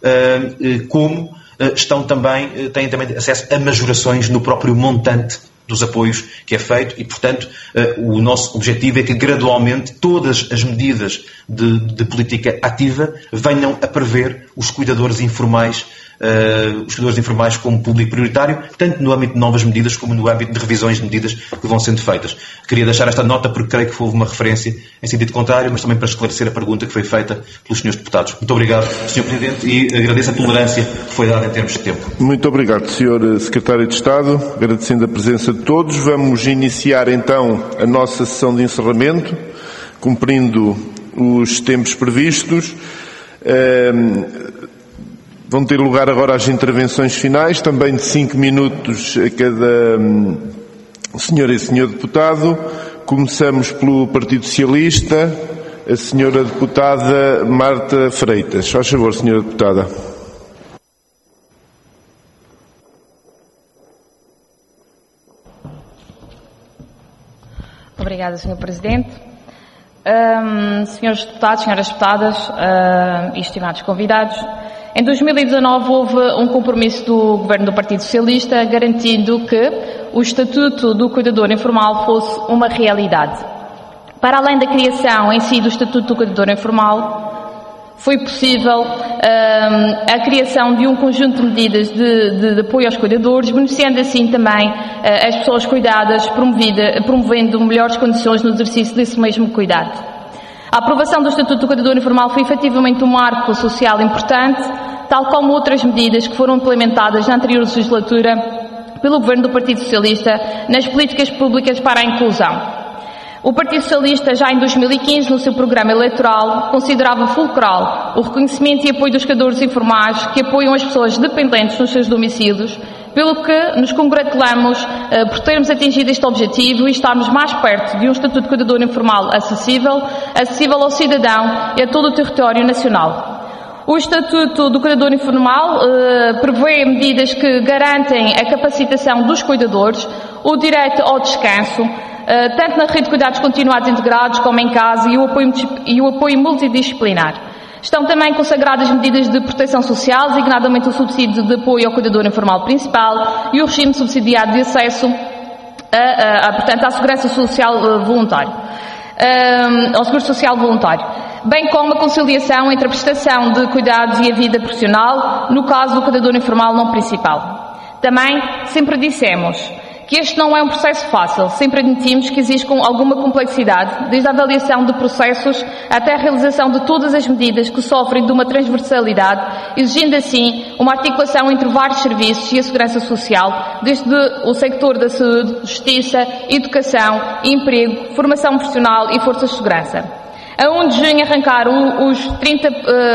como têm também acesso a majorações no próprio montante dos apoios que é feito e, portanto, o nosso objetivo é que gradualmente todas as medidas de política ativa venham a prever os cuidadores informais os cuidadores informais como público prioritário, tanto no âmbito de novas medidas como no âmbito de revisões de medidas que vão sendo feitas. Queria deixar esta nota porque creio que houve uma referência em sentido contrário, mas também para esclarecer a pergunta que foi feita pelos senhores deputados. Muito obrigado, Sr. Presidente, e agradeço a tolerância que foi dada em termos de tempo. Muito obrigado, Sr. Secretário de Estado. Agradecendo a presença de todos, vamos iniciar então a nossa sessão de encerramento, cumprindo os tempos previstos. Vão ter lugar agora as intervenções finais, também de 5 minutos a cada senhora e senhor deputado. Começamos pelo Partido Socialista, a senhora deputada Marta Freitas. Faz favor, senhora deputada. Obrigada, Sr. Presidente. Senhores deputados, senhoras deputadas e estimados convidados, em 2019 houve um compromisso do Governo do Partido Socialista garantindo que o Estatuto do Cuidador Informal fosse uma realidade. Para além da criação em si do Estatuto do Cuidador Informal, foi possível a criação de um conjunto de medidas de apoio aos cuidadores, beneficiando assim também as pessoas cuidadas, promovendo melhores condições no exercício desse mesmo cuidado. A aprovação do Estatuto do Cuidador Informal foi efetivamente um marco social importante, tal como outras medidas que foram implementadas na anterior legislatura pelo Governo do Partido Socialista nas políticas públicas para a inclusão. O Partido Socialista, já em 2015, no seu programa eleitoral, considerava fulcral o reconhecimento e apoio dos cuidadores informais que apoiam as pessoas dependentes nos seus domicílios, pelo que nos congratulamos por termos atingido este objetivo e estarmos mais perto de um Estatuto de Cuidador Informal acessível ao cidadão e a todo o território nacional. O Estatuto do Cuidador Informal prevê medidas que garantem a capacitação dos cuidadores, o direito ao descanso, tanto na rede de cuidados continuados integrados como em casa e o apoio multidisciplinar. Estão também consagradas medidas de proteção social, designadamente o subsídio de apoio ao cuidador informal principal e o regime subsidiado de acesso portanto, à segurança social voluntária, ao seguro social voluntário, bem como a conciliação entre a prestação de cuidados e a vida profissional, no caso do cuidador informal não principal. Também sempre dissemos que este não é um processo fácil, sempre admitimos que existe alguma complexidade, desde a avaliação de processos até a realização de todas as medidas que sofrem de uma transversalidade, exigindo assim uma articulação entre vários serviços e a segurança social, desde o sector da saúde, justiça, educação, emprego, formação profissional e forças de segurança. A 1 de junho arrancaram os 30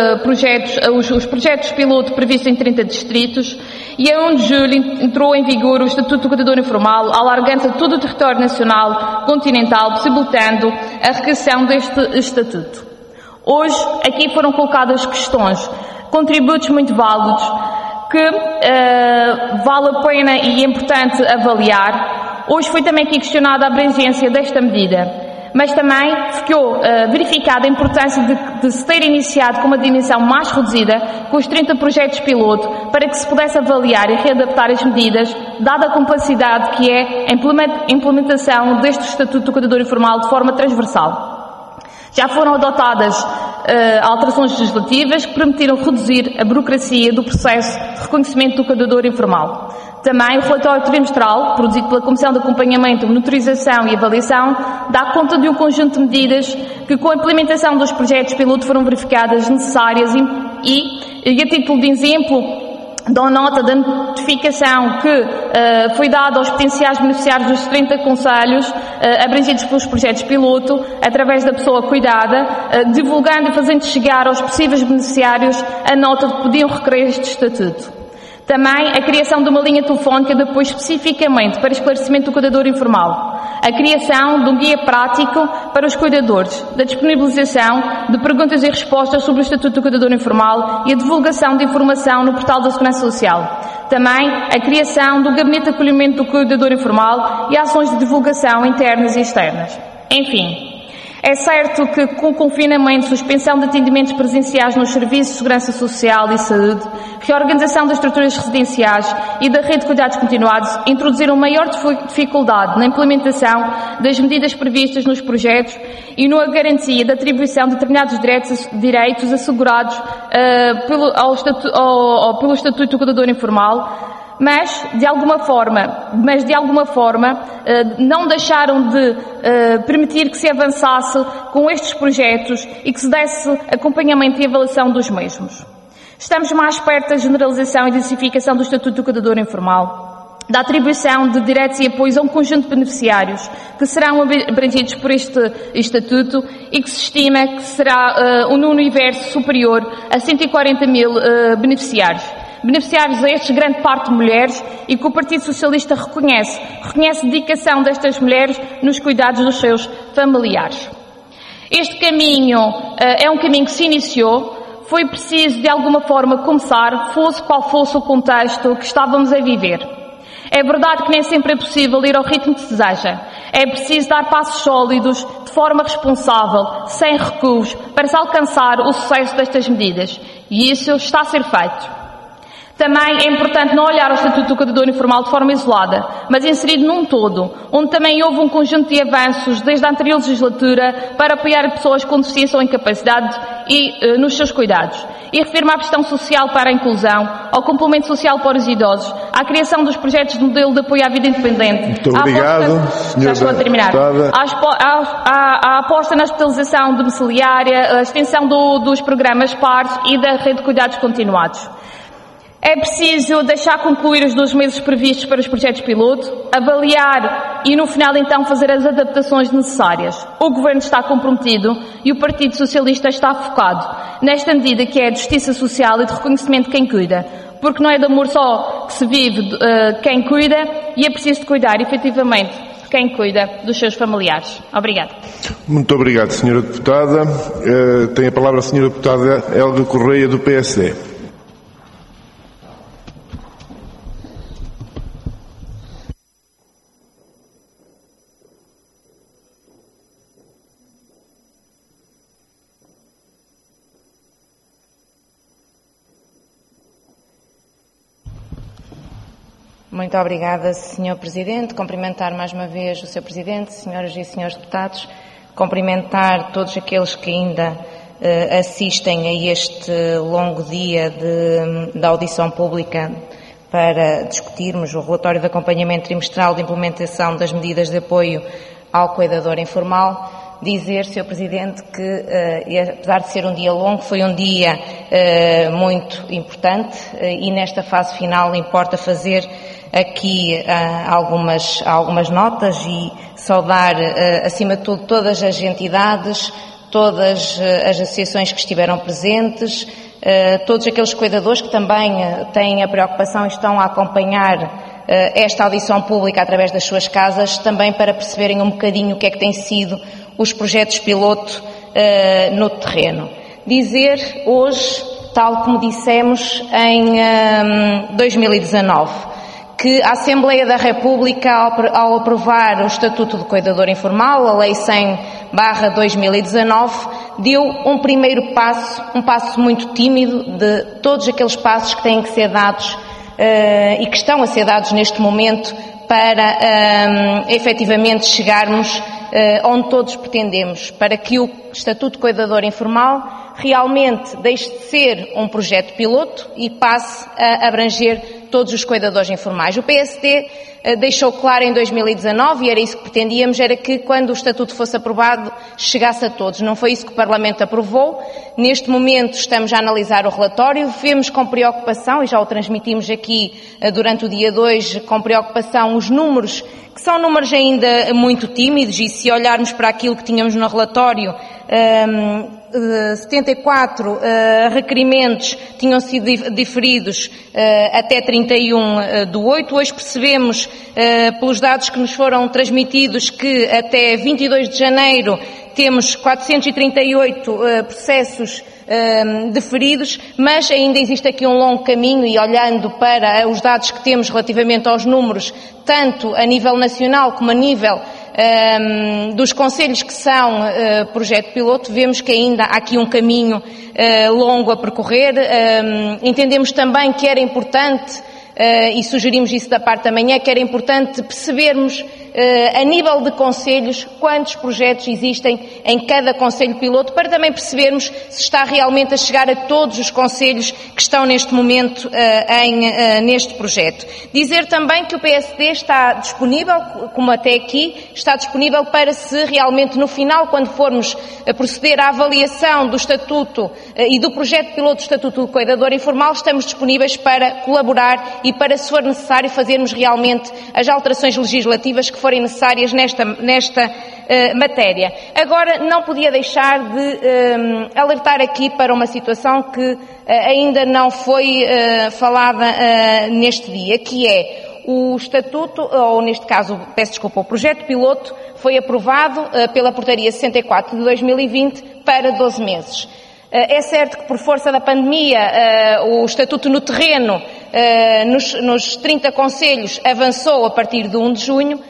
os projetos piloto previstos em 30 distritos e a 1 de julho entrou em vigor o Estatuto do Cuidador Informal, alargando-se a todo o território nacional continental, possibilitando a recriação deste Estatuto. Hoje, aqui foram colocadas questões, contributos muito válidos, que vale a pena e é importante avaliar. Hoje foi também aqui questionada a abrangência desta medida, mas também ficou verificada a importância de se ter iniciado com uma dimensão mais reduzida, com os 30 projetos piloto, para que se pudesse avaliar e readaptar as medidas, dada a complexidade que é a implementação deste Estatuto do Cuidador Informal de forma transversal. Já foram adotadas alterações legislativas que permitiram reduzir a burocracia do processo de reconhecimento do cuidador informal. Também o relatório trimestral, produzido pela Comissão de Acompanhamento, Monitorização e Avaliação, dá conta de um conjunto de medidas que, com a implementação dos projetos piloto, foram verificadas necessárias e a título de exemplo, dão nota da notificação que foi dada aos potenciais beneficiários dos 30 concelhos abrangidos pelos projetos piloto, através da pessoa cuidada, divulgando e fazendo chegar aos possíveis beneficiários a nota de que podiam requerer este estatuto. Também a criação de uma linha telefónica de apoio especificamente para esclarecimento do cuidador informal. A criação de um guia prático para os cuidadores, da disponibilização de perguntas e respostas sobre o Estatuto do Cuidador Informal e a divulgação de informação no portal da Segurança Social. Também a criação do Gabinete de Acolhimento do Cuidador Informal e ações de divulgação internas e externas. Enfim, É certo que com o confinamento, suspensão de atendimentos presenciais nos serviços de segurança social e saúde, reorganização das estruturas residenciais e da rede de cuidados continuados introduziram maior dificuldade na implementação das medidas previstas nos projetos e na garantia da atribuição de determinados direitos assegurados pelo Estatuto do Cuidador Informal, mas de alguma forma não deixaram de permitir que se avançasse com estes projetos e que se desse acompanhamento e avaliação dos mesmos. Estamos mais perto da generalização e diversificação do Estatuto do Cuidador Informal, da atribuição de direitos e apoios a um conjunto de beneficiários que serão abrangidos por este Estatuto e que se estima que será um universo superior a 140 mil beneficiários a estes grande parte de mulheres e que o Partido Socialista reconhece a dedicação destas mulheres nos cuidados dos seus familiares. Este caminho é um caminho que se iniciou, foi preciso de alguma forma começar, fosse qual fosse o contexto que estávamos a viver. É verdade que nem sempre é possível ir ao ritmo que se deseja. É preciso dar passos sólidos, de forma responsável, sem recuos, para se alcançar o sucesso destas medidas. E isso está a ser feito. Também é importante não olhar o Estatuto do Cuidador Informal de forma isolada, mas inserido num todo, onde também houve um conjunto de avanços desde a anterior legislatura para apoiar pessoas com deficiência ou incapacidade e nos seus cuidados. E refiro-me à questão social para a inclusão, ao complemento social para os idosos, à criação dos projetos de modelo de apoio à vida independente. Muito obrigado, já estou a terminar. A aposta na hospitalização domiciliária, a extensão dos programas PARs e da rede de cuidados continuados. É preciso deixar concluir os 2 meses previstos para os projetos piloto, avaliar e no final então fazer as adaptações necessárias. O Governo está comprometido e o Partido Socialista está focado nesta medida que é de justiça social e de reconhecimento de quem cuida, porque não é de amor só que se vive quem cuida e é preciso de cuidar efetivamente de quem cuida dos seus familiares. Obrigada. Muito obrigado, Sra. Deputada. Tem a palavra a Sra. Deputada Helga Correia, do PSD. Muito obrigada, Sr. Presidente. Cumprimentar mais uma vez o Sr. Presidente, senhoras e senhores deputados. Cumprimentar todos aqueles que ainda assistem a este longo dia de audição pública para discutirmos o relatório de acompanhamento trimestral de implementação das medidas de apoio ao cuidador informal. Dizer, Sr. Presidente, que apesar de ser um dia longo, foi um dia muito importante e nesta fase final importa fazer aqui algumas notas e saudar, acima de tudo, todas as entidades, todas as associações que estiveram presentes, todos aqueles cuidadores que também têm a preocupação e estão a acompanhar esta audição pública através das suas casas, também para perceberem um bocadinho o que é que têm sido os projetos piloto no terreno. Dizer hoje, tal como dissemos em 2019, que a Assembleia da República, ao aprovar o Estatuto do Cuidador Informal, a Lei 100/2019, deu um primeiro passo, um passo muito tímido de todos aqueles passos que têm que ser dados e que estão a ser dados neste momento para efetivamente chegarmos onde todos pretendemos, para que o Estatuto de Cuidador Informal realmente deixe de ser um projeto piloto e passe a abranger todos os cuidadores informais. O PSD deixou claro em 2019, e era isso que pretendíamos, era que quando o Estatuto fosse aprovado chegasse a todos. Não foi isso que o Parlamento aprovou. Neste momento estamos a analisar o relatório, vemos com preocupação, e já o transmitimos aqui durante o dia 2, com preocupação os números, que são números ainda muito tímidos, e se olharmos para aquilo que tínhamos no relatório, 74 requerimentos tinham sido diferidos até 31/8. Hoje percebemos, pelos dados que nos foram transmitidos, que até 22 de janeiro temos 438 processos deferidos, mas ainda existe aqui um longo caminho e olhando para os dados que temos relativamente aos números, tanto a nível nacional como a nível dos concelhos que são projeto piloto, vemos que ainda há aqui um caminho longo a percorrer. Entendemos também que era importante, e sugerimos isso da parte da manhã, que era importante percebermos a nível de concelhos quantos projetos existem em cada concelho piloto, para também percebermos se está realmente a chegar a todos os concelhos que estão neste momento neste projeto. Dizer também que o PSD está disponível, como até aqui, está disponível para, se realmente no final, quando formos a proceder à avaliação do Estatuto e do projeto piloto do Estatuto do Cuidador Informal, estamos disponíveis para colaborar e para, se for necessário, fazermos realmente as alterações legislativas que forem necessárias nesta matéria. Agora, não podia deixar de alertar aqui para uma situação que ainda não foi falada neste dia, que é o Estatuto, ou neste caso, peço desculpa, o projeto piloto foi aprovado pela Portaria 64 de 2020 para 12 meses. É certo que, por força da pandemia, o Estatuto no terreno, nos 30 concelhos, avançou a partir de 1 de junho.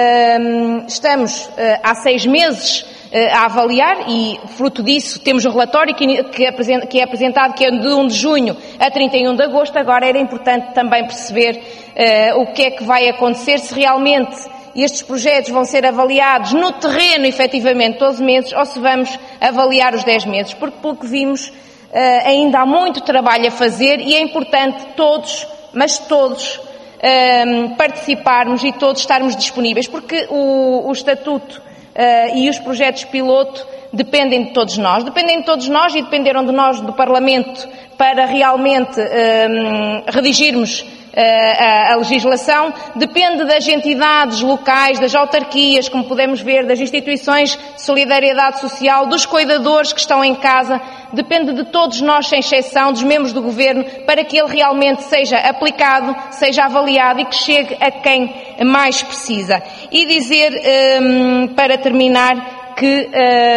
Estamos há 6 meses a avaliar e, fruto disso, temos um relatório que é apresentado, que é de 1 de junho a 31 de agosto. Agora era importante também perceber o que é que vai acontecer, se realmente estes projetos vão ser avaliados no terreno, efetivamente, 12 meses, ou se vamos avaliar os 10 meses, porque, pelo que vimos, ainda há muito trabalho a fazer e é importante todos, mas todos, participarmos e todos estarmos disponíveis, porque o Estatuto e os projetos piloto dependem de todos nós e dependeram de nós, do Parlamento, para realmente redigirmos a legislação, depende das entidades locais, das autarquias, como podemos ver, das instituições de solidariedade social, dos cuidadores que estão em casa, depende de todos nós, sem exceção, dos membros do Governo, para que ele realmente seja aplicado, seja avaliado e que chegue a quem mais precisa. E dizer, para terminar, que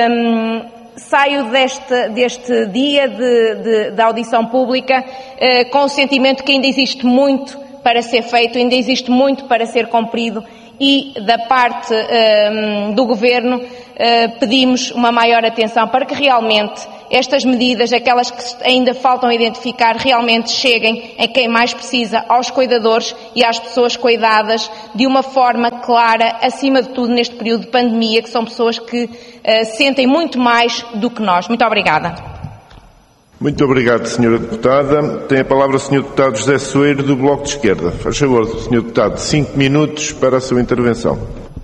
saio deste dia de audição pública com o sentimento que ainda existe muito para ser feito, ainda existe muito para ser cumprido e, da parte do Governo, pedimos uma maior atenção para que realmente estas medidas, aquelas que ainda faltam identificar, realmente cheguem a quem mais precisa, aos cuidadores e às pessoas cuidadas, de uma forma clara, acima de tudo neste período de pandemia, que são pessoas que sentem muito mais do que nós. Muito obrigada. Muito obrigado, Sra. Deputada. Tem a palavra o Sr. Deputado José Soeiro, do Bloco de Esquerda. Faz favor, Sr. Deputado, 5 minutos para a sua intervenção.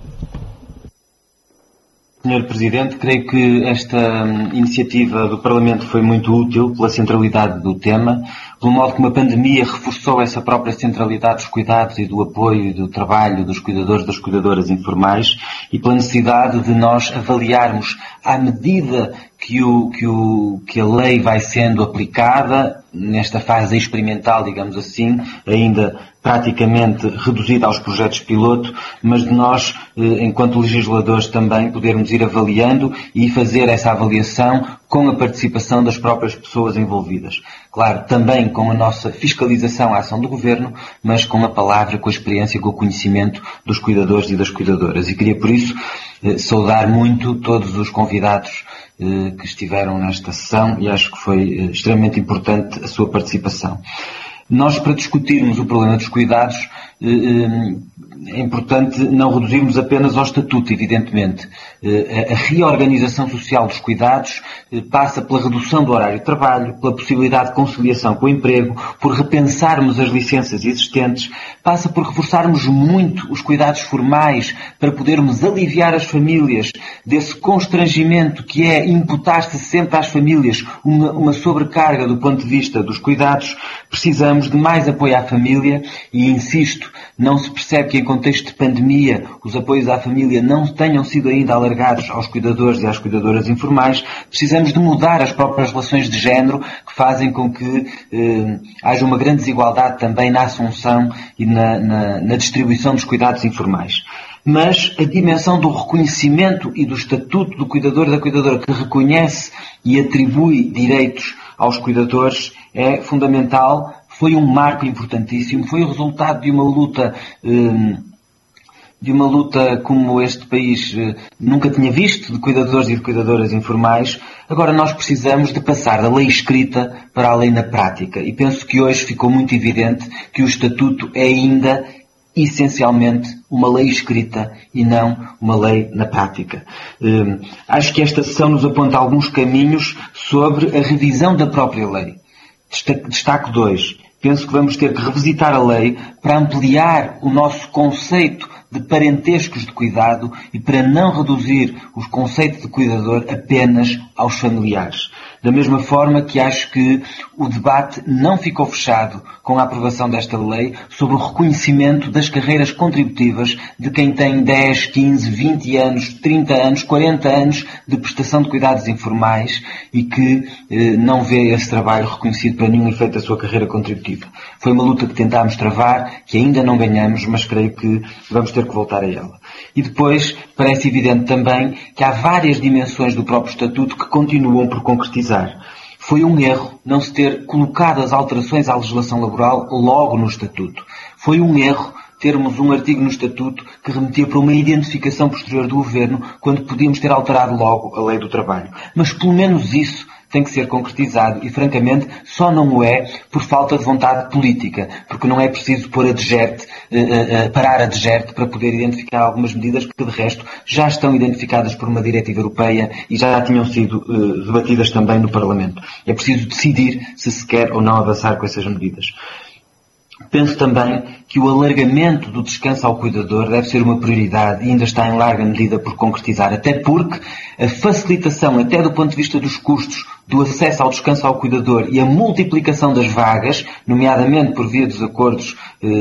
Sr. Presidente, creio que esta iniciativa do Parlamento foi muito útil pela centralidade do tema, pelo modo como a pandemia reforçou essa própria centralidade dos cuidados e do apoio e do trabalho dos cuidadores e das cuidadoras informais e pela necessidade de nós avaliarmos, à medida que a lei vai sendo aplicada, nesta fase experimental, digamos assim, ainda praticamente reduzida aos projetos piloto, mas de nós, enquanto legisladores, também podermos ir avaliando e fazer essa avaliação com a participação das próprias pessoas envolvidas. Claro, também com a nossa fiscalização à ação do Governo, mas com a palavra, com a experiência, com o conhecimento dos cuidadores e das cuidadoras. E queria, por isso, saudar muito todos os convidados que estiveram nesta sessão e acho que foi extremamente importante a sua participação. Nós, para discutirmos o problema dos cuidados, é importante não reduzirmos apenas ao estatuto, evidentemente. A reorganização social dos cuidados passa pela redução do horário de trabalho, pela possibilidade de conciliação com o emprego, por repensarmos as licenças existentes, passa por reforçarmos muito os cuidados formais para podermos aliviar as famílias desse constrangimento que é imputar-se sempre às famílias uma sobrecarga do ponto de vista dos cuidados. Precisamos de mais apoio à família e, insisto, não se percebe que em contexto de pandemia os apoios à família não tenham sido ainda alargados aos cuidadores e às cuidadoras informais. Precisamos de mudar as próprias relações de género que fazem com que haja uma grande desigualdade também na assunção e na distribuição dos cuidados informais. mas a dimensão do reconhecimento e do estatuto do cuidador e da cuidadora, que reconhece e atribui direitos aos cuidadores, é fundamental. Foi um marco importantíssimo, foi o resultado de uma luta como este país nunca tinha visto, de cuidadores e de cuidadoras informais. Agora nós precisamos de passar da lei escrita para a lei na prática. E penso que hoje ficou muito evidente que o Estatuto é ainda essencialmente uma lei escrita e não uma lei na prática. Acho que esta sessão nos aponta alguns caminhos sobre a revisão da própria lei. Destaco 2. Penso que vamos ter que revisitar a lei para ampliar o nosso conceito de parentescos de cuidado e para não reduzir o conceito de cuidador apenas aos familiares. Da mesma forma que acho que o debate não ficou fechado com a aprovação desta lei sobre o reconhecimento das carreiras contributivas de quem tem 10, 15, 20 anos, 30 anos, 40 anos de prestação de cuidados informais e que não vê esse trabalho reconhecido para nenhum efeito da sua carreira contributiva. Foi uma luta que tentámos travar, que ainda não ganhamos, mas creio que vamos ter que voltar a ela. E depois, parece evidente também que há várias dimensões do próprio Estatuto que continuam por concretizar. Foi um erro não se ter colocado as alterações à legislação laboral logo no Estatuto. Foi um erro termos um artigo no Estatuto que remetia para uma identificação posterior do Governo quando podíamos ter alterado logo a Lei do Trabalho. Mas pelo menos isso tem que ser concretizado e, francamente, só não o é por falta de vontade política, porque não é preciso pôr parar a DGERT para poder identificar algumas medidas que, de resto, já estão identificadas por uma diretiva europeia e já tinham sido debatidas também no Parlamento. É preciso decidir se se quer ou não avançar com essas medidas. Penso também que o alargamento do descanso ao cuidador deve ser uma prioridade e ainda está em larga medida por concretizar, até porque a facilitação, até do ponto de vista dos custos, do acesso ao descanso ao cuidador e a multiplicação das vagas, nomeadamente por via dos acordos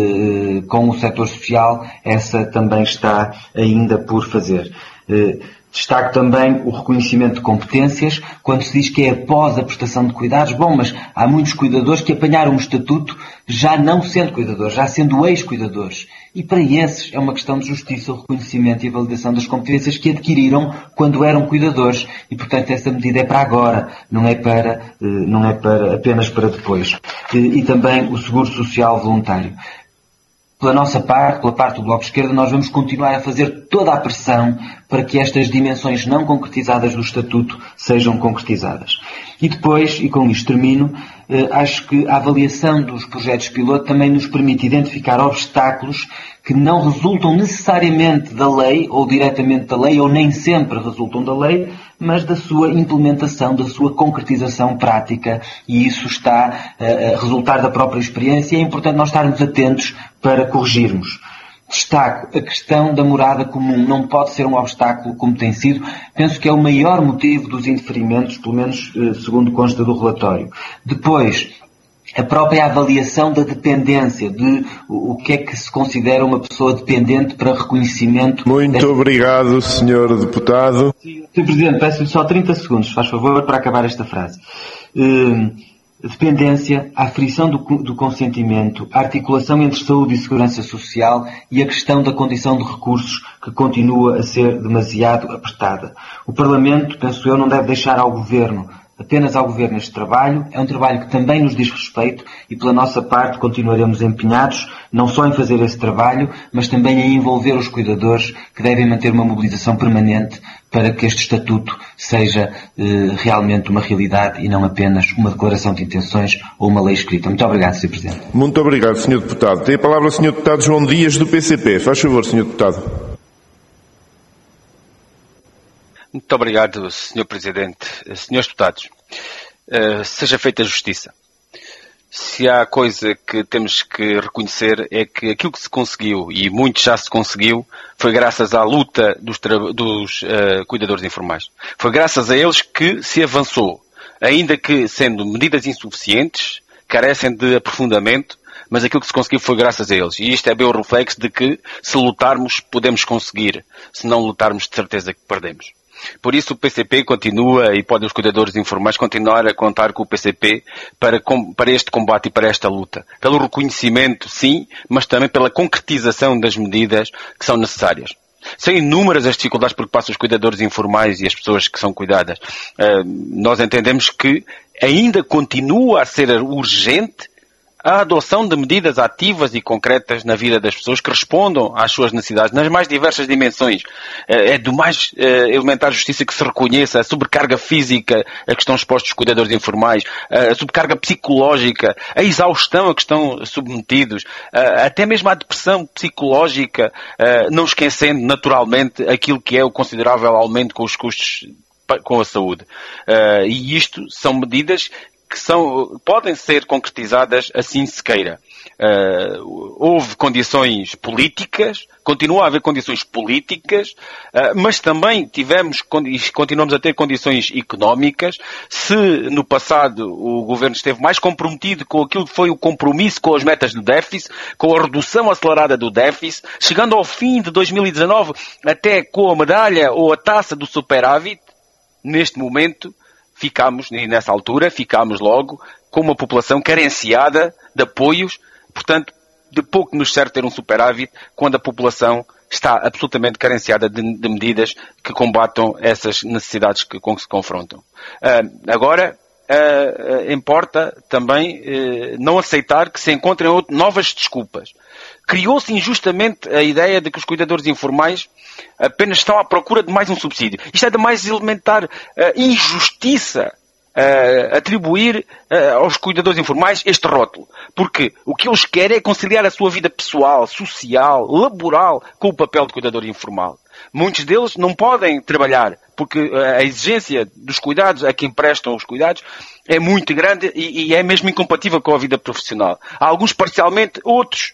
com o setor social, essa também está ainda por fazer. Destaco também o reconhecimento de competências, quando se diz que é após a prestação de cuidados. Bom, mas há muitos cuidadores que apanharam um estatuto já não sendo cuidadores, já sendo ex-cuidadores. E para esses é uma questão de justiça, o reconhecimento e a validação das competências que adquiriram quando eram cuidadores. E, portanto, essa medida é para agora, não é apenas para depois. E também o seguro social voluntário. Pela nossa parte, pela parte do Bloco de Esquerda, nós vamos continuar a fazer toda a pressão para que estas dimensões não concretizadas do Estatuto sejam concretizadas. E depois, e com isto termino, acho que a avaliação dos projetos piloto também nos permite identificar obstáculos que não resultam necessariamente da lei, ou diretamente da lei, ou nem sempre resultam da lei, mas da sua implementação, da sua concretização prática, e isso está a resultar da própria experiência e é importante nós estarmos atentos para corrigirmos. Destaco a questão da morada comum. Não pode ser um obstáculo como tem sido. Penso que é o maior motivo dos indeferimentos, pelo menos segundo consta do relatório. Depois, a própria avaliação da dependência, de o que é que se considera uma pessoa dependente para reconhecimento. Muito obrigado, Sr. Deputado. Sr. Presidente, peço-lhe só 30 segundos, faz favor, para acabar esta frase. Dependência, a aferição do consentimento, a articulação entre saúde e segurança social e a questão da condição de recursos que continua a ser demasiado apertada. O Parlamento, penso eu, não deve deixar apenas ao Governo este trabalho. É um trabalho que também nos diz respeito e, pela nossa parte, continuaremos empenhados não só em fazer esse trabalho, mas também em envolver os cuidadores que devem manter uma mobilização permanente para que este Estatuto seja realmente uma realidade e não apenas uma declaração de intenções ou uma lei escrita. Muito obrigado, Sr. Presidente. Muito obrigado, Sr. Deputado. Tem a palavra o Sr. Deputado João Dias, do PCP. Faz favor, Sr. Deputado. Muito obrigado, Sr. Presidente. Senhores deputados, seja feita justiça. Se há coisa que temos que reconhecer é que aquilo que se conseguiu, e muito já se conseguiu, foi graças à luta dos cuidadores informais. Foi graças a eles que se avançou, ainda que sendo medidas insuficientes, carecem de aprofundamento, mas aquilo que se conseguiu foi graças a eles. E isto é bem o reflexo de que, se lutarmos, podemos conseguir. Se não lutarmos, de certeza que perdemos. Por isso o PCP continua, e podem os cuidadores informais continuar a contar com o PCP para este combate e para esta luta. Pelo reconhecimento, sim, mas também pela concretização das medidas que são necessárias. São inúmeras as dificuldades por que passam os cuidadores informais e as pessoas que são cuidadas. Nós entendemos que ainda continua a ser urgente a adoção de medidas ativas e concretas na vida das pessoas que respondam às suas necessidades nas mais diversas dimensões. É do mais elementar justiça que se reconheça a sobrecarga física a que estão expostos os cuidadores informais, a sobrecarga psicológica, a exaustão a que estão submetidos, até mesmo a depressão psicológica, não esquecendo naturalmente aquilo que é o considerável aumento com os custos com a saúde. E isto são medidas que podem ser concretizadas assim se queira. Houve condições políticas, continua a haver condições políticas, mas também continuamos a ter condições económicas. Se no passado o Governo esteve mais comprometido com aquilo que foi o compromisso com as metas do déficit, com a redução acelerada do déficit, chegando ao fim de 2019 até com a medalha ou a taça do superávit, neste momento nessa altura ficámos logo com uma população carenciada de apoios, portanto, de pouco nos serve ter um superávit quando a população está absolutamente carenciada de medidas que combatam essas necessidades com que se confrontam. Agora, importa também não aceitar que se encontrem novas desculpas. Criou-se injustamente a ideia de que os cuidadores informais apenas estão à procura de mais um subsídio. Isto é de mais elementar injustiça atribuir aos cuidadores informais este rótulo. Porque o que eles querem é conciliar a sua vida pessoal, social, laboral com o papel de cuidador informal. Muitos deles não podem trabalhar porque a exigência dos cuidados a quem prestam os cuidados é muito grande e é mesmo incompatível com a vida profissional. Há alguns parcialmente, outros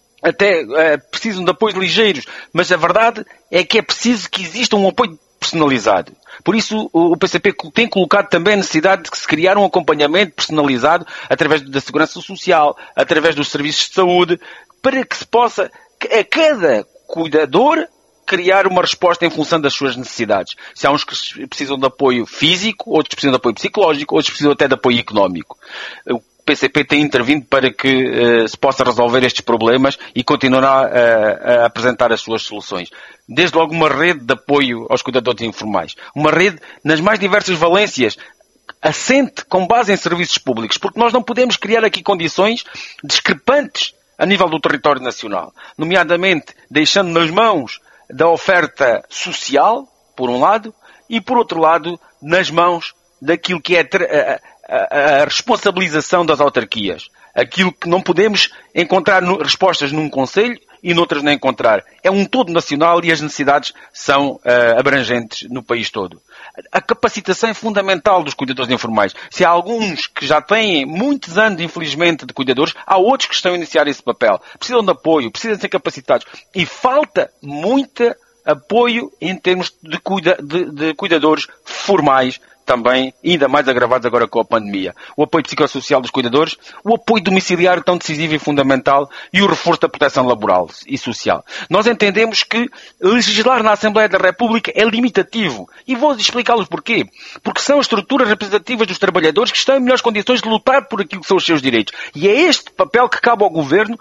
até precisam de apoios ligeiros, mas a verdade é que é preciso que exista um apoio personalizado. Por isso o PCP tem colocado também a necessidade de que se criar um acompanhamento personalizado através da segurança social, através dos serviços de saúde, para que se possa, a cada cuidador, criar uma resposta em função das suas necessidades. Se há uns que precisam de apoio físico, outros precisam de apoio psicológico, outros precisam até de apoio económico. O PCP tem intervindo para que se possa resolver estes problemas e continuará a apresentar as suas soluções. Desde logo uma rede de apoio aos cuidadores informais. Uma rede nas mais diversas valências, assente com base em serviços públicos, porque nós não podemos criar aqui condições discrepantes a nível do território nacional, nomeadamente deixando nas mãos da oferta social, por um lado, e por outro lado, nas mãos daquilo que é a responsabilização das autarquias. Aquilo que não podemos encontrar respostas num concelho e noutras não encontrar. É um todo nacional e as necessidades são abrangentes no país todo. A capacitação é fundamental dos cuidadores informais. Se há alguns que já têm muitos anos, infelizmente, de cuidadores, há outros que estão a iniciar esse papel. Precisam de apoio, precisam ser capacitados. E falta muito apoio em termos de cuidadores formais, também, ainda mais agravados agora com a pandemia. O apoio psicossocial dos cuidadores, o apoio domiciliário tão decisivo e fundamental e o reforço da proteção laboral e social. Nós entendemos que legislar na Assembleia da República é limitativo. E vou explicar-los porquê. Porque são as estruturas representativas dos trabalhadores que estão em melhores condições de lutar por aquilo que são os seus direitos. E é este papel que cabe ao Governo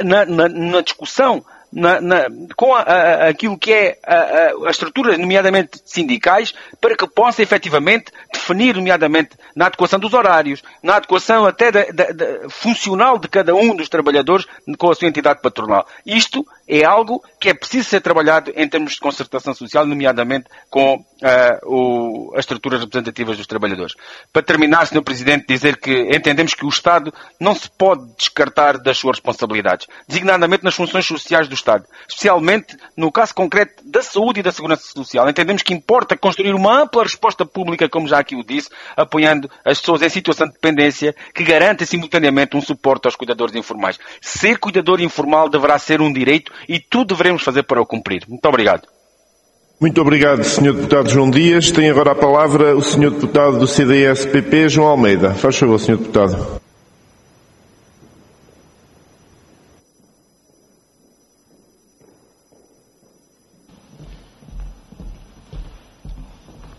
na discussão com aquilo que é as estruturas, nomeadamente sindicais, para que possa efetivamente definir, nomeadamente na adequação dos horários, na adequação até funcional de cada um dos trabalhadores com a sua entidade patronal. Isto é algo que é preciso ser trabalhado em termos de concertação social, nomeadamente com as estruturas representativas dos trabalhadores. Para terminar, Sr. Presidente, dizer que entendemos que o Estado não se pode descartar das suas responsabilidades, designadamente nas funções sociais do Estado, especialmente no caso concreto da saúde e da segurança social. Entendemos que importa construir uma ampla resposta pública, como já aqui o disse, apoiando as pessoas em situação de dependência, que garanta simultaneamente um suporte aos cuidadores informais. Ser cuidador informal deverá ser um direito e tudo devemos fazer para o cumprir. Muito obrigado. Muito obrigado, Sr. Deputado João Dias. Tem agora a palavra o Sr. Deputado do CDS-PP, João Almeida. Faz favor, Sr. Deputado.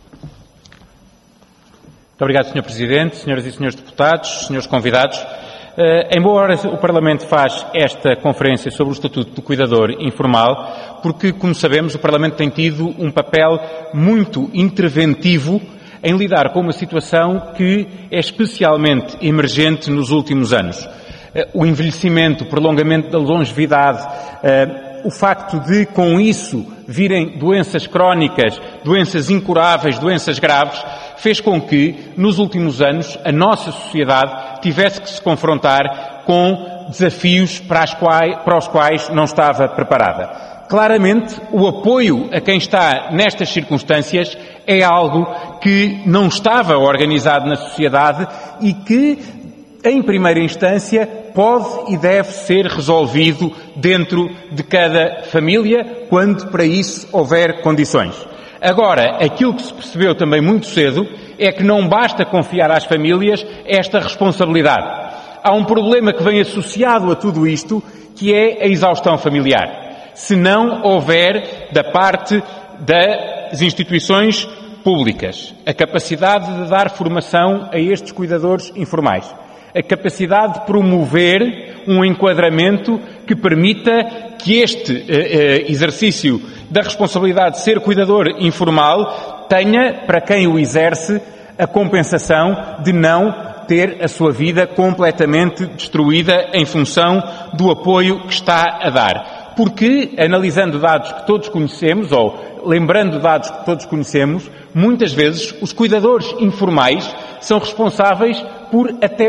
Muito obrigado, Sr. Presidente, senhoras e senhores deputados, senhores convidados. Embora o Parlamento faz esta conferência sobre o Estatuto do Cuidador Informal, porque, como sabemos, o Parlamento tem tido um papel muito interventivo em lidar com uma situação que é especialmente emergente nos últimos anos. O envelhecimento, o prolongamento da longevidade, o facto de, com isso, virem doenças crónicas, doenças incuráveis, doenças graves, fez com que, nos últimos anos, a nossa sociedade tivesse que se confrontar com desafios para os quais não estava preparada. Claramente, o apoio a quem está nestas circunstâncias é algo que não estava organizado na sociedade e que, em primeira instância, pode e deve ser resolvido dentro de cada família, quando para isso houver condições. Agora, aquilo que se percebeu também muito cedo é que não basta confiar às famílias esta responsabilidade. Há um problema que vem associado a tudo isto, que é a exaustão familiar. Se não houver, da parte das instituições públicas, a capacidade de dar formação a estes cuidadores informais, a capacidade de promover um enquadramento que permita que este exercício da responsabilidade de ser cuidador informal tenha, para quem o exerce, a compensação de não ter a sua vida completamente destruída em função do apoio que está a dar. Porque, analisando dados que todos conhecemos, ou lembrando dados que todos conhecemos, muitas vezes os cuidadores informais são responsáveis por até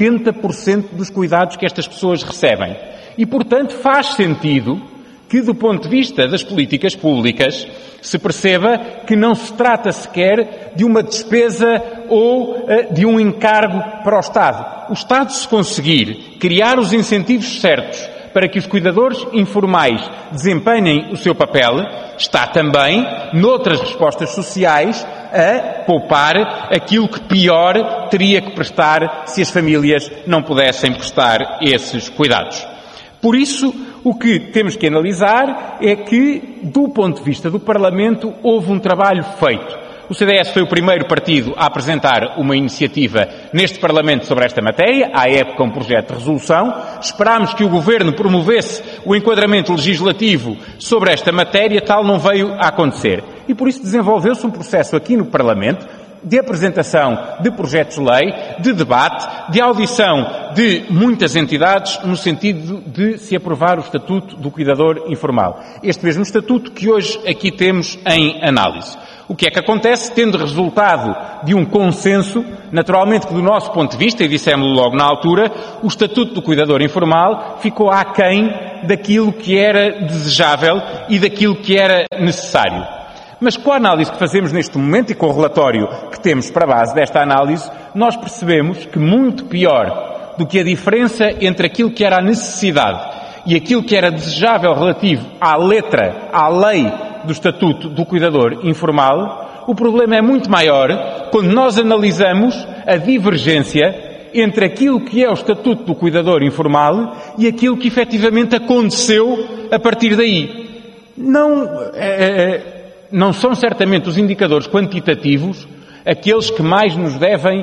80% dos cuidados que estas pessoas recebem. E, portanto, faz sentido que, do ponto de vista das políticas públicas, se perceba que não se trata sequer de uma despesa ou de um encargo para o Estado. O Estado, se conseguir criar os incentivos certos para que os cuidadores informais desempenhem o seu papel, está também, noutras respostas sociais, a poupar aquilo que pior teria que prestar se as famílias não pudessem prestar esses cuidados. Por isso, o que temos que analisar é que, do ponto de vista do Parlamento, houve um trabalho feito. O CDS foi o primeiro partido a apresentar uma iniciativa neste Parlamento sobre esta matéria, à época um projeto de resolução. Esperámos que o Governo promovesse o enquadramento legislativo sobre esta matéria, tal não veio a acontecer. E por isso desenvolveu-se um processo aqui no Parlamento de apresentação de projetos de lei, de debate, de audição de muitas entidades no sentido de se aprovar o Estatuto do Cuidador Informal. Este mesmo Estatuto que hoje aqui temos em análise. O que é que acontece? Tendo resultado de um consenso, naturalmente que do nosso ponto de vista, e dissemos-lo logo na altura, o Estatuto do Cuidador Informal ficou aquém daquilo que era desejável e daquilo que era necessário. Mas com a análise que fazemos neste momento e com o relatório que temos para base desta análise, nós percebemos que muito pior do que a diferença entre aquilo que era a necessidade e aquilo que era desejável relativo à letra, à lei do Estatuto do Cuidador Informal, o problema é muito maior quando nós analisamos a divergência entre aquilo que é o Estatuto do Cuidador Informal e aquilo que efetivamente aconteceu a partir daí. Não são certamente os indicadores quantitativos aqueles que mais nos devem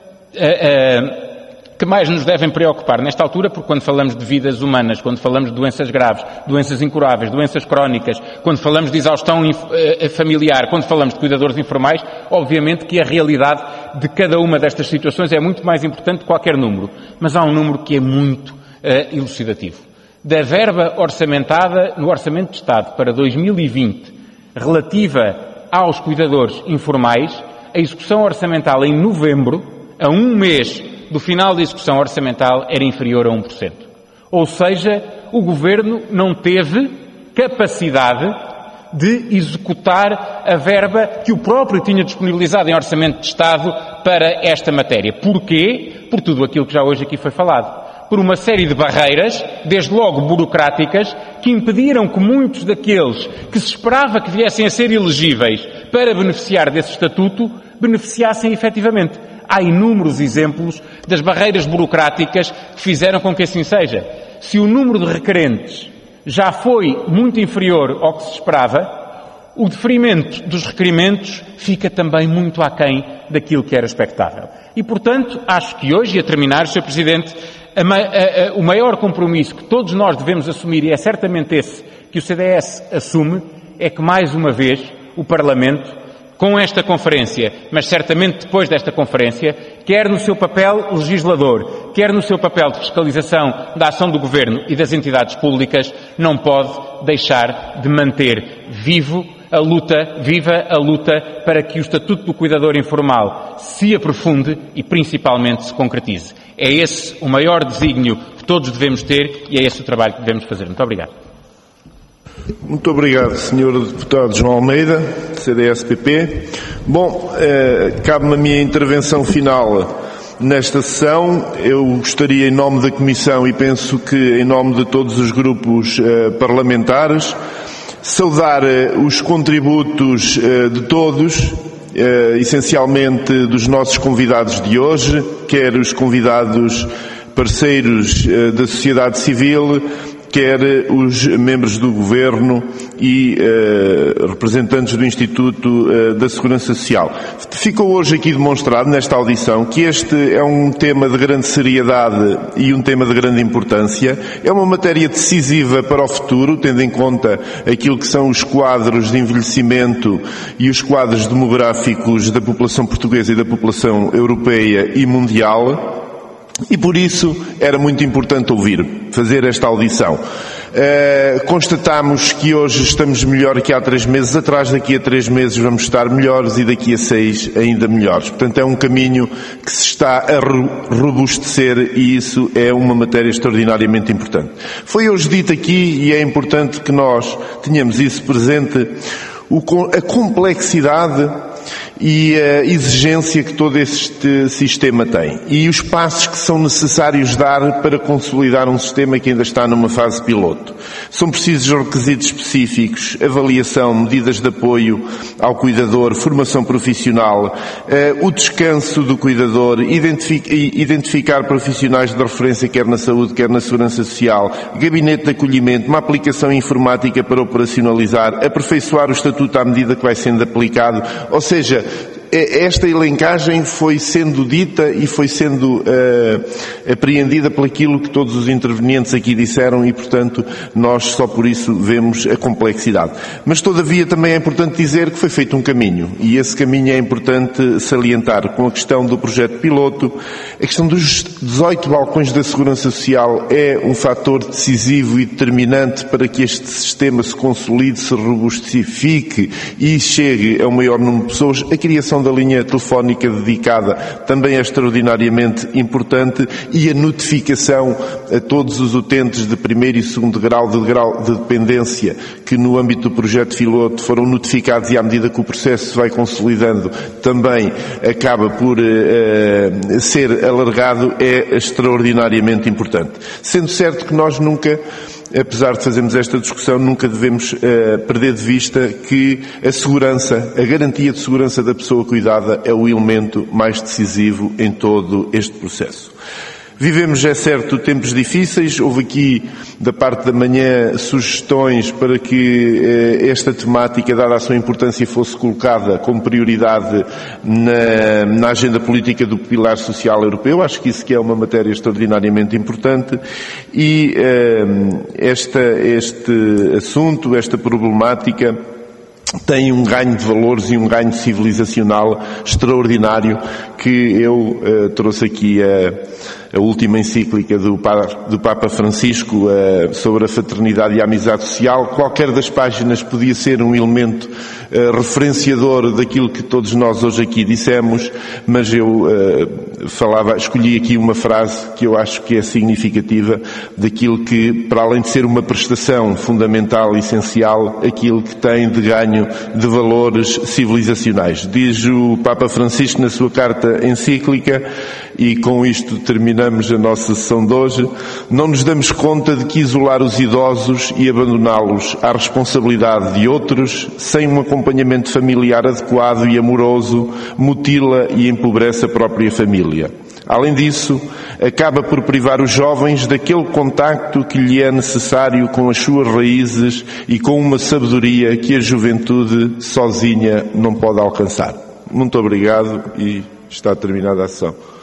preocupar nesta altura, porque quando falamos de vidas humanas, quando falamos de doenças graves, doenças incuráveis, doenças crónicas, quando falamos de exaustão familiar, quando falamos de cuidadores informais, obviamente que a realidade de cada uma destas situações é muito mais importante que qualquer número. Mas há um número que é muito elucidativo. Da verba orçamentada no Orçamento de Estado para 2020, relativa aos cuidadores informais, a execução orçamental em novembro, a um mês do final da execução orçamental, era inferior a 1%. Ou seja, o Governo não teve capacidade de executar a verba que o próprio tinha disponibilizado em Orçamento de Estado para esta matéria. Porquê? Por tudo aquilo que já hoje aqui foi falado. Por uma série de barreiras, desde logo burocráticas, que impediram que muitos daqueles que se esperava que viessem a ser elegíveis para beneficiar desse estatuto, beneficiassem efetivamente. Há inúmeros exemplos das barreiras burocráticas que fizeram com que assim seja. Se o número de requerentes já foi muito inferior ao que se esperava, o deferimento dos requerimentos fica também muito aquém daquilo que era expectável. E, portanto, acho que hoje, e a terminar, Sr. Presidente, O maior compromisso que todos nós devemos assumir, e é certamente esse que o CDS assume, é que, mais uma vez, o Parlamento, com esta conferência, mas certamente depois desta conferência, quer no seu papel legislador, quer no seu papel de fiscalização da ação do Governo e das entidades públicas, não pode deixar de manter viva a luta para que o Estatuto do Cuidador Informal se aprofunde e principalmente se concretize. É esse o maior desígnio que todos devemos ter e é esse o trabalho que devemos fazer. Muito obrigado. Muito obrigado, Sr. Deputado João Almeida, CDS-PP. Bom, cabe-me a minha intervenção final nesta sessão. Eu gostaria, em nome da Comissão e penso que em nome de todos os grupos parlamentares, saudar os contributos de todos, essencialmente dos nossos convidados de hoje, quer os convidados parceiros da sociedade civil, quer os membros do Governo e representantes do Instituto da Segurança Social. Ficou hoje aqui demonstrado, nesta audição, que este é um tema de grande seriedade e um tema de grande importância. É uma matéria decisiva para o futuro, tendo em conta aquilo que são os quadros de envelhecimento e os quadros demográficos da população portuguesa e da população europeia e mundial. E por isso era muito importante fazer esta audição. Constatamos que hoje estamos melhor que há 3 meses atrás, daqui a 3 meses vamos estar melhores e daqui a 6 ainda melhores. Portanto, é um caminho que se está a robustecer e isso é uma matéria extraordinariamente importante. Foi hoje dito aqui, e é importante que nós tenhamos isso presente, a complexidade e a exigência que todo este sistema tem e os passos que são necessários dar para consolidar um sistema que ainda está numa fase piloto. São precisos requisitos específicos, avaliação, medidas de apoio ao cuidador, formação profissional, o descanso do cuidador, identificar profissionais de referência quer na saúde, quer na segurança social, gabinete de acolhimento, uma aplicação informática para operacionalizar, aperfeiçoar o estatuto à medida que vai sendo aplicado, ou seja, esta elencagem foi sendo dita e foi sendo apreendida por aquilo que todos os intervenientes aqui disseram e, portanto, nós só por isso vemos a complexidade. Mas, todavia, também é importante dizer que foi feito um caminho e esse caminho é importante salientar com a questão do projeto piloto. A questão dos 18 balcões da Segurança Social é um fator decisivo e determinante para que este sistema se consolide, se robustifique e chegue ao maior número de pessoas. A criação da linha telefónica dedicada também é extraordinariamente importante e a notificação a todos os utentes de primeiro e segundo grau de dependência que no âmbito do projeto piloto foram notificados e à medida que o processo se vai consolidando também acaba por ser alargado é extraordinariamente importante. Sendo certo que nós nunca, apesar de fazermos esta discussão, nunca devemos perder de vista que a segurança, a garantia de segurança da pessoa cuidada é o elemento mais decisivo em todo este processo. Vivemos, é certo, tempos difíceis. Houve aqui, da parte da manhã, sugestões para que esta temática, dada a sua importância, fosse colocada como prioridade na agenda política do Pilar Social Europeu. Acho que isso que é uma matéria extraordinariamente importante e este assunto, esta problemática, tem um ganho de valores e um ganho civilizacional extraordinário que eu trouxe aqui a última encíclica do Papa Francisco sobre a fraternidade e a amizade social. Qualquer das páginas podia ser um elemento referenciador daquilo que todos nós hoje aqui dissemos, mas eu escolhi aqui uma frase que eu acho que é significativa daquilo que, para além de ser uma prestação fundamental e essencial, aquilo que tem de ganho de valores civilizacionais. Diz o Papa Francisco na sua carta encíclica, e com isto terminamos a nossa sessão de hoje: não nos damos conta de que isolar os idosos e abandoná-los à responsabilidade de outros, sem um acompanhamento familiar adequado e amoroso, mutila e empobrece a própria família. Além disso, acaba por privar os jovens daquele contacto que lhe é necessário com as suas raízes e com uma sabedoria que a juventude sozinha não pode alcançar. Muito obrigado e está terminada a sessão.